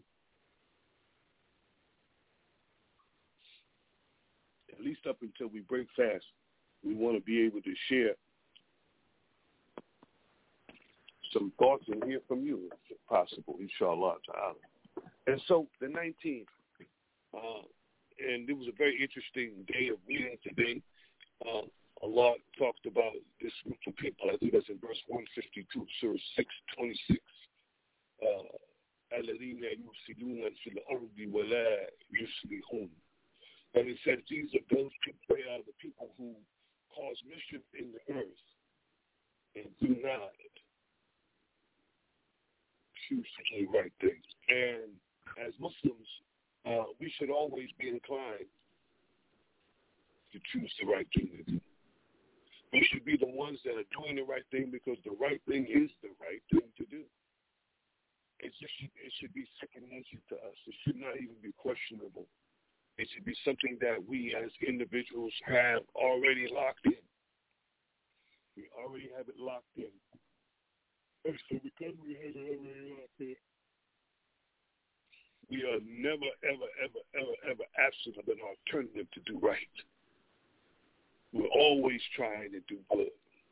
at least up until we break fast, we want to be able to share some thoughts and hear from you, if possible, inshallah ta'ala. And so the nineteenth, uh, and it was a very interesting day of reading today. Uh, Allah talked about this group of people. I think that's in verse one fifty-two, Surah six twenty-six. الَّذِينَ يُفْسِدُونَ فِي الْأَرْضِ وَلَا يُصْلِحُونَ. And it said these are those people, they are the people who cause mischief in the earth and do not choose to do the right things. And as Muslims, uh, we should always be inclined to choose the right thing to do. We should be the ones that are doing the right thing because the right thing is the right thing to do. It just should, it should be second nature to us. It should not even be questionable. It should be something that we as individuals have already locked in. We already have it locked in. And so because we have it already locked in, we are never, ever, ever, ever, ever absent of an alternative to do right. We're always trying to do good.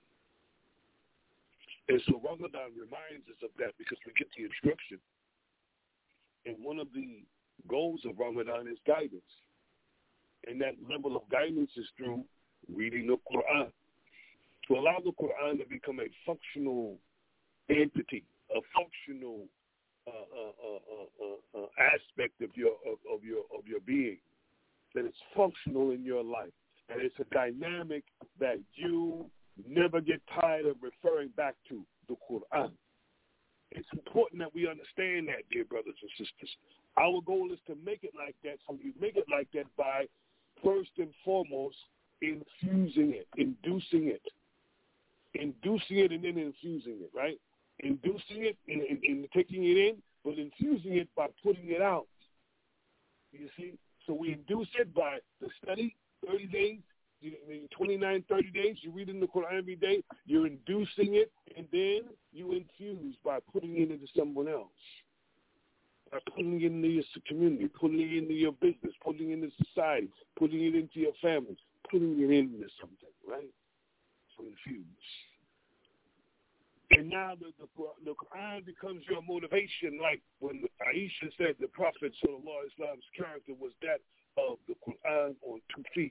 And so Ramadan reminds us of that because we get the instruction. And one of the goals of Ramadan is guidance. And that level of guidance is through reading the Quran. To allow the Quran to become a functional entity, a functional uh, uh, uh, uh, uh, aspect of your of, of your of your being, that it's functional in your life, and it's a dynamic that you never get tired of referring back to, the Quran. It's important that we understand that, dear brothers and sisters. Our goal is to make it like that, so you make it like that by, first and foremost, infusing it, inducing it. Inducing it and then infusing it, right? Inducing it and, and, and taking it in, but infusing it by putting it out. You see? So we induce it by the study, thirty days, twenty-nine, thirty days, you're reading the Quran every day, you're inducing it, and then you infuse by putting it into someone else. By putting it into your community, putting it into your business, putting it into society, putting it into your family, putting it into something, right? So infuse. And now the, the, the Quran becomes your motivation, like when Aisha said the Prophet Sallallahu Alaihi Wasallam's character was that of the Quran on two feet.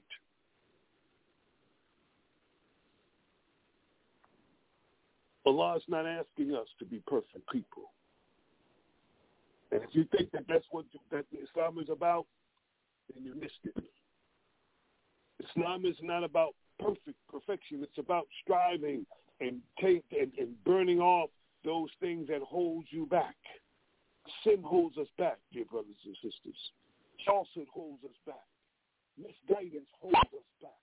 Allah is not asking us to be perfect people. And if you think that that's what that Islam is about, then you missed it. Islam is not about perfect perfection. It's about striving and take and, and burning off those things that hold you back. Sin holds us back, dear brothers and sisters. Falsehood holds us back. Misguidance holds us back.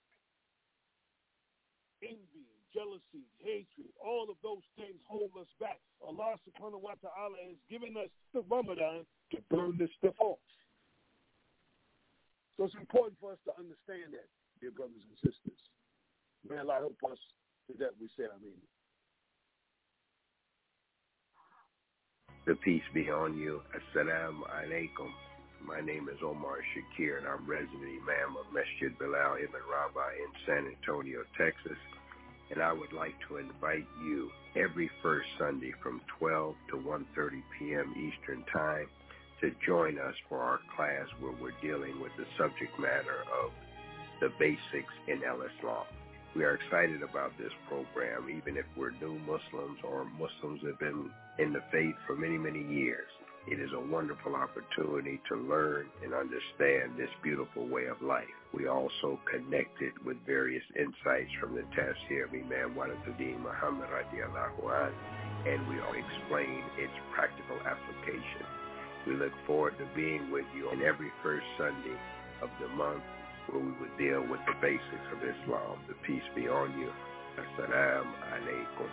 Envy, jealousy, hatred, all of those things hold us back. Allah subhanahu wa ta'ala has given us the Ramadan to burn this stuff off. So it's important for us to understand that, dear brothers and sisters. May Allah help us to that we say Ameen. The peace be on you. Assalamu alaikum. My name is Omar Shakir, and I'm resident imam of Masjid Bilal Ibn Rabah in San Antonio, Texas. And I would like to invite you every first Sunday from twelve to one thirty p.m. Eastern Time to join us for our class where we're dealing with the subject matter of the basics in Al-Islam. We are excited about this program, even if we're new Muslims or Muslims have been in the faith for many, many years. It is a wonderful opportunity to learn and understand this beautiful way of life. We also connected with various insights from the Tafsir of Imam Waliduddin Muhammad radiallahu anh, and we will explain its practical application. We look forward to being with you on every first Sunday of the month, where we would deal with the basics of Islam. The peace be on you. Assalamu alaikum.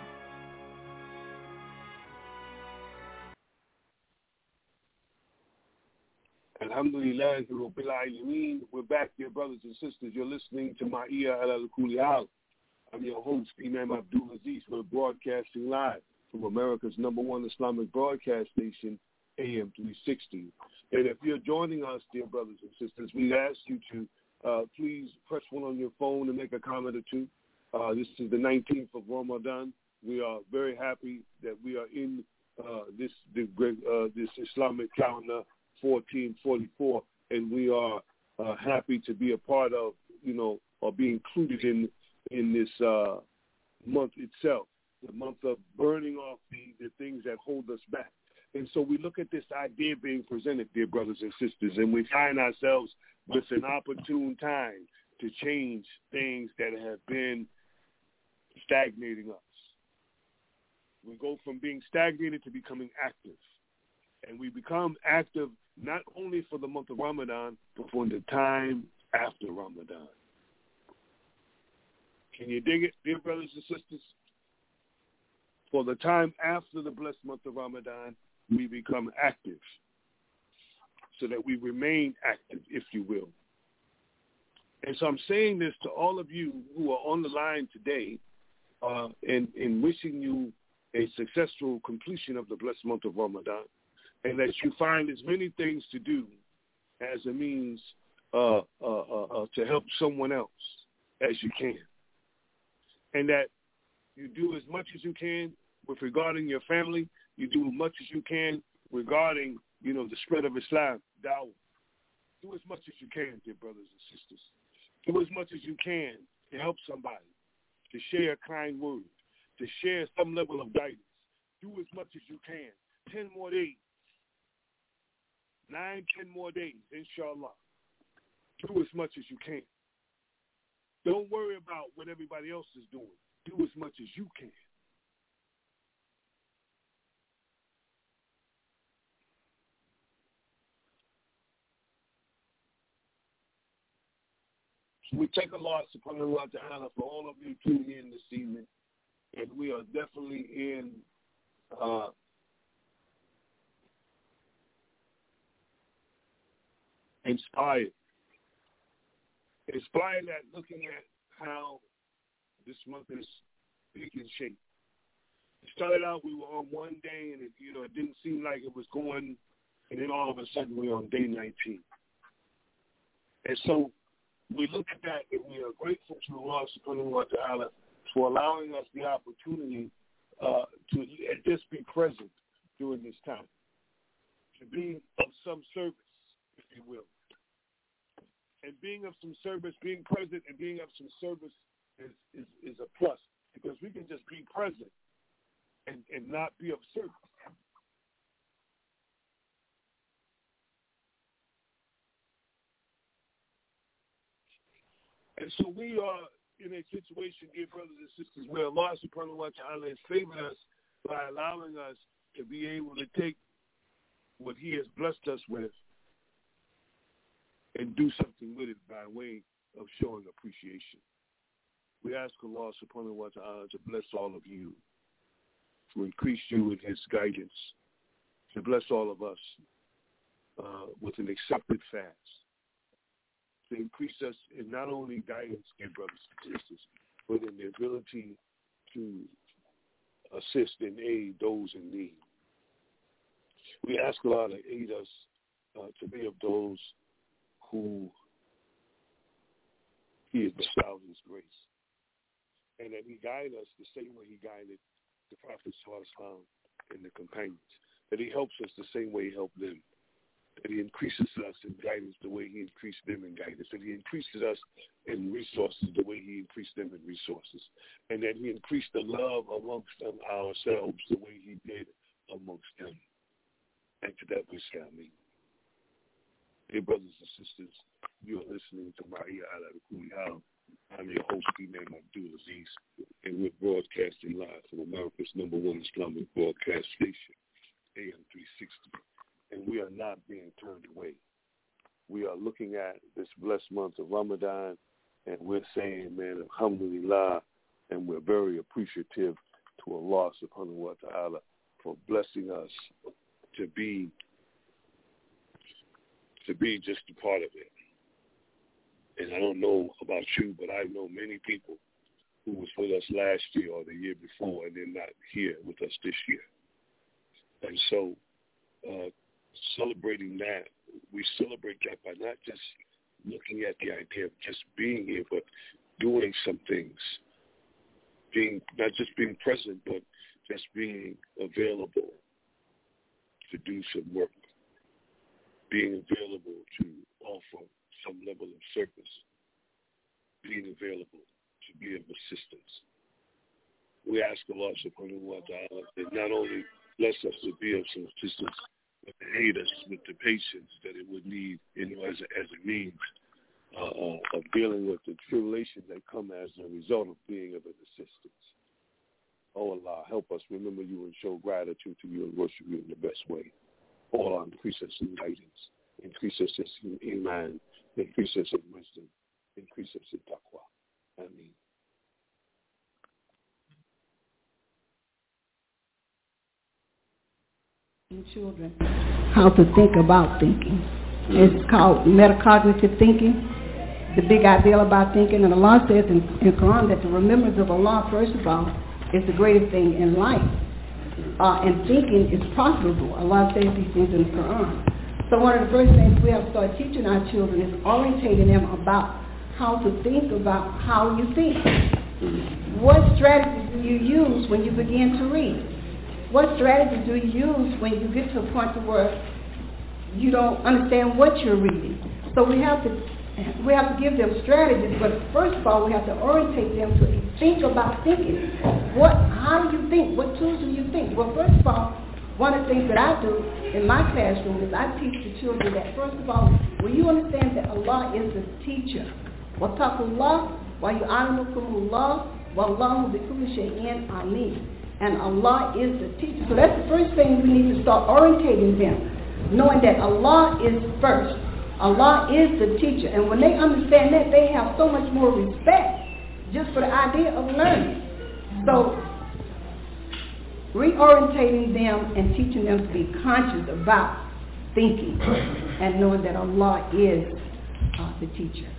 Alhamdulillah, Rabbil Alameen. We're back, dear brothers and sisters. You're listening to Ma'iyah al-Kuli Al. I'm your host, Imam Abdul Aziz. We're broadcasting live from America's number one Islamic broadcast station, A M three sixty. And if you're joining us, dear brothers and sisters, we ask you to uh, please press one on your phone and make a comment or two. Uh, this is the nineteenth of Ramadan. We are very happy that we are in uh, this the great uh, this Islamic calendar fourteen forty-four, and we are uh, happy to be a part of, you know, or be included in in this uh, month itself, the month of burning off the, the things that hold us back. And so we look at this idea being presented, dear brothers and sisters, and we find ourselves with an opportune time to change things that have been stagnating us. We go from being stagnated to becoming active. And we become active not only for the month of Ramadan, but for the time after Ramadan. Can you dig it, dear brothers and sisters? For the time after the blessed month of Ramadan, we become active, so that we remain active, if you will. And so I'm saying this to all of you who are on the line today, uh, and, and wishing you a successful completion of the blessed month of Ramadan. and that you find as many things to do as a means uh, uh, uh, uh, to help someone else as you can, and that you do as much as you can with regarding your family. You do as much as you can regarding, you know, the spread of Islam, dawah. Do as much as you can, dear brothers and sisters. Do as much as you can to help somebody, to share a kind word, to share some level of guidance. Do as much as you can. Ten more days. Nine, ten more days, inshallah. Do as much as you can. Don't worry about what everybody else is doing. Do as much as you can. So we take Allah subhanahu wa ta'ala for all of you tuning in this evening. And we are definitely in uh, inspired. Inspired at looking at how this month is taking shape. It started out, we were on one day, and it, you know, it didn't seem like it was going, and then all of a sudden we're on day nineteen. And so we look at that, and we are grateful to Allah subhanahu wa ta'ala for allowing us the opportunity uh, to at least be present during this time, to be of some service, if you will. And being of some service, being present and being of some service is, is, is a plus, because we can just be present and, and not be of service. And so we are in a situation, dear brothers and sisters, where Allah subhanahu wa ta'ala has favored us by allowing us to be able to take what he has blessed us with and do something with it by way of showing appreciation. We ask Allah subhanahu wa ta'ala to bless all of you, to increase you in his guidance, to bless all of us uh, with an accepted fast, to increase us in not only guidance, dear brothers and sisters, but in the ability to assist and aid those in need. We ask Allah to aid us uh, to be of those who he has bestowed his grace, and that he guide us the same way he guided the Prophet ﷺ and the companions, that he helps us the same way he helped them, that he increases us in guidance the way he increased them in guidance, that he increases us in resources the way he increased them in resources, and that he increased the love amongst them ourselves the way he did amongst them. And to that we say amen. Dear brothers and sisters, you are listening to Maria Al-Kulihal. I'm your host, Imam Abdul Aziz, and we're broadcasting live from America's number one Islamic broadcast station, A M three sixty. And we are not being turned away. We are looking at this blessed month of Ramadan, and we're saying, man, alhamdulillah, and we're very appreciative to Allah subhanahu wa ta'ala for blessing us to be to be just a part of it. And I don't know about you, but I know many people who was with us last year or the year before, and they're not here with us this year. And so uh, celebrating that, we celebrate that by not just looking at the idea of just being here, but doing some things. Being not just being present, but just being available to do some work. Being available to offer some level of service. Being available to be of assistance. We ask Allah subhanahu wa ta'ala that not only bless us to be of some assistance, but to aid us with the patience that it would need, you know, as a, as a means uh, uh, of dealing with the tribulations that come as a result of being of an assistance. Oh Allah, help us remember you and show gratitude to you and worship you in the best way. Oh Allah, increase us in guidance, increase us in iman, increase us in wisdom, increase us in taqwa. Ameen. Children, how to think about thinking. It's called metacognitive thinking, the big idea about thinking. And Allah says in, in Quran that the remembrance of Allah, first of all, is the greatest thing in life. uh, and thinking is profitable. Allah says these things in the Quran. So one of the first things we have to start teaching our children is orientating them about how to think about how you think. What strategies do you use when you begin to read? What strategies do you use when you get to a point to where you don't understand what you're reading? So we have to we have to give them strategies, but first of all we have to orientate them to think about thinking. What how do you think? What tools do you think? Well, first of all, one of the things that I do in my classroom is I teach the children that first of all, when you understand that Allah is the teacher, وَاتَّقُوا wa yu'allimukumullah wallahu bikulli shay'in alim. And Allah is the teacher. So that's the first thing we need to start orientating them, knowing that Allah is first. Allah is the teacher. And when they understand that, they have so much more respect just for the idea of learning. So reorientating them and teaching them to be conscious about thinking and knowing that Allah is uh, the teacher.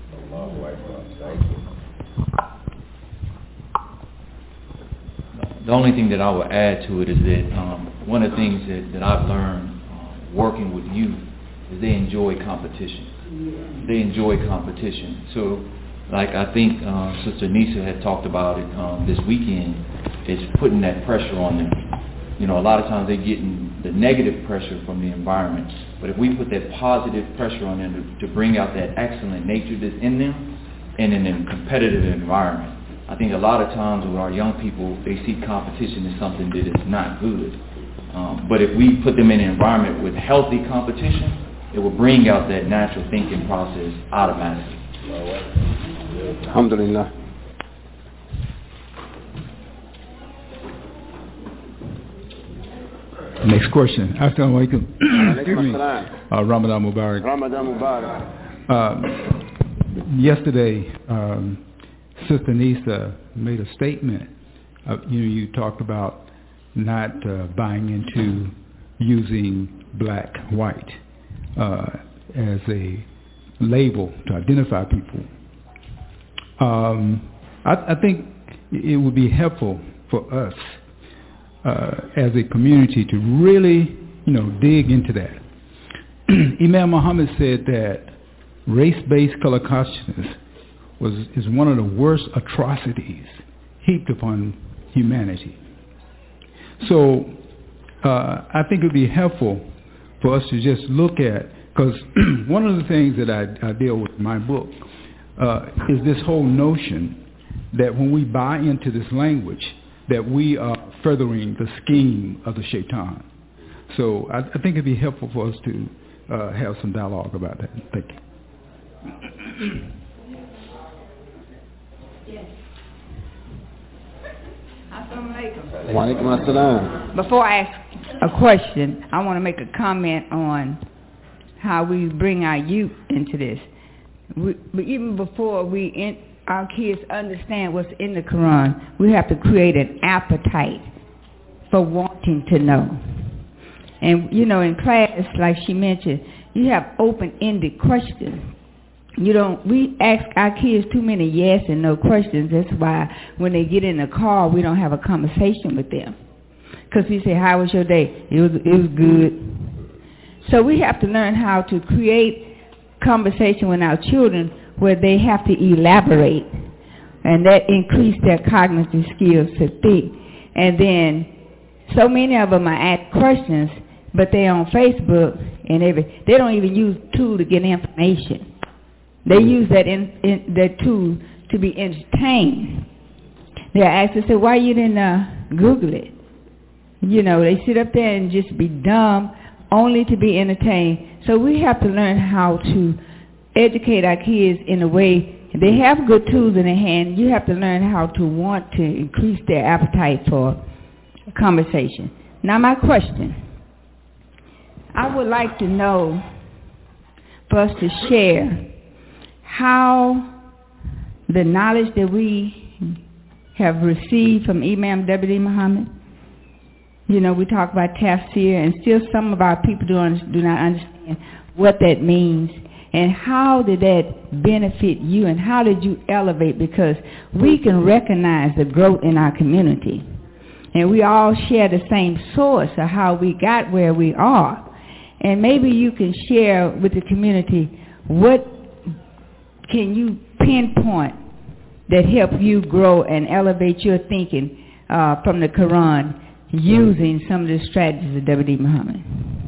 The only thing that I would add to it is that um, one of the things that, that I've learned uh, working with youth is they enjoy competition. They enjoy competition. So, like I think uh, Sister Nisa had talked about it um, this weekend, is putting that pressure on them. You know, a lot of times they're getting the negative pressure from the environment. But if we put that positive pressure on them to, to bring out that excellent nature that's in them, and in a competitive environment, I think a lot of times with our young people, they see competition as something that is not good. Um, but if we put them in an environment with healthy competition, it will bring out that natural thinking process automatically. Alhamdulillah. Next question. Assalamu alaikum. Excuse me. Uh, Ramadan Mubarak. Ramadan Mubarak. Uh, yesterday, um, Sister Nisa made a statement. Uh, you know, you talked about not uh, buying into using black, white uh, as a label to identify people. Um, I, I think it would be helpful for us uh, as a community to really, you know, dig into that. Imam Muhammad said that race-based color consciousness was is one of the worst atrocities heaped upon humanity. So uh, I think it would be helpful for us to just look at, because one of the things that I, I deal with in my book uh, is this whole notion that when we buy into this language, that we are furthering the scheme of the shaitan. So I, I think it would be helpful for us to uh, have some dialogue about that. Thank you. Before I ask a question, I want to make a comment on how we bring our youth into this. We, but even before we in, our kids understand what's in the Quran, we have to create an appetite for wanting to know. And, you know, in class, like she mentioned, you have open-ended questions. You don't, we ask our kids too many yes and no questions. That's why when they get in the car, we don't have a conversation with them. Because we say, how was your day? It was, it was good. So we have to learn how to create conversation with our children where they have to elaborate. And that increase their cognitive skills to think. And then so many of them are asked questions, but they're on Facebook and every, they don't even use the tool to get information. They use that in, in that tool to be entertained. They're asked to say, why you didn't uh, Google it? You know, they sit up there and just be dumb only to be entertained. So we have to learn how to educate our kids in a way. They have good tools in their hand. You have to learn how to want to increase their appetite for conversation. Now my question, I would like to know for us to share how the knowledge that we have received from Imam W D Muhammad, you know, we talk about tafsir, and still some of our people do, do not understand what that means. And how did that benefit you, and how did you elevate? Because we can recognize the growth in our community. and we all share the same source of how we got where we are. And maybe you can share with the community, what can you pinpoint that help you grow and elevate your thinking uh, from the Quran using some of the strategies of W D Muhammad?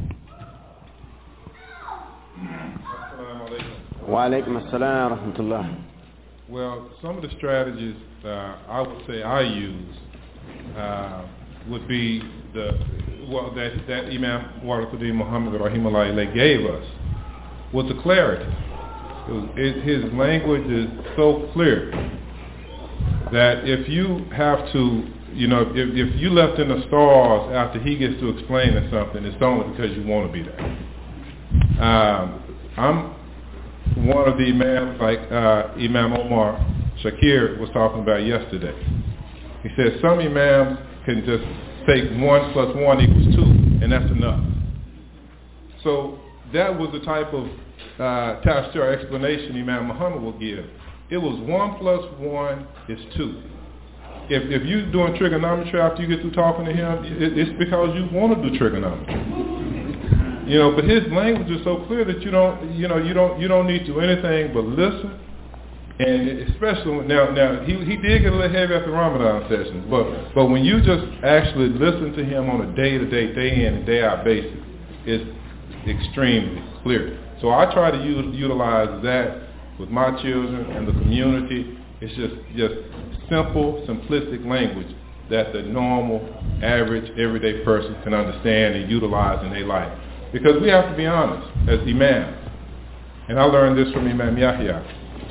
Wa alaikum assalam wa rahmatullah. Well, some of the strategies uh, I would say I use uh, would be the well that that Imam Waraquddin Muhammad rahimahullah gave us was the clarity. It was, it, his language is so clear that if you have to, you know, if, if you left in the stars after he gets to explaining something, it's only because you want to be there. Um, I'm one of the imams, like uh, Imam Omar Shakir was talking about yesterday. He said some imams can just take one plus one equals two, and that's enough. So that was the type of uh, tafsir explanation Imam Muhammad will give. It was one plus one is two. If if you're doing trigonometry after you get through talking to him, it, it's because you want to do trigonometry. You know, but his language is so clear that you don't, you know, you don't, you don't need to do anything but listen. And especially now, now he he did get a little heavy after Ramadan sessions, but but when you just actually listen to him on a day-to-day, day in and day out basis, it's extremely clear. So I try to use, utilize that with my children and the community. It's just just simple, simplistic language that the normal, average, everyday person can understand and utilize in their life. Because we have to be honest as imams, and I learned this from Imam Yahya.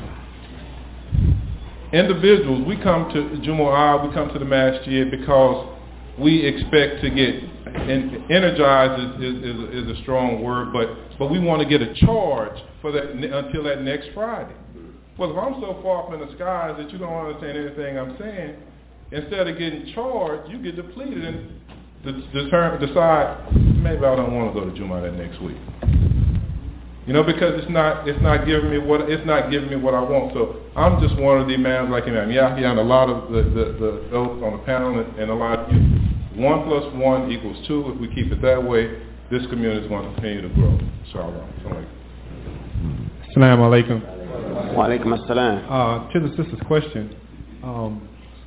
Individuals, we come to Jumu'ah, we come to the masjid because we expect to get, and energized is, is, is a strong word, but, but we want to get a charge for that until that next Friday. Well, if I'm so far up in the skies that you don't understand anything I'm saying, instead of getting charged, you get depleted and determine, decide, maybe I don't want to go to Jumu'ah that next week. You know, because it's not it's not giving me what it's not giving me what I want. So I'm just one of the imams like Imam Yahya and a lot of the, the, the those on the panel and, and a lot of you. One plus one equals two. If we keep it that way, this community is going to continue to grow. Inshallah. Assalamu alaikum. Wa alaikum assalam. Uh, to the sister's question, um,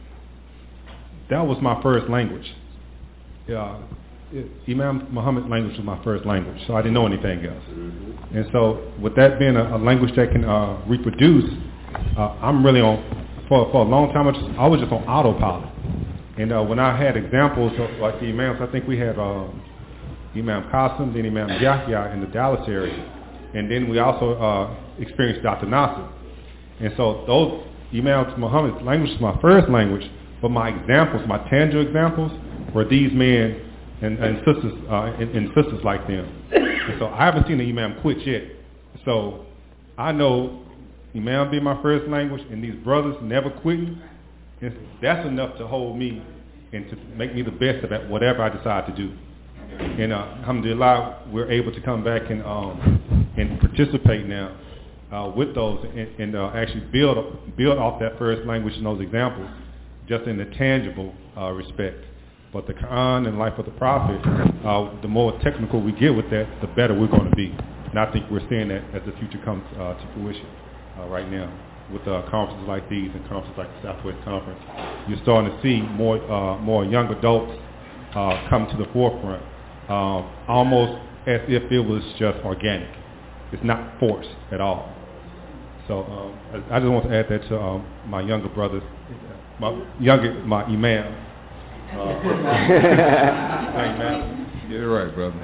that was my first language. Yeah. Imam Muhammad's language was my first language, so I didn't know anything else. Mm-hmm. And so with that being a, a language that can uh, reproduce, uh, I'm really on, for, for a long time, I, just, I was just on autopilot. And uh, when I had examples of like the imams, I think we had uh, Imam Qasim, then Imam Yahya in the Dallas area. And then we also uh, experienced Doctor Nasser. And so those Imam Muhammad's language was my first language, but my examples, my tangible examples, were these men And, and sisters uh, and, and sisters like them. And so I haven't seen the Imam quit yet. So I know Imam being my first language and these brothers never quitting. And that's enough to hold me and to make me the best at whatever I decide to do. And uh, alhamdulillah, we're able to come back and um, and participate now uh, with those and, and uh, actually build build off that first language and those examples, just in the tangible uh, respect. But the Quran and life of the Prophet, uh, the more technical we get with that, the better we're going to be. And I think we're seeing that as the future comes uh, to fruition uh, right now with uh, conferences like these and conferences like the Southwest Conference. You're starting to see more uh, more young adults uh, come to the forefront, uh, almost as if it was just organic. It's not forced at all. So um, I just want to add that to um, my younger brothers, my younger, my imam. Uh, hey, man. Get it right, brother.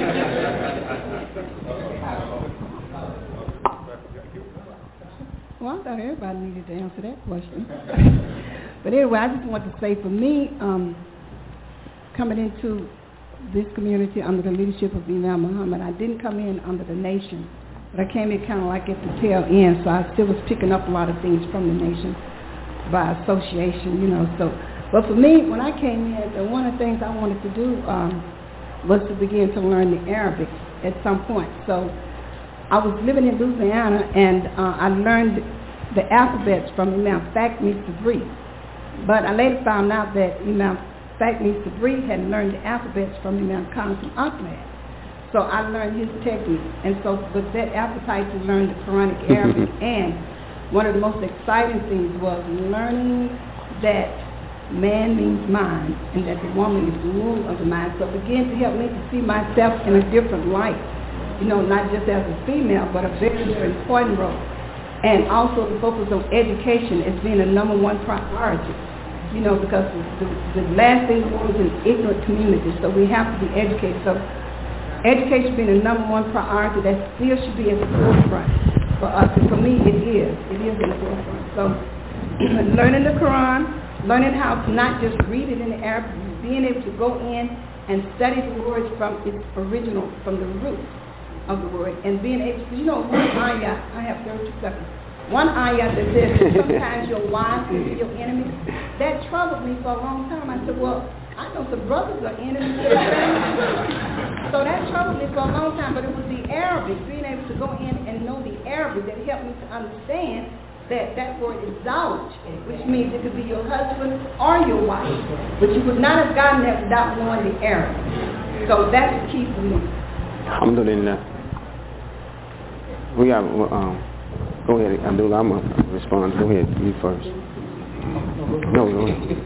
Well, I thought everybody needed to answer that question. But anyway, I just want to say for me, um, coming into this community under the leadership of Imam Muhammad, I didn't come in under the nation, but I came in kind of like at the tail end, so I still was picking up a lot of things from the nation by association, you know, so. But for me, when I came in, one of the things I wanted to do um, was to begin to learn the Arabic at some point. So I was living in Louisiana, and uh, I learned the alphabets from Imam Fact Meets Degree. But I later found out that Imam Fact means to breathe, hadn't learned the alphabets from Imam Qasim Ahmed. So I learned his technique. And so with that appetite to learn the Quranic Arabic, and one of the most exciting things was learning that man means mind, and that the woman is the womb of the mind. So it began to help me to see myself in a different light, you know, not just as a female, but a very, very important role. And also the focus on education as being a number one priority, you know, because the, the, the last thing we want is an ignorant community, so we have to be educated. So education being a number one priority, that still should be at the forefront for us. And for me, it is. It is in the forefront. So learning the Quran, learning how to not just read it in the Arabic, being able to go in and study the words from its original, from the root of the word, and being able to, you know, one ayah, I have thirty-two seconds, one ayah that says that sometimes your wife can be your enemy, that troubled me for a long time. I said, well, I know some brothers are enemies. So that troubled me for a long time, but it was the Arabic, being able to go in and know the Arabic, that helped me to understand that that word is zawj, which means it could be your husband or your wife, but you would not have gotten that without knowing the Arabic. So that's the key for me. Alhamdulillah. We got, um, go ahead, Abdullah, I'm going to respond. Go ahead, you first. No, go ahead.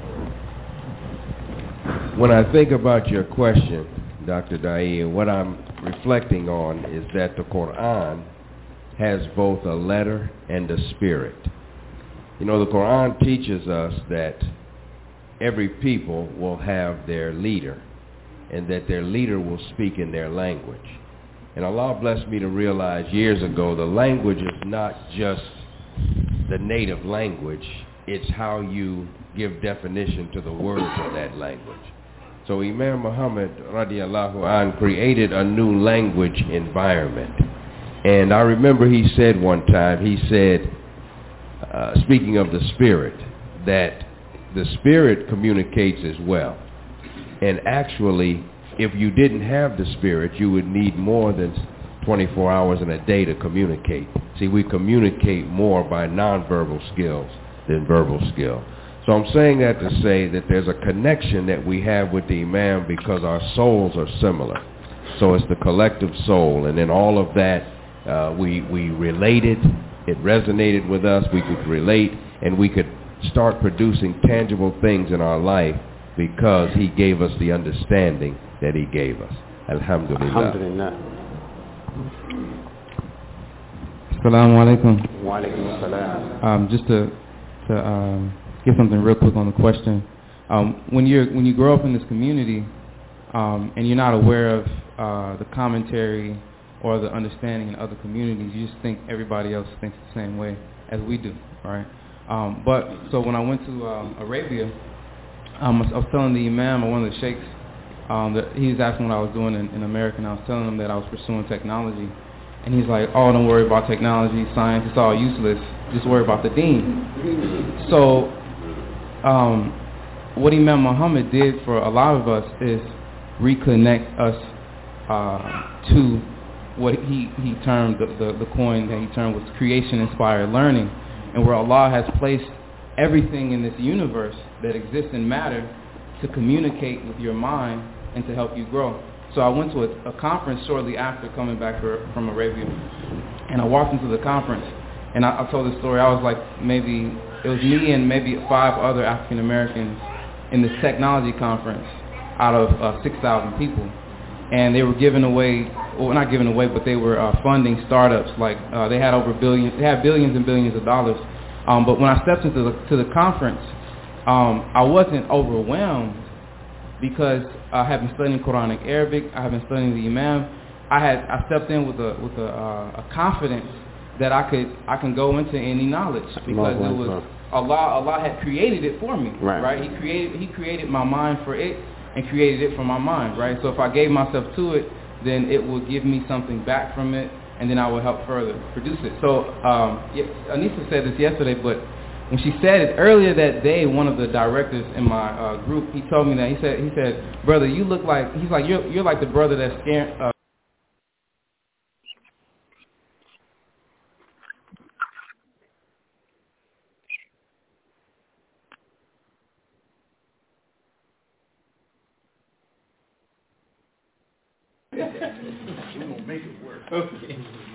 When I think about your question, Doctor Dai, what I'm reflecting on is that the Quran has both a letter and a spirit. You know, the Quran teaches us that every people will have their leader, and that their leader will speak in their language. And Allah blessed me to realize years ago the language is not just the native language, it's how you give definition to the words of that language. So Imam Muhammad radiallahu anh created a new language environment. And I remember he said one time, he said, uh, speaking of the spirit, that the spirit communicates as well. And actually, if you didn't have the spirit, you would need more than twenty-four hours in a day to communicate. See, we communicate more by nonverbal skills than verbal skill. So I'm saying that to say that there's a connection that we have with the Imam because our souls are similar. So it's the collective soul, and then all of that, uh, we, we related, it resonated with us, we could relate, and we could start producing tangible things in our life because he gave us the understanding that he gave us. Alhamdulillah. Alhamdulillah. Assalamu alaikum. Wa alaikum assalam. Um, just to, to um, get something real quick on the question. Um, when you're when you grow up in this community um, and you're not aware of uh, the commentary or the understanding in other communities, you just think everybody else thinks the same way as we do, right? Um, but so when I went to um, Arabia, um, I was telling the Imam or one of the sheikhs um, that he was asking what I was doing in, in America, and I was telling him that I was pursuing technology. And he's like, oh, don't worry about technology, science, it's all useless. Just worry about the deen. So um, what Imam Muhammad did for a lot of us is reconnect us uh, to what he, he termed, the, the, the coin that he termed was creation-inspired learning, and where Allah has placed everything in this universe that exists in matter to communicate with your mind and to help you grow. So I went to a, a conference shortly after coming back for, from Arabia, and I walked into the conference, and I, I told the story. I was like, maybe, it was me and maybe five other African Americans in this technology conference out of uh, six thousand people, and they were giving away, well not giving away, but they were uh, funding startups, like uh, they had over billions, they had billions and billions of dollars, um, but when I stepped into the, to the conference, um, I wasn't overwhelmed, because I have been studying Quranic Arabic, I have been studying the Imam. I had I stepped in with a with a, uh, a confidence that I could I can go into any knowledge because it was Allah Allah had created it for me, right. right? He created He created my mind for it and created it for my mind, right? So if I gave myself to it, then it will give me something back from it, and then I will help further produce it. So um, yeah, Anissa said this yesterday, but when she said it earlier that day, one of the directors in my uh, group, he told me that, he said, he said, brother, you look like, he's like, you're, you're like the brother that's scared, uh, We're going to make it work. Okay.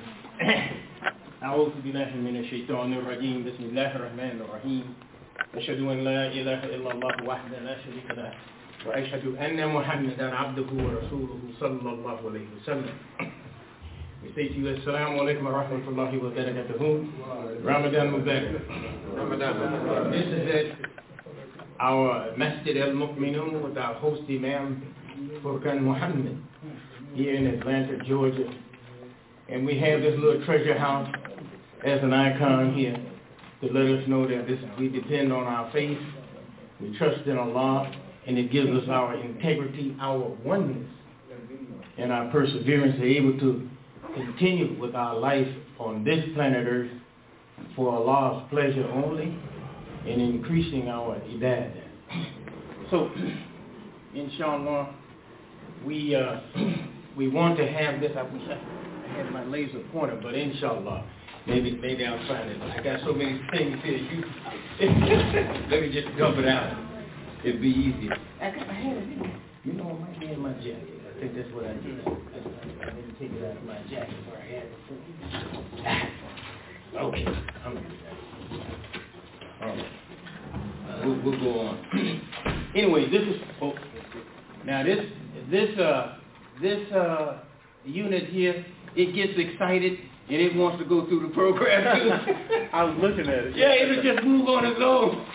أعوذ بالله من الشيطان الرجيم بسم الله الرحمن الرحيم أشهد أن لا إله إلا الله وحده لا شريك له وأشهد أن محمدا عبده ورسوله صلى الله عليه وسلم. We say to you, Assalamu alaikum wa rahmatullahi wa barakatuhu. Ramadan Mubarak. Ramadan. This is it. Our Masjid al-Mu'minun with our host Imam Furqan Muhammad here in Atlanta, Georgia. And we have this little treasure house as an icon here to let us know that this, we depend on our faith, we trust in Allah, and it gives us our integrity, our oneness, and our perseverance to be able to continue with our life on this planet Earth for Allah's pleasure only and increasing our ibadah. So, inshallah, we uh, we want to have this. I wish I had my laser pointer, but inshallah, maybe maybe I'll find it. I got so many things here. You, let me just dump it out. It'd be easier. I, I had it in. You know, it might be in my jacket. I think that's what I did. I didn't take it out of my jacket where I had it before. Okay, I'm good. All right. We'll, we'll go on. Anyway, this is oh, now this this uh this uh unit here, it gets excited and it wants to go through the program too. I was looking at it. Yeah, it'll just move on its own.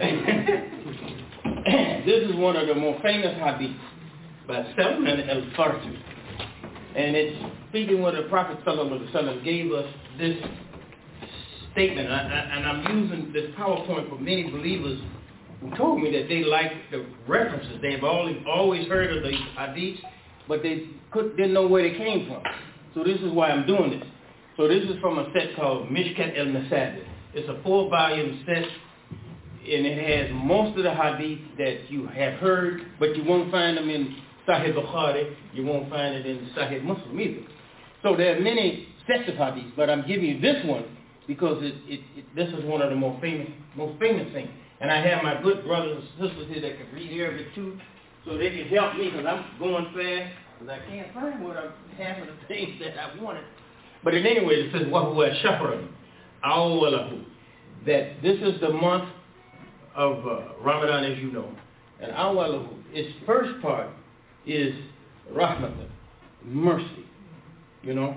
This is one of the more famous hadiths by Salman al-Farsi, and it's speaking where the Prophet sallallahu alaihi wasallam gave us this statement, I, I, and I'm using this PowerPoint for many believers who told me that they like the references. They've always, always heard of the hadiths, but they could, didn't know where they came from. So this is why I'm doing this. So this is from a set called Mishkat al-Masabih. It's a four-volume set, and it has most of the hadith that you have heard, but you won't find them in Sahih Bukhari. You won't find it in Sahih Muslim either. So there are many sets of hadiths, but I'm giving you this one because it, it, it, this is one of the more famous, most famous things. And I have my good brothers and sisters here that can read Arabic too, so they can help me because I'm going fast because I can't find what I'm, half of the things that I wanted. But in any way, it says, وَهُوَ شَهْرٌ أَوَّلَهُ, that this is the month of uh, Ramadan, as you know. And أَوَّلَهُ, its first part is rahmatan, mercy, you know.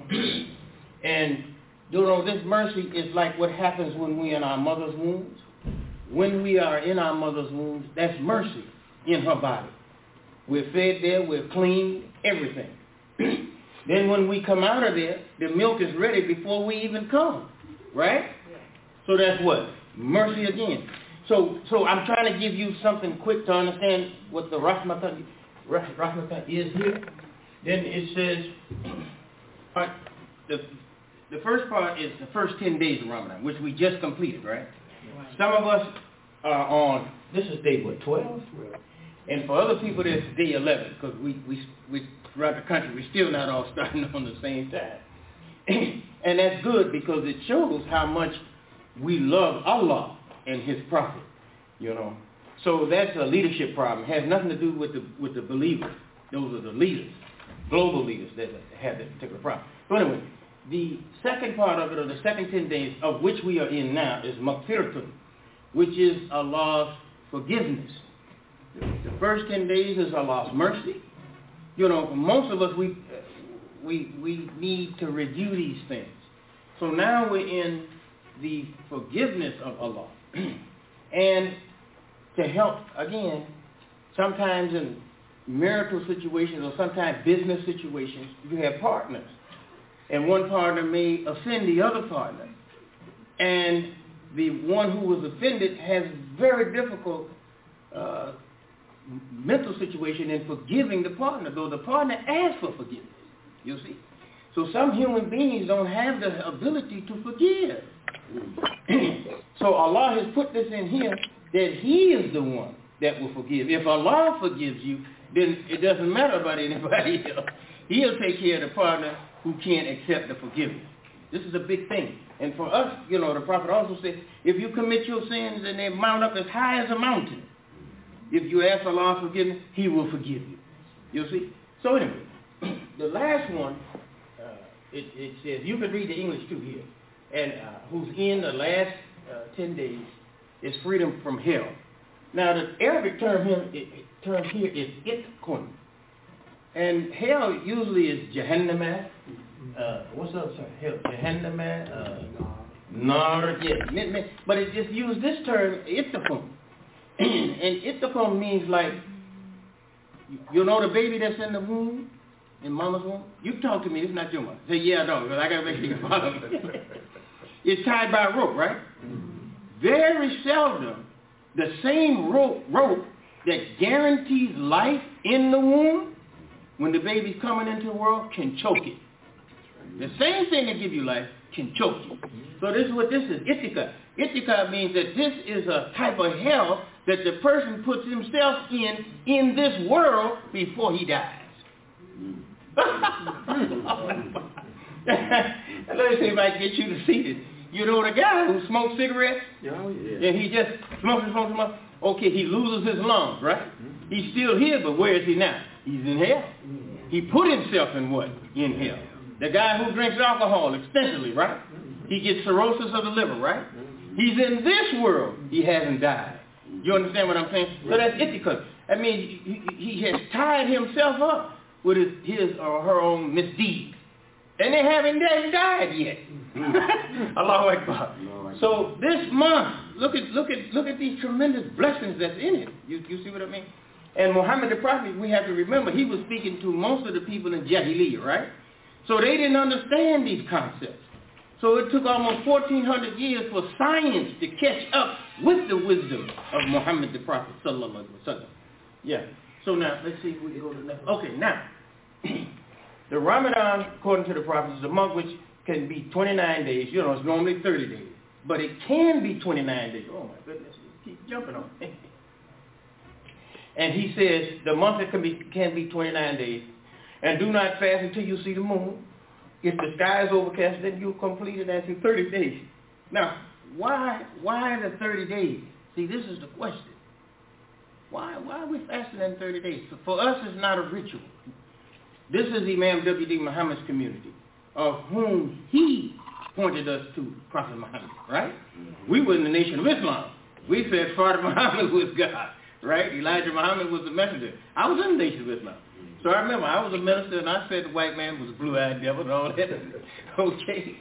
And, you know, this mercy is like what happens when we're in our mother's wombs. When we are in our mother's wombs, that's mercy in her body. We're fed there, we're clean, everything. Then when we come out of there, the milk is ready before we even come, right? So that's what? Mercy again. So so I'm trying to give you something quick to understand what the rahmatan, rahmatan is here. Then it says, uh, the, the first part is the first ten days of Ramadan, which we just completed, right? Some of us are on, this is day what, twelve? And for other people, it's day eleven, because we, we, we, throughout the country, we're still not all starting on the same time. And that's good because it shows how much we love Allah and His Prophet, you know. So that's a leadership problem. It has nothing to do with the with the believers. Those are the leaders, global leaders that have that particular problem. So anyway, the second part of it, or the second ten days, of which we are in now, is Maghfiratun, which is Allah's forgiveness. The first ten days is Allah's mercy. You know, most of us, we we we need to review these things. So now we're in the forgiveness of Allah. And to help, again, sometimes in marital situations or sometimes business situations, you have partners. And one partner may offend the other partner. And the one who was offended has very difficult uh, mental situation in forgiving the partner, though the partner asked for forgiveness, you see. So some human beings don't have the ability to forgive. So Allah has put this in here that He is the one that will forgive. If Allah forgives you, then it doesn't matter about anybody else. He'll take care of the partner who can't accept the forgiveness. This is a big thing. And for us, you know, the Prophet also said, if you commit your sins and they mount up as high as a mountain, if you ask Allah forgiveness, He will forgive you. You see? So anyway, the last one, uh, it, it says, you can read the English too here, and uh, who's in the last uh, ten days is freedom from hell. Now, the Arabic term here, it, it, term here is itkun. And hell usually is Jahannama. Uh, what's up, sir? Hell, Jahannama, uh, Nar, yeah. But it just used this term, itkun. And itkun means like, you know the baby that's in the womb, in mama's womb? You talk to me, it's not your mother. Say, yeah, I know, because I got to make sure you follow me. It's tied by a rope, right? Very seldom, the same rope, rope that guarantees life in the womb, when the baby's coming into the world, can choke it. The same thing that gives you life can choke you. So this is what this is, Ittika. Ittika means that this is a type of hell that the person puts himself in, in this world before he dies. Let me see if I can get you to see this. You know the guy who smokes cigarettes? Oh, yeah. And he just smokes and smokes and smokes. Okay, he loses his lungs, right? Mm-hmm. He's still here, but where is he now? He's in hell. Mm-hmm. He put himself in what? In hell. The guy who drinks alcohol extensively, right? Mm-hmm. He gets cirrhosis of the liver, right? Mm-hmm. He's in this world. He hasn't died. You understand what I'm saying? Right. So that's ittikun. I mean, he, he has tied himself up with his, his or her own misdeeds. And they haven't died yet. Allahu Akbar. So this month, look at look at look at these tremendous blessings that's in it. You you see what I mean? And Muhammad the Prophet, we have to remember, he was speaking to most of the people in Jahiliyyah, right? So they didn't understand these concepts. So it took almost fourteen hundred years for science to catch up with the wisdom of Muhammad the Prophet, sallallahu alaihi wasallam. Yeah. So now let's see if we can go to the next. Okay, now. The Ramadan, according to the Prophet, is a month which can be twenty-nine days. You know, it's normally thirty days. But it can be twenty-nine days. Oh, my goodness. Keep jumping on it. And he says the month that can be, can be twenty-nine days. And do not fast until you see the moon. If the sky is overcast, then you'll complete it after thirty days. Now, why why the thirty days? See, this is the question. Why, why are we fasting in thirty days? For us, it's not a ritual. This is Imam W D Muhammad's community, of whom he pointed us to Prophet Muhammad, right? We were in the Nation of Islam. We said Father Muhammad was God, right? Elijah Muhammad was the messenger. I was in the Nation of Islam. So I remember I was a minister and I said the white man was a blue-eyed devil and all that. Okay.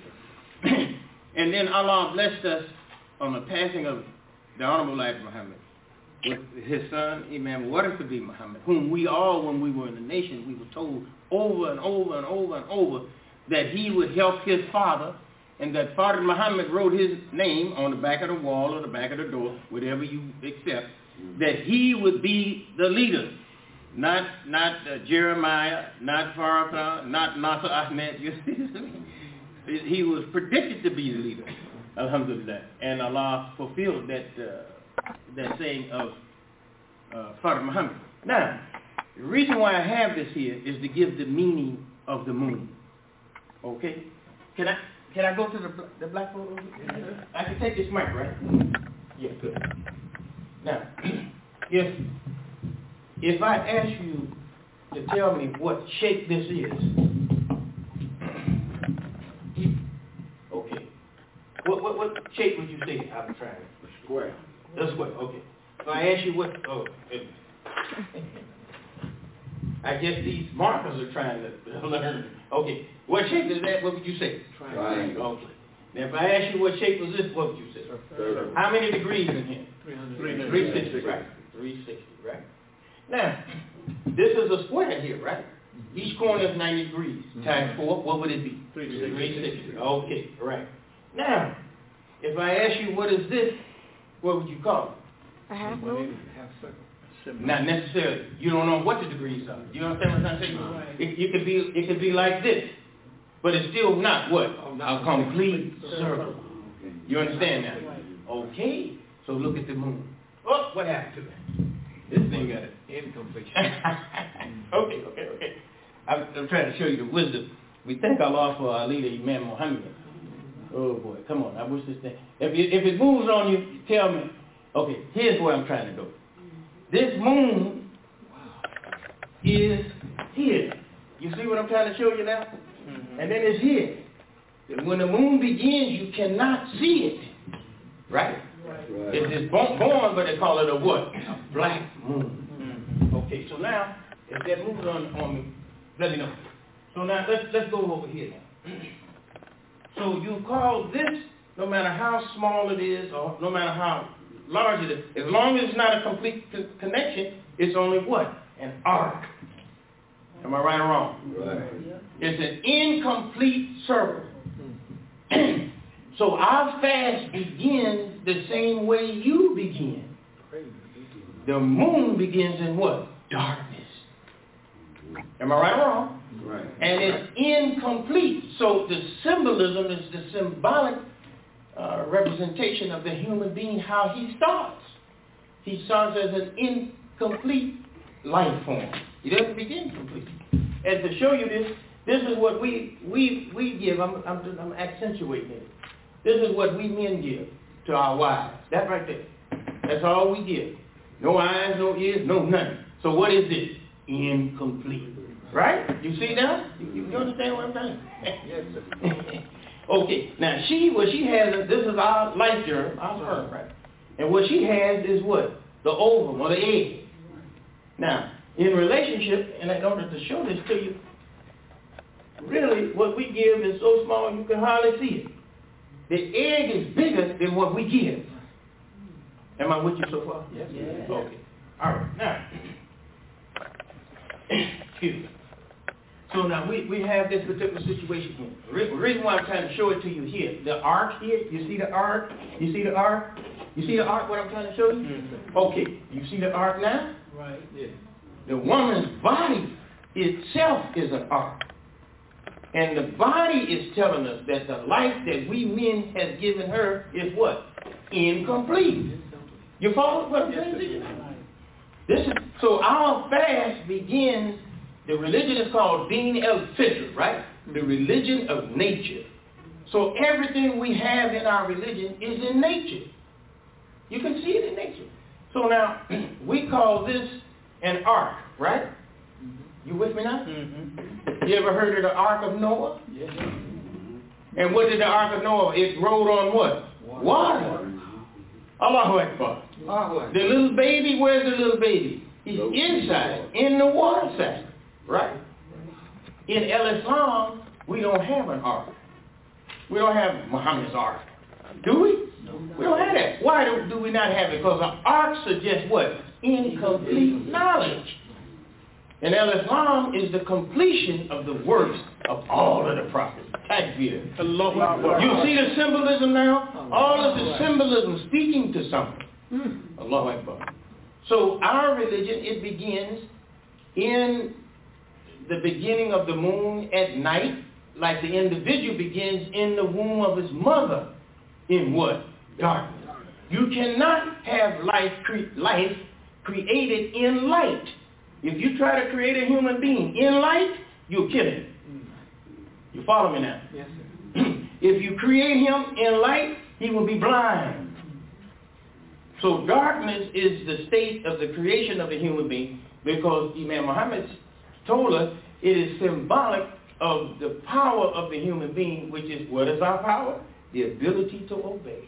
And then Allah blessed us on the passing of the Honorable Elijah Muhammad with his son, Imam Warith Muhammad, whom we all, when we were in the nation, we were told over and over and over and over that he would help his father, and that Father Muhammad wrote his name on the back of the wall or the back of the door, whatever you accept, that he would be the leader, not not uh, Jeremiah, not Farrakhan, not Nasser Ahmed. You see, he was predicted to be the leader, alhamdulillah, and Allah fulfilled that uh, that saying of uh, Father Muhammad. Now, the reason why I have this here is to give the meaning of the moon. Okay? Can I can I go to the the black photo? I can take this mic, right? Yeah, good. Now, if if I ask you to tell me what shape this is, okay, what what what shape would you say? I'm trying. Square. The square. Okay. If I ask you what, oh, I guess these markers are trying to learn. Okay. What shape is that? What would you say? Triangle. Okay. Now, if I ask you what shape was this, what would you say? Circle. How many degrees in here? three sixty, right? three sixty, right? Now, this is a square here, right? Each corner is ninety degrees. Times four, what would it be? three sixty. Okay, right. Now, if I ask you what is this, what would you call it? A half moon? Not necessarily. You don't know what the degrees are. You understand what I'm saying? It, it could be it could be like this, but it's still not what? A complete circle. You understand now? Okay. So look at the moon. Oh, what happened to that? This thing got it. Incomplete. okay, okay, okay. I'm, I'm trying to show you the wisdom. We thank Allah for our leader, Imam Muhammad. Oh boy, come on. I wish this thing. If you, if it moves on you, tell me. Okay, here's where I'm trying to go. This moon is here. You see what trying to show you now? Mm-hmm. And then it's here. When the moon begins, you cannot see it. Right? Right. It's, it's born, born, but they call it a what? A black moon. Mm-hmm. Okay, so now, if that moves on, on me, let me know. So now, let's, let's go over here now. So you call this, no matter how small it is, or no matter how large it is, as long as it's not a complete co- connection, it's only what? An arc. Am I right or wrong? Right. It's an incomplete circle. So our fast begins the same way you begin. The moon begins in what? Darkness. Am I right or wrong? Right. And it's incomplete. So the symbolism is the symbolic uh, representation of the human being, how he starts. He starts as an incomplete life form. He doesn't begin complete. And to show you this, this is what we we we give. I'm I'm, I'm accentuating it. This is what we men give to our wives. That right there. That's all we give. No eyes, no ears, no nothing. So what is this? Incomplete. Right? You see now? You, you understand what I'm saying? Yes, sir. Okay. Now she, what she has, this is our life germ, our sperm, right? And what she has is what? The ovum or the egg. Now, in relationship, and in order to show this to you, really what we give is so small you can hardly see it. The egg is bigger than what we give. Am I with you so far? Yes. yes. Okay. All right. Now, excuse me. So now we, we have this particular situation here. The reason why I'm trying to show it to you here, the arc here, you see the arc? You see the arc? You see the arc, what I'm trying to show you? Mm-hmm. Okay. You see the arc now? Right. Yeah. The woman's body itself is an arc. And the body is telling us that the life that we men have given her is what? Incomplete. You follow what I'm saying to you? This is, so our fast begins, the religion is called Din el-Fitr, right? The religion of nature. So everything we have in our religion is in nature. You can see it in nature. So now, we call this an ark, right? You with me now? Mm-hmm. You ever heard of the Ark of Noah? Yes. And what did the Ark of Noah? It rode on what? Water. Water. Allahu Akbar. The little baby, where's the little baby? He's inside, in the water sack, right? In El-Islam, we don't have an ark. We don't have Muhammad's ark. Do we? We don't have that. Why do, do we not have it? Because an ark suggests what? Incomplete knowledge. And El-Islam is the completion of the works of all of the prophets. Takbir. You see the symbolism now? All of the symbolism speaking to something. Allahu Akbar. So our religion, it begins in the beginning of the moon at night, like the individual begins in the womb of his mother. In what? Darkness. You cannot have life, cre- life created in light. If you try to create a human being in light, you'll kill him. You follow me now? Yes, sir. If you create him in light, he will be blind. So darkness is the state of the creation of a human being, because Imam Muhammad told us it is symbolic of the power of the human being, which is, what is our power? The ability to obey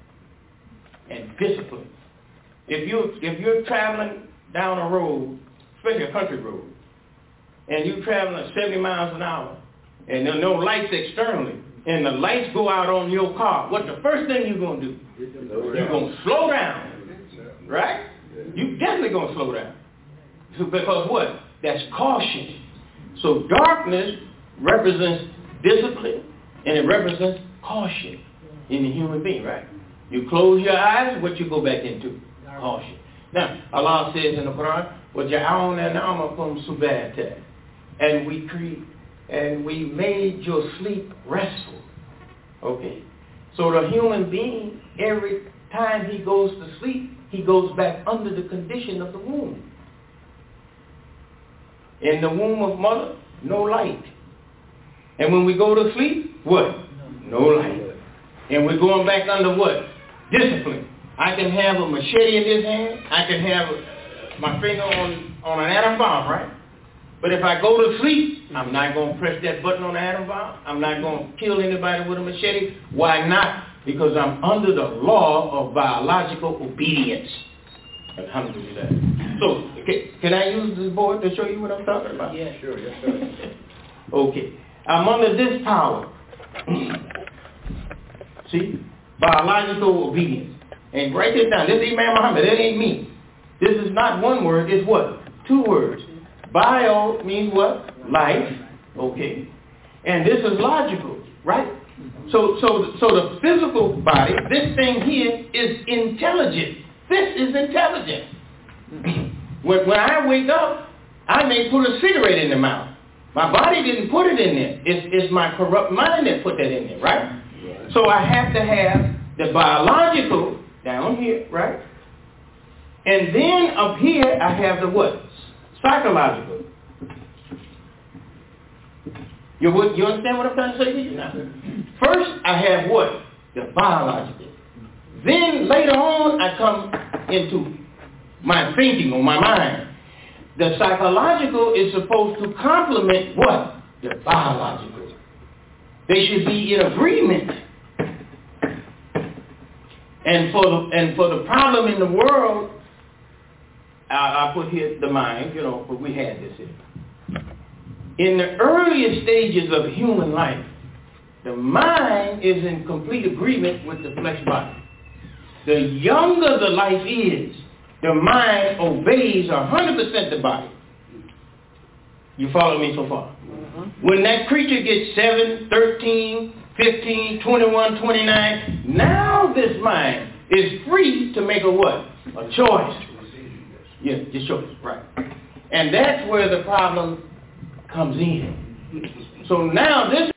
and discipline. If you if you're traveling down a road, especially a country road, and you're traveling at seventy miles an hour, and there are no lights externally, and the lights go out on your car, what's the first thing you're going to do? You're going to slow down, right? You're definitely going to slow down. So because what? That's caution. So darkness represents discipline, and it represents caution in the human being, right? You close your eyes, what you go back into? Caution. Now, Allah says in the Quran, وَجَعَلْنَا نَعْمَكُمْ سُبَاتًا, and we create, and we made your sleep restful. Okay. So the human being, every time he goes to sleep, he goes back under the condition of the womb. In the womb of mother, no light. And when we go to sleep, what? No light. And we're going back under what? Discipline. I can have a machete in this hand. I can have a, my finger on, on an atom bomb, right? But if I go to sleep, I'm not going to press that button on the atom bomb. I'm not going to kill anybody with a machete. Why not? Because I'm under the law of biological obedience. Alhamdulillah. So, okay, can I use this board to show you what I'm talking about? Yeah, sure. Yes, sir. Okay. I'm under this power. See? Biological obedience. And write this down. This is Imam Muhammad. That ain't me. This is not one word. It's what? Two words. Bio means what? Life. Okay. And this is logical, right? So, so, so the physical body, this thing here is intelligent. This is intelligent. when, when I wake up, I may put a cigarette in the mouth. My body didn't put it in there. It's, it's my corrupt mind that put that in there, right? right? So I have to have the biological down here, right? And then up here, I have the what? Psychological. You, you understand what I'm trying to say to you now? First, I have what? The biological. Then later on, I come into my thinking or my mind. The psychological is supposed to complement what? The biological. They should be in agreement. And for the, and for the problem in the world, I, I put here the mind, you know, but we had this here. In the earliest stages of human life, the mind is in complete agreement with the flesh body. The younger the life is, the mind obeys one hundred percent the body. You follow me so far? Mm-hmm. When that creature gets seven, thirteen, fifteen, twenty-one, twenty-nine, now this mind is free to make a what? A choice. Yeah, just choice, right. And that's where the problem comes in. So now this